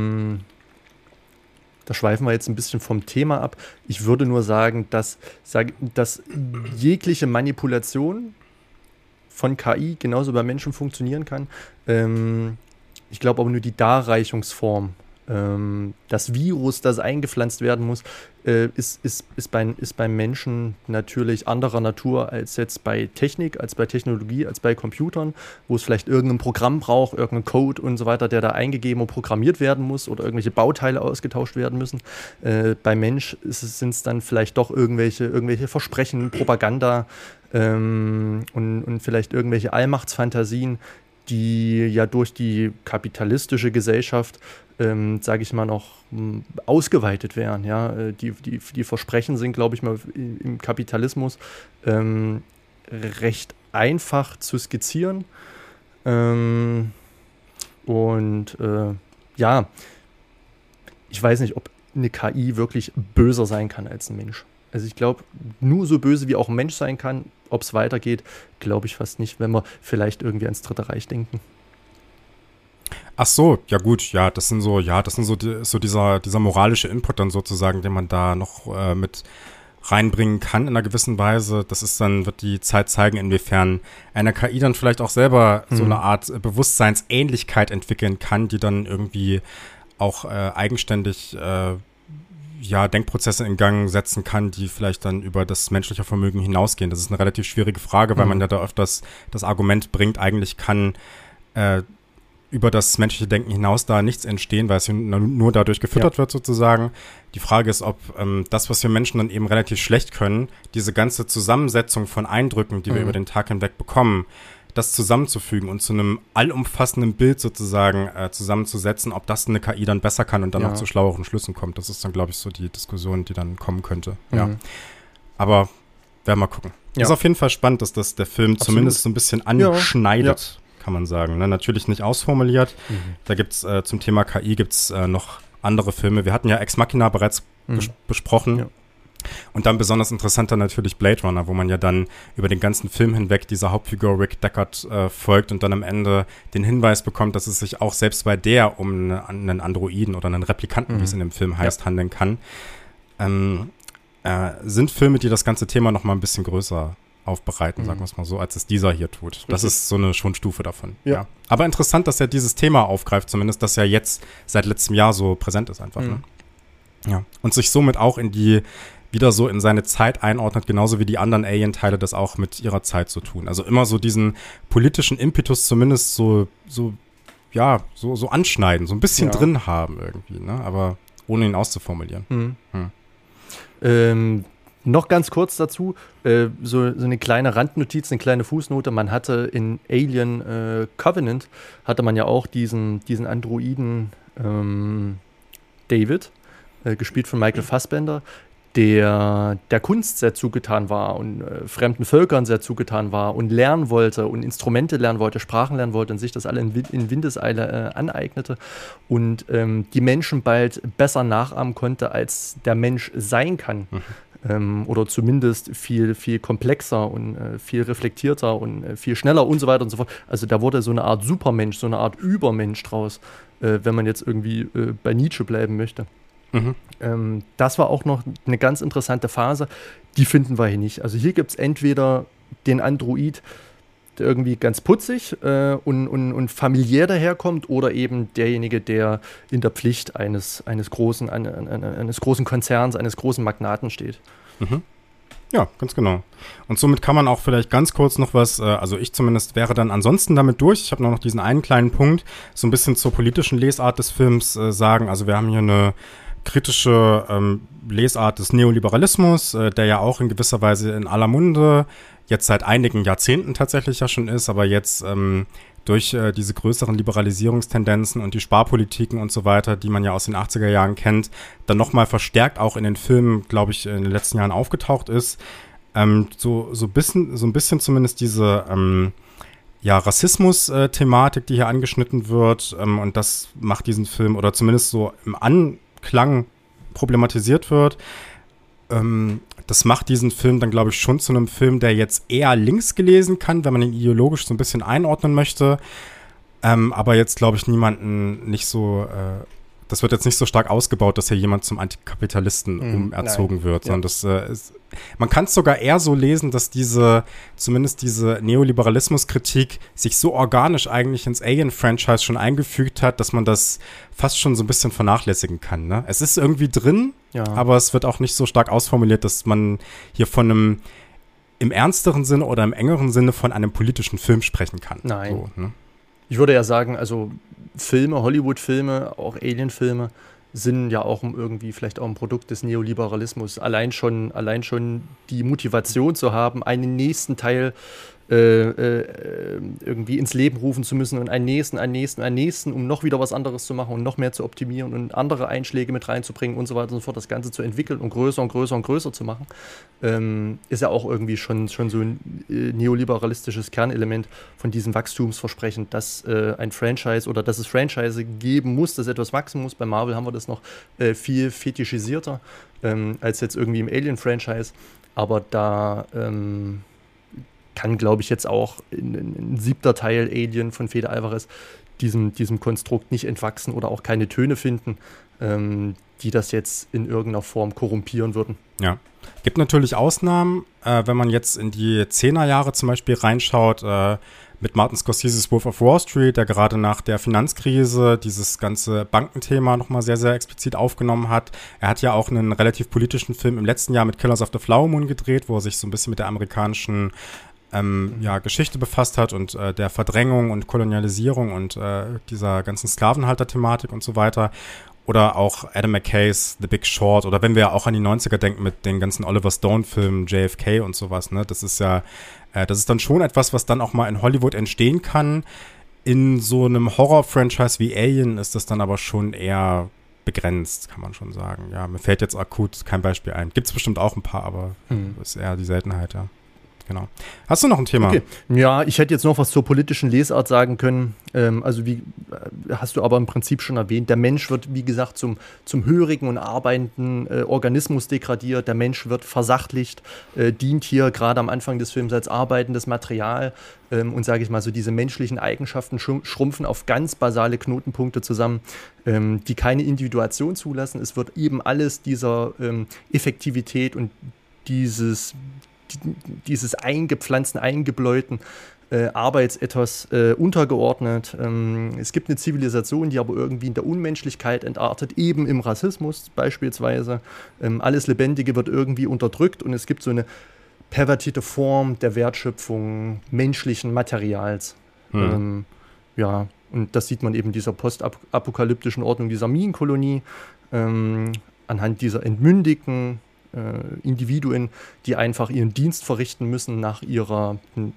schweifen wir jetzt ein bisschen vom Thema ab. Ich würde nur sagen, dass jegliche Manipulation von KI genauso bei Menschen funktionieren kann. Ich glaube aber nur die Darreichungsform, das Virus, das eingepflanzt werden muss, ist beim Menschen natürlich anderer Natur als jetzt bei Technik, als bei Technologie, als bei Computern, wo es vielleicht irgendein Programm braucht, irgendein Code und so weiter, der da eingegeben und programmiert werden muss oder irgendwelche Bauteile ausgetauscht werden müssen. Bei Mensch sind es dann vielleicht doch irgendwelche Versprechen, Propaganda und vielleicht irgendwelche Allmachtsfantasien, die ja durch die kapitalistische Gesellschaft, sage ich mal, noch ausgeweitet werden. Ja? Die Versprechen sind, glaube ich mal, im Kapitalismus recht einfach zu skizzieren. Ich weiß nicht, ob eine KI wirklich böser sein kann als ein Mensch. Also ich glaube, nur so böse wie auch ein Mensch sein kann, ob es weitergeht, glaube ich fast nicht, wenn wir vielleicht irgendwie ans Dritte Reich denken. Ach so, ja gut, das sind so dieser moralische Input dann sozusagen, den man da noch mit reinbringen kann in einer gewissen Weise. Wird die Zeit zeigen, inwiefern eine KI dann vielleicht auch selber so eine Art Bewusstseinsähnlichkeit entwickeln kann, die dann irgendwie auch eigenständig Denkprozesse in Gang setzen kann, die vielleicht dann über das menschliche Vermögen hinausgehen. Das ist eine relativ schwierige Frage, weil man ja da öfters das Argument bringt, eigentlich kann über das menschliche Denken hinaus da nichts entstehen, weil es nur dadurch gefüttert wird sozusagen. Die Frage ist, ob das, was wir Menschen dann eben relativ schlecht können, diese ganze Zusammensetzung von Eindrücken, die wir über den Tag hinweg bekommen, das zusammenzufügen und zu einem allumfassenden Bild sozusagen zusammenzusetzen, ob das eine KI dann besser kann und dann auch zu schlaueren Schlüssen kommt. Das ist dann, glaube ich, so die Diskussion, die dann kommen könnte. Ja. Aber werden wir mal gucken. Ist auf jeden Fall spannend, dass das der Film zumindest so ein bisschen anschneidet, kann man sagen. Ne? Natürlich nicht ausformuliert. Da gibt's zum Thema KI noch andere Filme. Wir hatten ja Ex Machina bereits besprochen. Ja. Und dann besonders interessanter natürlich Blade Runner, wo man ja dann über den ganzen Film hinweg dieser Hauptfigur Rick Deckard folgt und dann am Ende den Hinweis bekommt, dass es sich auch selbst bei der um einen Androiden oder einen Replikanten, wie es in dem Film heißt, handeln kann. Sind Filme, die das ganze Thema noch mal ein bisschen größer aufbereiten, sagen wir es mal so, als es dieser hier tut. Das ist so eine schon Stufe davon. Ja. Aber interessant, dass er dieses Thema aufgreift, zumindest, dass er jetzt seit letztem Jahr so präsent ist einfach. Ne? Ja. Und sich somit auch wieder so in seine Zeit einordnet, genauso wie die anderen Alien-Teile das auch mit ihrer Zeit so tun. Also immer so diesen politischen Impetus zumindest so anschneiden, so ein bisschen drin haben irgendwie, ne? Aber ohne ihn auszuformulieren. Noch ganz kurz dazu, so eine kleine Randnotiz, eine kleine Fußnote. Man hatte in Alien Covenant, hatte man ja auch diesen Androiden David, gespielt von Michael Fassbender, der Kunst sehr zugetan war und fremden Völkern sehr zugetan war und lernen wollte und Instrumente lernen wollte, Sprachen lernen wollte und sich das alle in Windeseile aneignete und die Menschen bald besser nachahmen konnte, als der Mensch sein kann. Oder zumindest viel, viel komplexer und viel reflektierter und viel schneller und so weiter und so fort. Also da wurde so eine Art Supermensch, so eine Art Übermensch draus, wenn man jetzt irgendwie bei Nietzsche bleiben möchte. Das war auch noch eine ganz interessante Phase, die finden wir hier nicht. Also hier gibt es entweder den Android, der irgendwie ganz putzig und familiär daherkommt, oder eben derjenige, der in der Pflicht eines großen Konzerns, eines großen Magnaten steht. Ja, ganz genau. Und somit kann man auch vielleicht ganz kurz noch was, also ich zumindest wäre dann ansonsten damit durch. Ich habe noch diesen einen kleinen Punkt, so ein bisschen zur politischen Lesart des Films sagen. Also wir haben hier eine kritische Lesart des Neoliberalismus, der ja auch in gewisser Weise in aller Munde jetzt seit einigen Jahrzehnten tatsächlich ja schon ist, aber jetzt durch diese größeren Liberalisierungstendenzen und die Sparpolitiken und so weiter, die man ja aus den 80er Jahren kennt, dann nochmal verstärkt auch in den Filmen, glaube ich, in den letzten Jahren aufgetaucht ist. So ein bisschen zumindest diese Rassismus-Thematik, die hier angeschnitten wird, und das macht diesen Film, oder zumindest so im Anklang problematisiert wird, das macht diesen Film dann, glaube ich, schon zu einem Film, der jetzt eher links gelesen kann, wenn man ihn ideologisch so ein bisschen einordnen möchte. Aber jetzt, glaube ich, nicht so, das wird jetzt nicht so stark ausgebaut, dass hier jemand zum Antikapitalisten umerzogen wird. Sondern das man kann es sogar eher so lesen, dass zumindest diese Neoliberalismuskritik sich so organisch eigentlich ins Alien-Franchise schon eingefügt hat, dass man das fast schon so ein bisschen vernachlässigen kann. Ne? Es ist irgendwie drin, aber es wird auch nicht so stark ausformuliert, dass man hier von einem im ernsteren Sinne oder im engeren Sinne von einem politischen Film sprechen kann. Nein. So, ne? Ich würde ja sagen, also Filme, Hollywood-Filme, auch Alien-Filme, sind ja auch irgendwie vielleicht auch ein Produkt des Neoliberalismus. Allein schon die Motivation zu haben, einen nächsten Teil irgendwie ins Leben rufen zu müssen und einen nächsten, um noch wieder was anderes zu machen und noch mehr zu optimieren und andere Einschläge mit reinzubringen und so weiter und so fort, das Ganze zu entwickeln und größer und größer und größer zu machen, ist ja auch irgendwie schon so ein neoliberalistisches Kernelement von diesem Wachstumsversprechen, dass ein Franchise oder dass es Franchise geben muss, dass etwas wachsen muss. Bei Marvel haben wir das noch viel fetischisierter als jetzt irgendwie im Alien-Franchise, aber da kann, glaube ich, jetzt auch ein 7. Teil Alien von Fede Alvarez diesem Konstrukt nicht entwachsen oder auch keine Töne finden, die das jetzt in irgendeiner Form korrumpieren würden. Ja, gibt natürlich Ausnahmen, wenn man jetzt in die 10er Jahre zum Beispiel reinschaut, mit Martin Scorseses Wolf of Wall Street, der gerade nach der Finanzkrise dieses ganze Bankenthema nochmal sehr, sehr explizit aufgenommen hat. Er hat ja auch einen relativ politischen Film im letzten Jahr mit Killers of the Flower Moon gedreht, wo er sich so ein bisschen mit der amerikanischen Geschichte befasst hat und der Verdrängung und Kolonialisierung und dieser ganzen Sklavenhalter-Thematik und so weiter. Oder auch Adam McKays The Big Short. Oder wenn wir ja auch an die 90er denken mit den ganzen Oliver Stone-Filmen, JFK und sowas, ne? Das ist ja, das ist dann schon etwas, was dann auch mal in Hollywood entstehen kann. In so einem Horror-Franchise wie Alien ist das dann aber schon eher begrenzt, kann man schon sagen. Ja, mir fällt jetzt akut kein Beispiel ein. Gibt es bestimmt auch ein paar, aber ist eher die Seltenheit, ja. Genau. Hast du noch ein Thema? Okay. Ja, ich hätte jetzt noch was zur politischen Lesart sagen können. Also wie hast du aber im Prinzip schon erwähnt, der Mensch wird, wie gesagt, zum hörigen und arbeitenden Organismus degradiert. Der Mensch wird versachlicht, dient hier gerade am Anfang des Films als arbeitendes Material. Und sage ich mal so, diese menschlichen Eigenschaften schrumpfen auf ganz basale Knotenpunkte zusammen, die keine Individuation zulassen. Es wird eben alles dieser Effektivität und dieses eingepflanzten, eingebläuten Arbeitsethos untergeordnet. Es gibt eine Zivilisation, die aber irgendwie in der Unmenschlichkeit entartet, eben im Rassismus beispielsweise. Alles Lebendige wird irgendwie unterdrückt und es gibt so eine pervertierte Form der Wertschöpfung menschlichen Materials. Ja, und das sieht man eben dieser postapokalyptischen Ordnung dieser Minenkolonie anhand dieser entmündigten Individuen, die einfach ihren Dienst verrichten müssen nach ihrer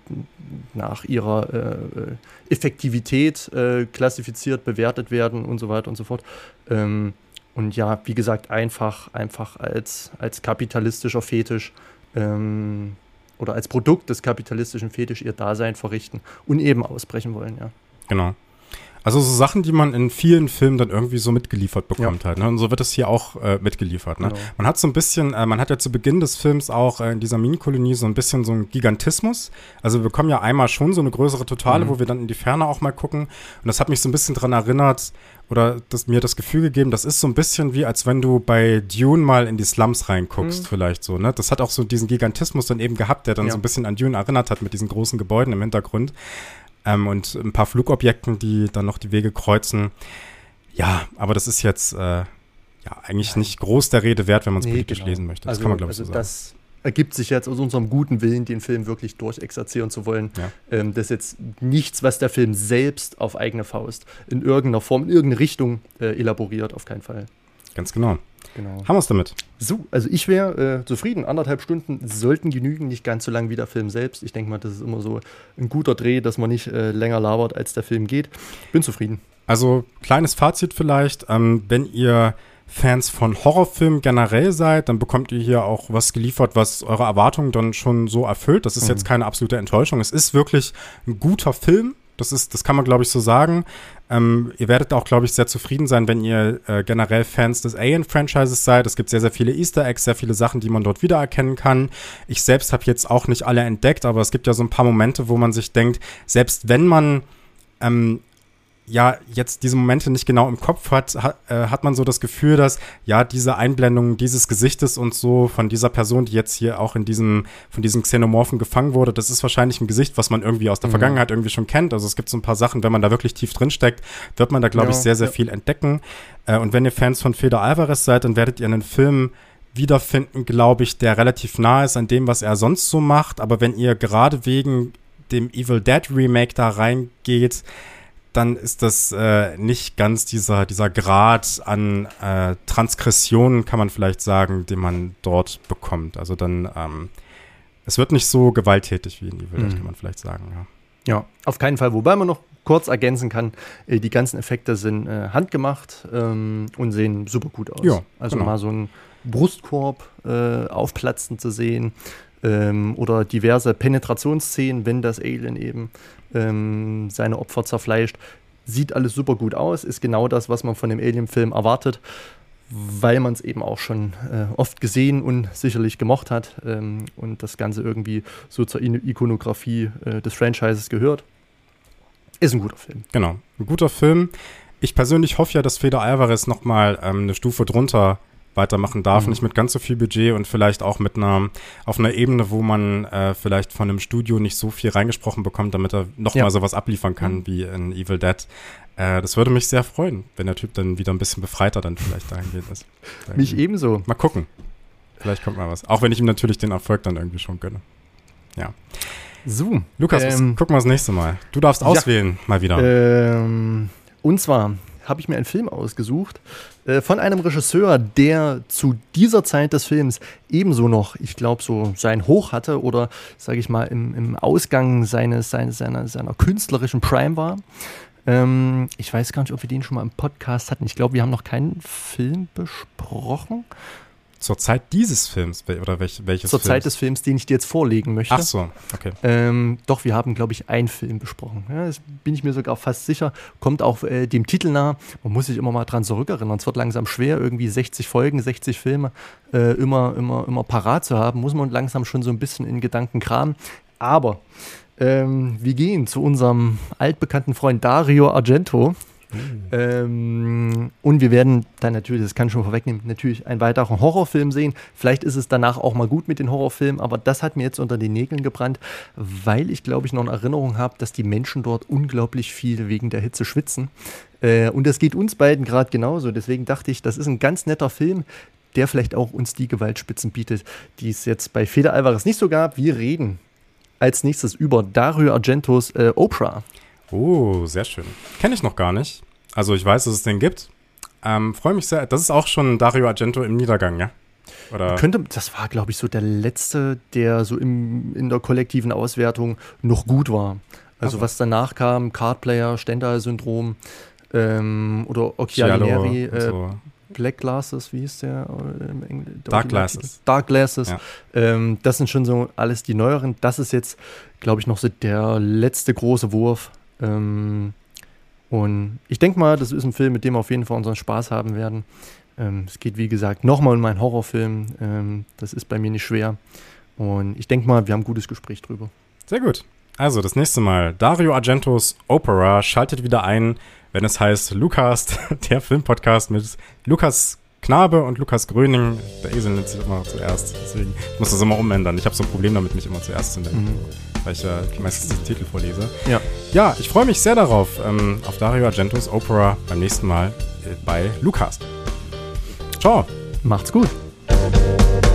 Effektivität klassifiziert, bewertet werden und so weiter und so fort. Und ja, wie gesagt, einfach als kapitalistischer Fetisch oder als Produkt des kapitalistischen Fetisch ihr Dasein verrichten und eben ausbrechen wollen, ja. Genau. Also so Sachen, die man in vielen Filmen dann irgendwie so mitgeliefert bekommt halt. Ne? Und so wird es hier auch mitgeliefert. Ne? Genau. Man hat so ein bisschen, man hat ja zu Beginn des Films auch in dieser Minenkolonie so ein bisschen so einen Gigantismus. Also wir bekommen ja einmal schon so eine größere Totale, wo wir dann in die Ferne auch mal gucken. Und das hat mich so ein bisschen dran erinnert oder mir das Gefühl gegeben, das ist so ein bisschen wie, als wenn du bei Dune mal in die Slums reinguckst vielleicht so. Ne? Das hat auch so diesen Gigantismus dann eben gehabt, der dann so ein bisschen an Dune erinnert hat mit diesen großen Gebäuden im Hintergrund. Und ein paar Flugobjekten, die dann noch die Wege kreuzen. Ja, aber das ist jetzt eigentlich nicht groß der Rede wert, wenn man es politisch lesen möchte. Das kann man, glaube ich, so sagen. Das ergibt sich jetzt aus unserem guten Willen, den Film wirklich durchexerzieren zu wollen. Ja. Das ist jetzt nichts, was der Film selbst auf eigene Faust in irgendeiner Form, in irgendeine Richtung elaboriert, auf keinen Fall. Ganz genau. Haben wir es damit? So, also ich wäre zufrieden. 1,5 Stunden sollten genügen, nicht ganz so lang wie der Film selbst. Ich denke mal, das ist immer so ein guter Dreh, dass man nicht länger labert, als der Film geht. Bin zufrieden. Also, kleines Fazit vielleicht. Wenn ihr Fans von Horrorfilmen generell seid, dann bekommt ihr hier auch was geliefert, was eure Erwartungen dann schon so erfüllt. Das ist jetzt keine absolute Enttäuschung. Es ist wirklich ein guter Film. Das kann man, glaube ich, so sagen. Ihr werdet auch, glaube ich, sehr zufrieden sein, wenn ihr generell Fans des Alien-Franchises seid. Es gibt sehr, sehr viele Easter Eggs, sehr viele Sachen, die man dort wiedererkennen kann. Ich selbst habe jetzt auch nicht alle entdeckt, aber es gibt ja so ein paar Momente, wo man sich denkt, selbst wenn man jetzt diese Momente nicht genau im Kopf hat man so das Gefühl, dass diese Einblendung dieses Gesichtes und so von dieser Person, die jetzt hier auch von diesem Xenomorphen gefangen wurde, das ist wahrscheinlich ein Gesicht, was man irgendwie aus der Vergangenheit irgendwie schon kennt. Also es gibt so ein paar Sachen, wenn man da wirklich tief drin steckt, wird man da, glaube ich, sehr, sehr viel entdecken. Und wenn ihr Fans von Fede Alvarez seid, dann werdet ihr einen Film wiederfinden, glaube ich, der relativ nah ist an dem, was er sonst so macht. Aber wenn ihr gerade wegen dem Evil Dead Remake da reingeht, dann ist das nicht ganz dieser Grad an Transgressionen, kann man vielleicht sagen, den man dort bekommt. Also dann, es wird nicht so gewalttätig wie in Evil Dead, kann man vielleicht sagen. Ja, auf keinen Fall. Wobei man noch kurz ergänzen kann, die ganzen Effekte sind handgemacht und sehen super gut aus. Ja, also mal so einen Brustkorb aufplatzen zu sehen oder diverse Penetrationsszenen, wenn das Alien eben seine Opfer zerfleischt. Sieht alles super gut aus, ist genau das, was man von dem Alien-Film erwartet, weil man es eben auch schon oft gesehen und sicherlich gemocht hat und das Ganze irgendwie so zur Ikonografie des Franchises gehört. Ist ein guter Film. Genau, ein guter Film. Ich persönlich hoffe ja, dass Fede Alvarez nochmal eine Stufe drunter weitermachen darf, nicht mit ganz so viel Budget und vielleicht auch auf einer Ebene, wo man vielleicht von einem Studio nicht so viel reingesprochen bekommt, damit er nochmal sowas abliefern kann wie in Evil Dead. Das würde mich sehr freuen, wenn der Typ dann wieder ein bisschen befreiter dann vielleicht dahingehend ist. Mich ebenso. Mal gucken. Vielleicht kommt mal was. Auch wenn ich ihm natürlich den Erfolg dann irgendwie schon gönne. Ja. So. Lukas, gucken wir das nächste Mal. Du darfst auswählen, mal wieder. Und zwar habe ich mir einen Film ausgesucht von einem Regisseur, der zu dieser Zeit des Films ebenso noch, ich glaube, so sein Hoch hatte oder, sage ich mal, im Ausgang seiner künstlerischen Prime war. Ich weiß gar nicht, ob wir den schon mal im Podcast hatten. Ich glaube, wir haben noch keinen Film besprochen. Zur Zeit dieses Films? Oder welches Zur Zeit des Films, den ich dir jetzt vorlegen möchte. Ach so, okay. Doch, wir haben, glaube ich, einen Film besprochen. Ja, das bin ich mir sogar fast sicher. Kommt auch dem Titel nah. Man muss sich immer mal dran zurückerinnern. Es wird langsam schwer, irgendwie 60 Folgen, 60 Filme immer parat zu haben. Muss man langsam schon so ein bisschen in Gedanken kramen. Aber wir gehen zu unserem altbekannten Freund Dario Argento. Und wir werden dann natürlich, das kann ich schon vorwegnehmen, natürlich einen weiteren Horrorfilm sehen. Vielleicht ist es danach auch mal gut mit den Horrorfilmen, aber das hat mir jetzt unter den Nägeln gebrannt, weil ich, glaube ich, noch eine Erinnerung habe, dass die Menschen dort unglaublich viel wegen der Hitze schwitzen. Und das geht uns beiden gerade genauso. Deswegen dachte ich, das ist ein ganz netter Film, der vielleicht auch uns die Gewaltspitzen bietet, die es jetzt bei Fede Alvarez nicht so gab. Wir reden als nächstes über Dario Argentos Oprah. Oh, sehr schön. Kenne ich noch gar nicht. Also ich weiß, dass es den gibt. Freue mich sehr. Das ist auch schon Dario Argento im Niedergang, ja? Oder? Das war, glaube ich, so der letzte, der so in der kollektiven Auswertung noch gut war. Also was danach kam, Cardplayer, Stendhal-Syndrom oder Occhialineri, so. Black Glasses, wie hieß der? Dark Glasses. Dark Glasses. Ja. Das sind schon so alles die neueren. Das ist jetzt, glaube ich, noch so der letzte große Wurf. Und ich denke mal, das ist ein Film, mit dem wir auf jeden Fall unseren Spaß haben werden. Es geht, wie gesagt, nochmal um einen Horrorfilm. Das ist bei mir nicht schwer. Und ich denke mal, wir haben ein gutes Gespräch drüber. Sehr gut. Also, das nächste Mal, Dario Argentos Opera schaltet wieder ein, wenn es heißt Lucast, der Filmpodcast mit Lukas Knabe und Lukas Gröning. Der Esel nennt sich immer zuerst, deswegen muss das immer umändern. Ich habe so ein Problem damit, mich immer zuerst zu nennen, weil ich meistens den Titel vorlese. Ja, ich freue mich sehr darauf, auf Dario Argentos Opera beim nächsten Mal bei Lucast. Ciao. Macht's gut.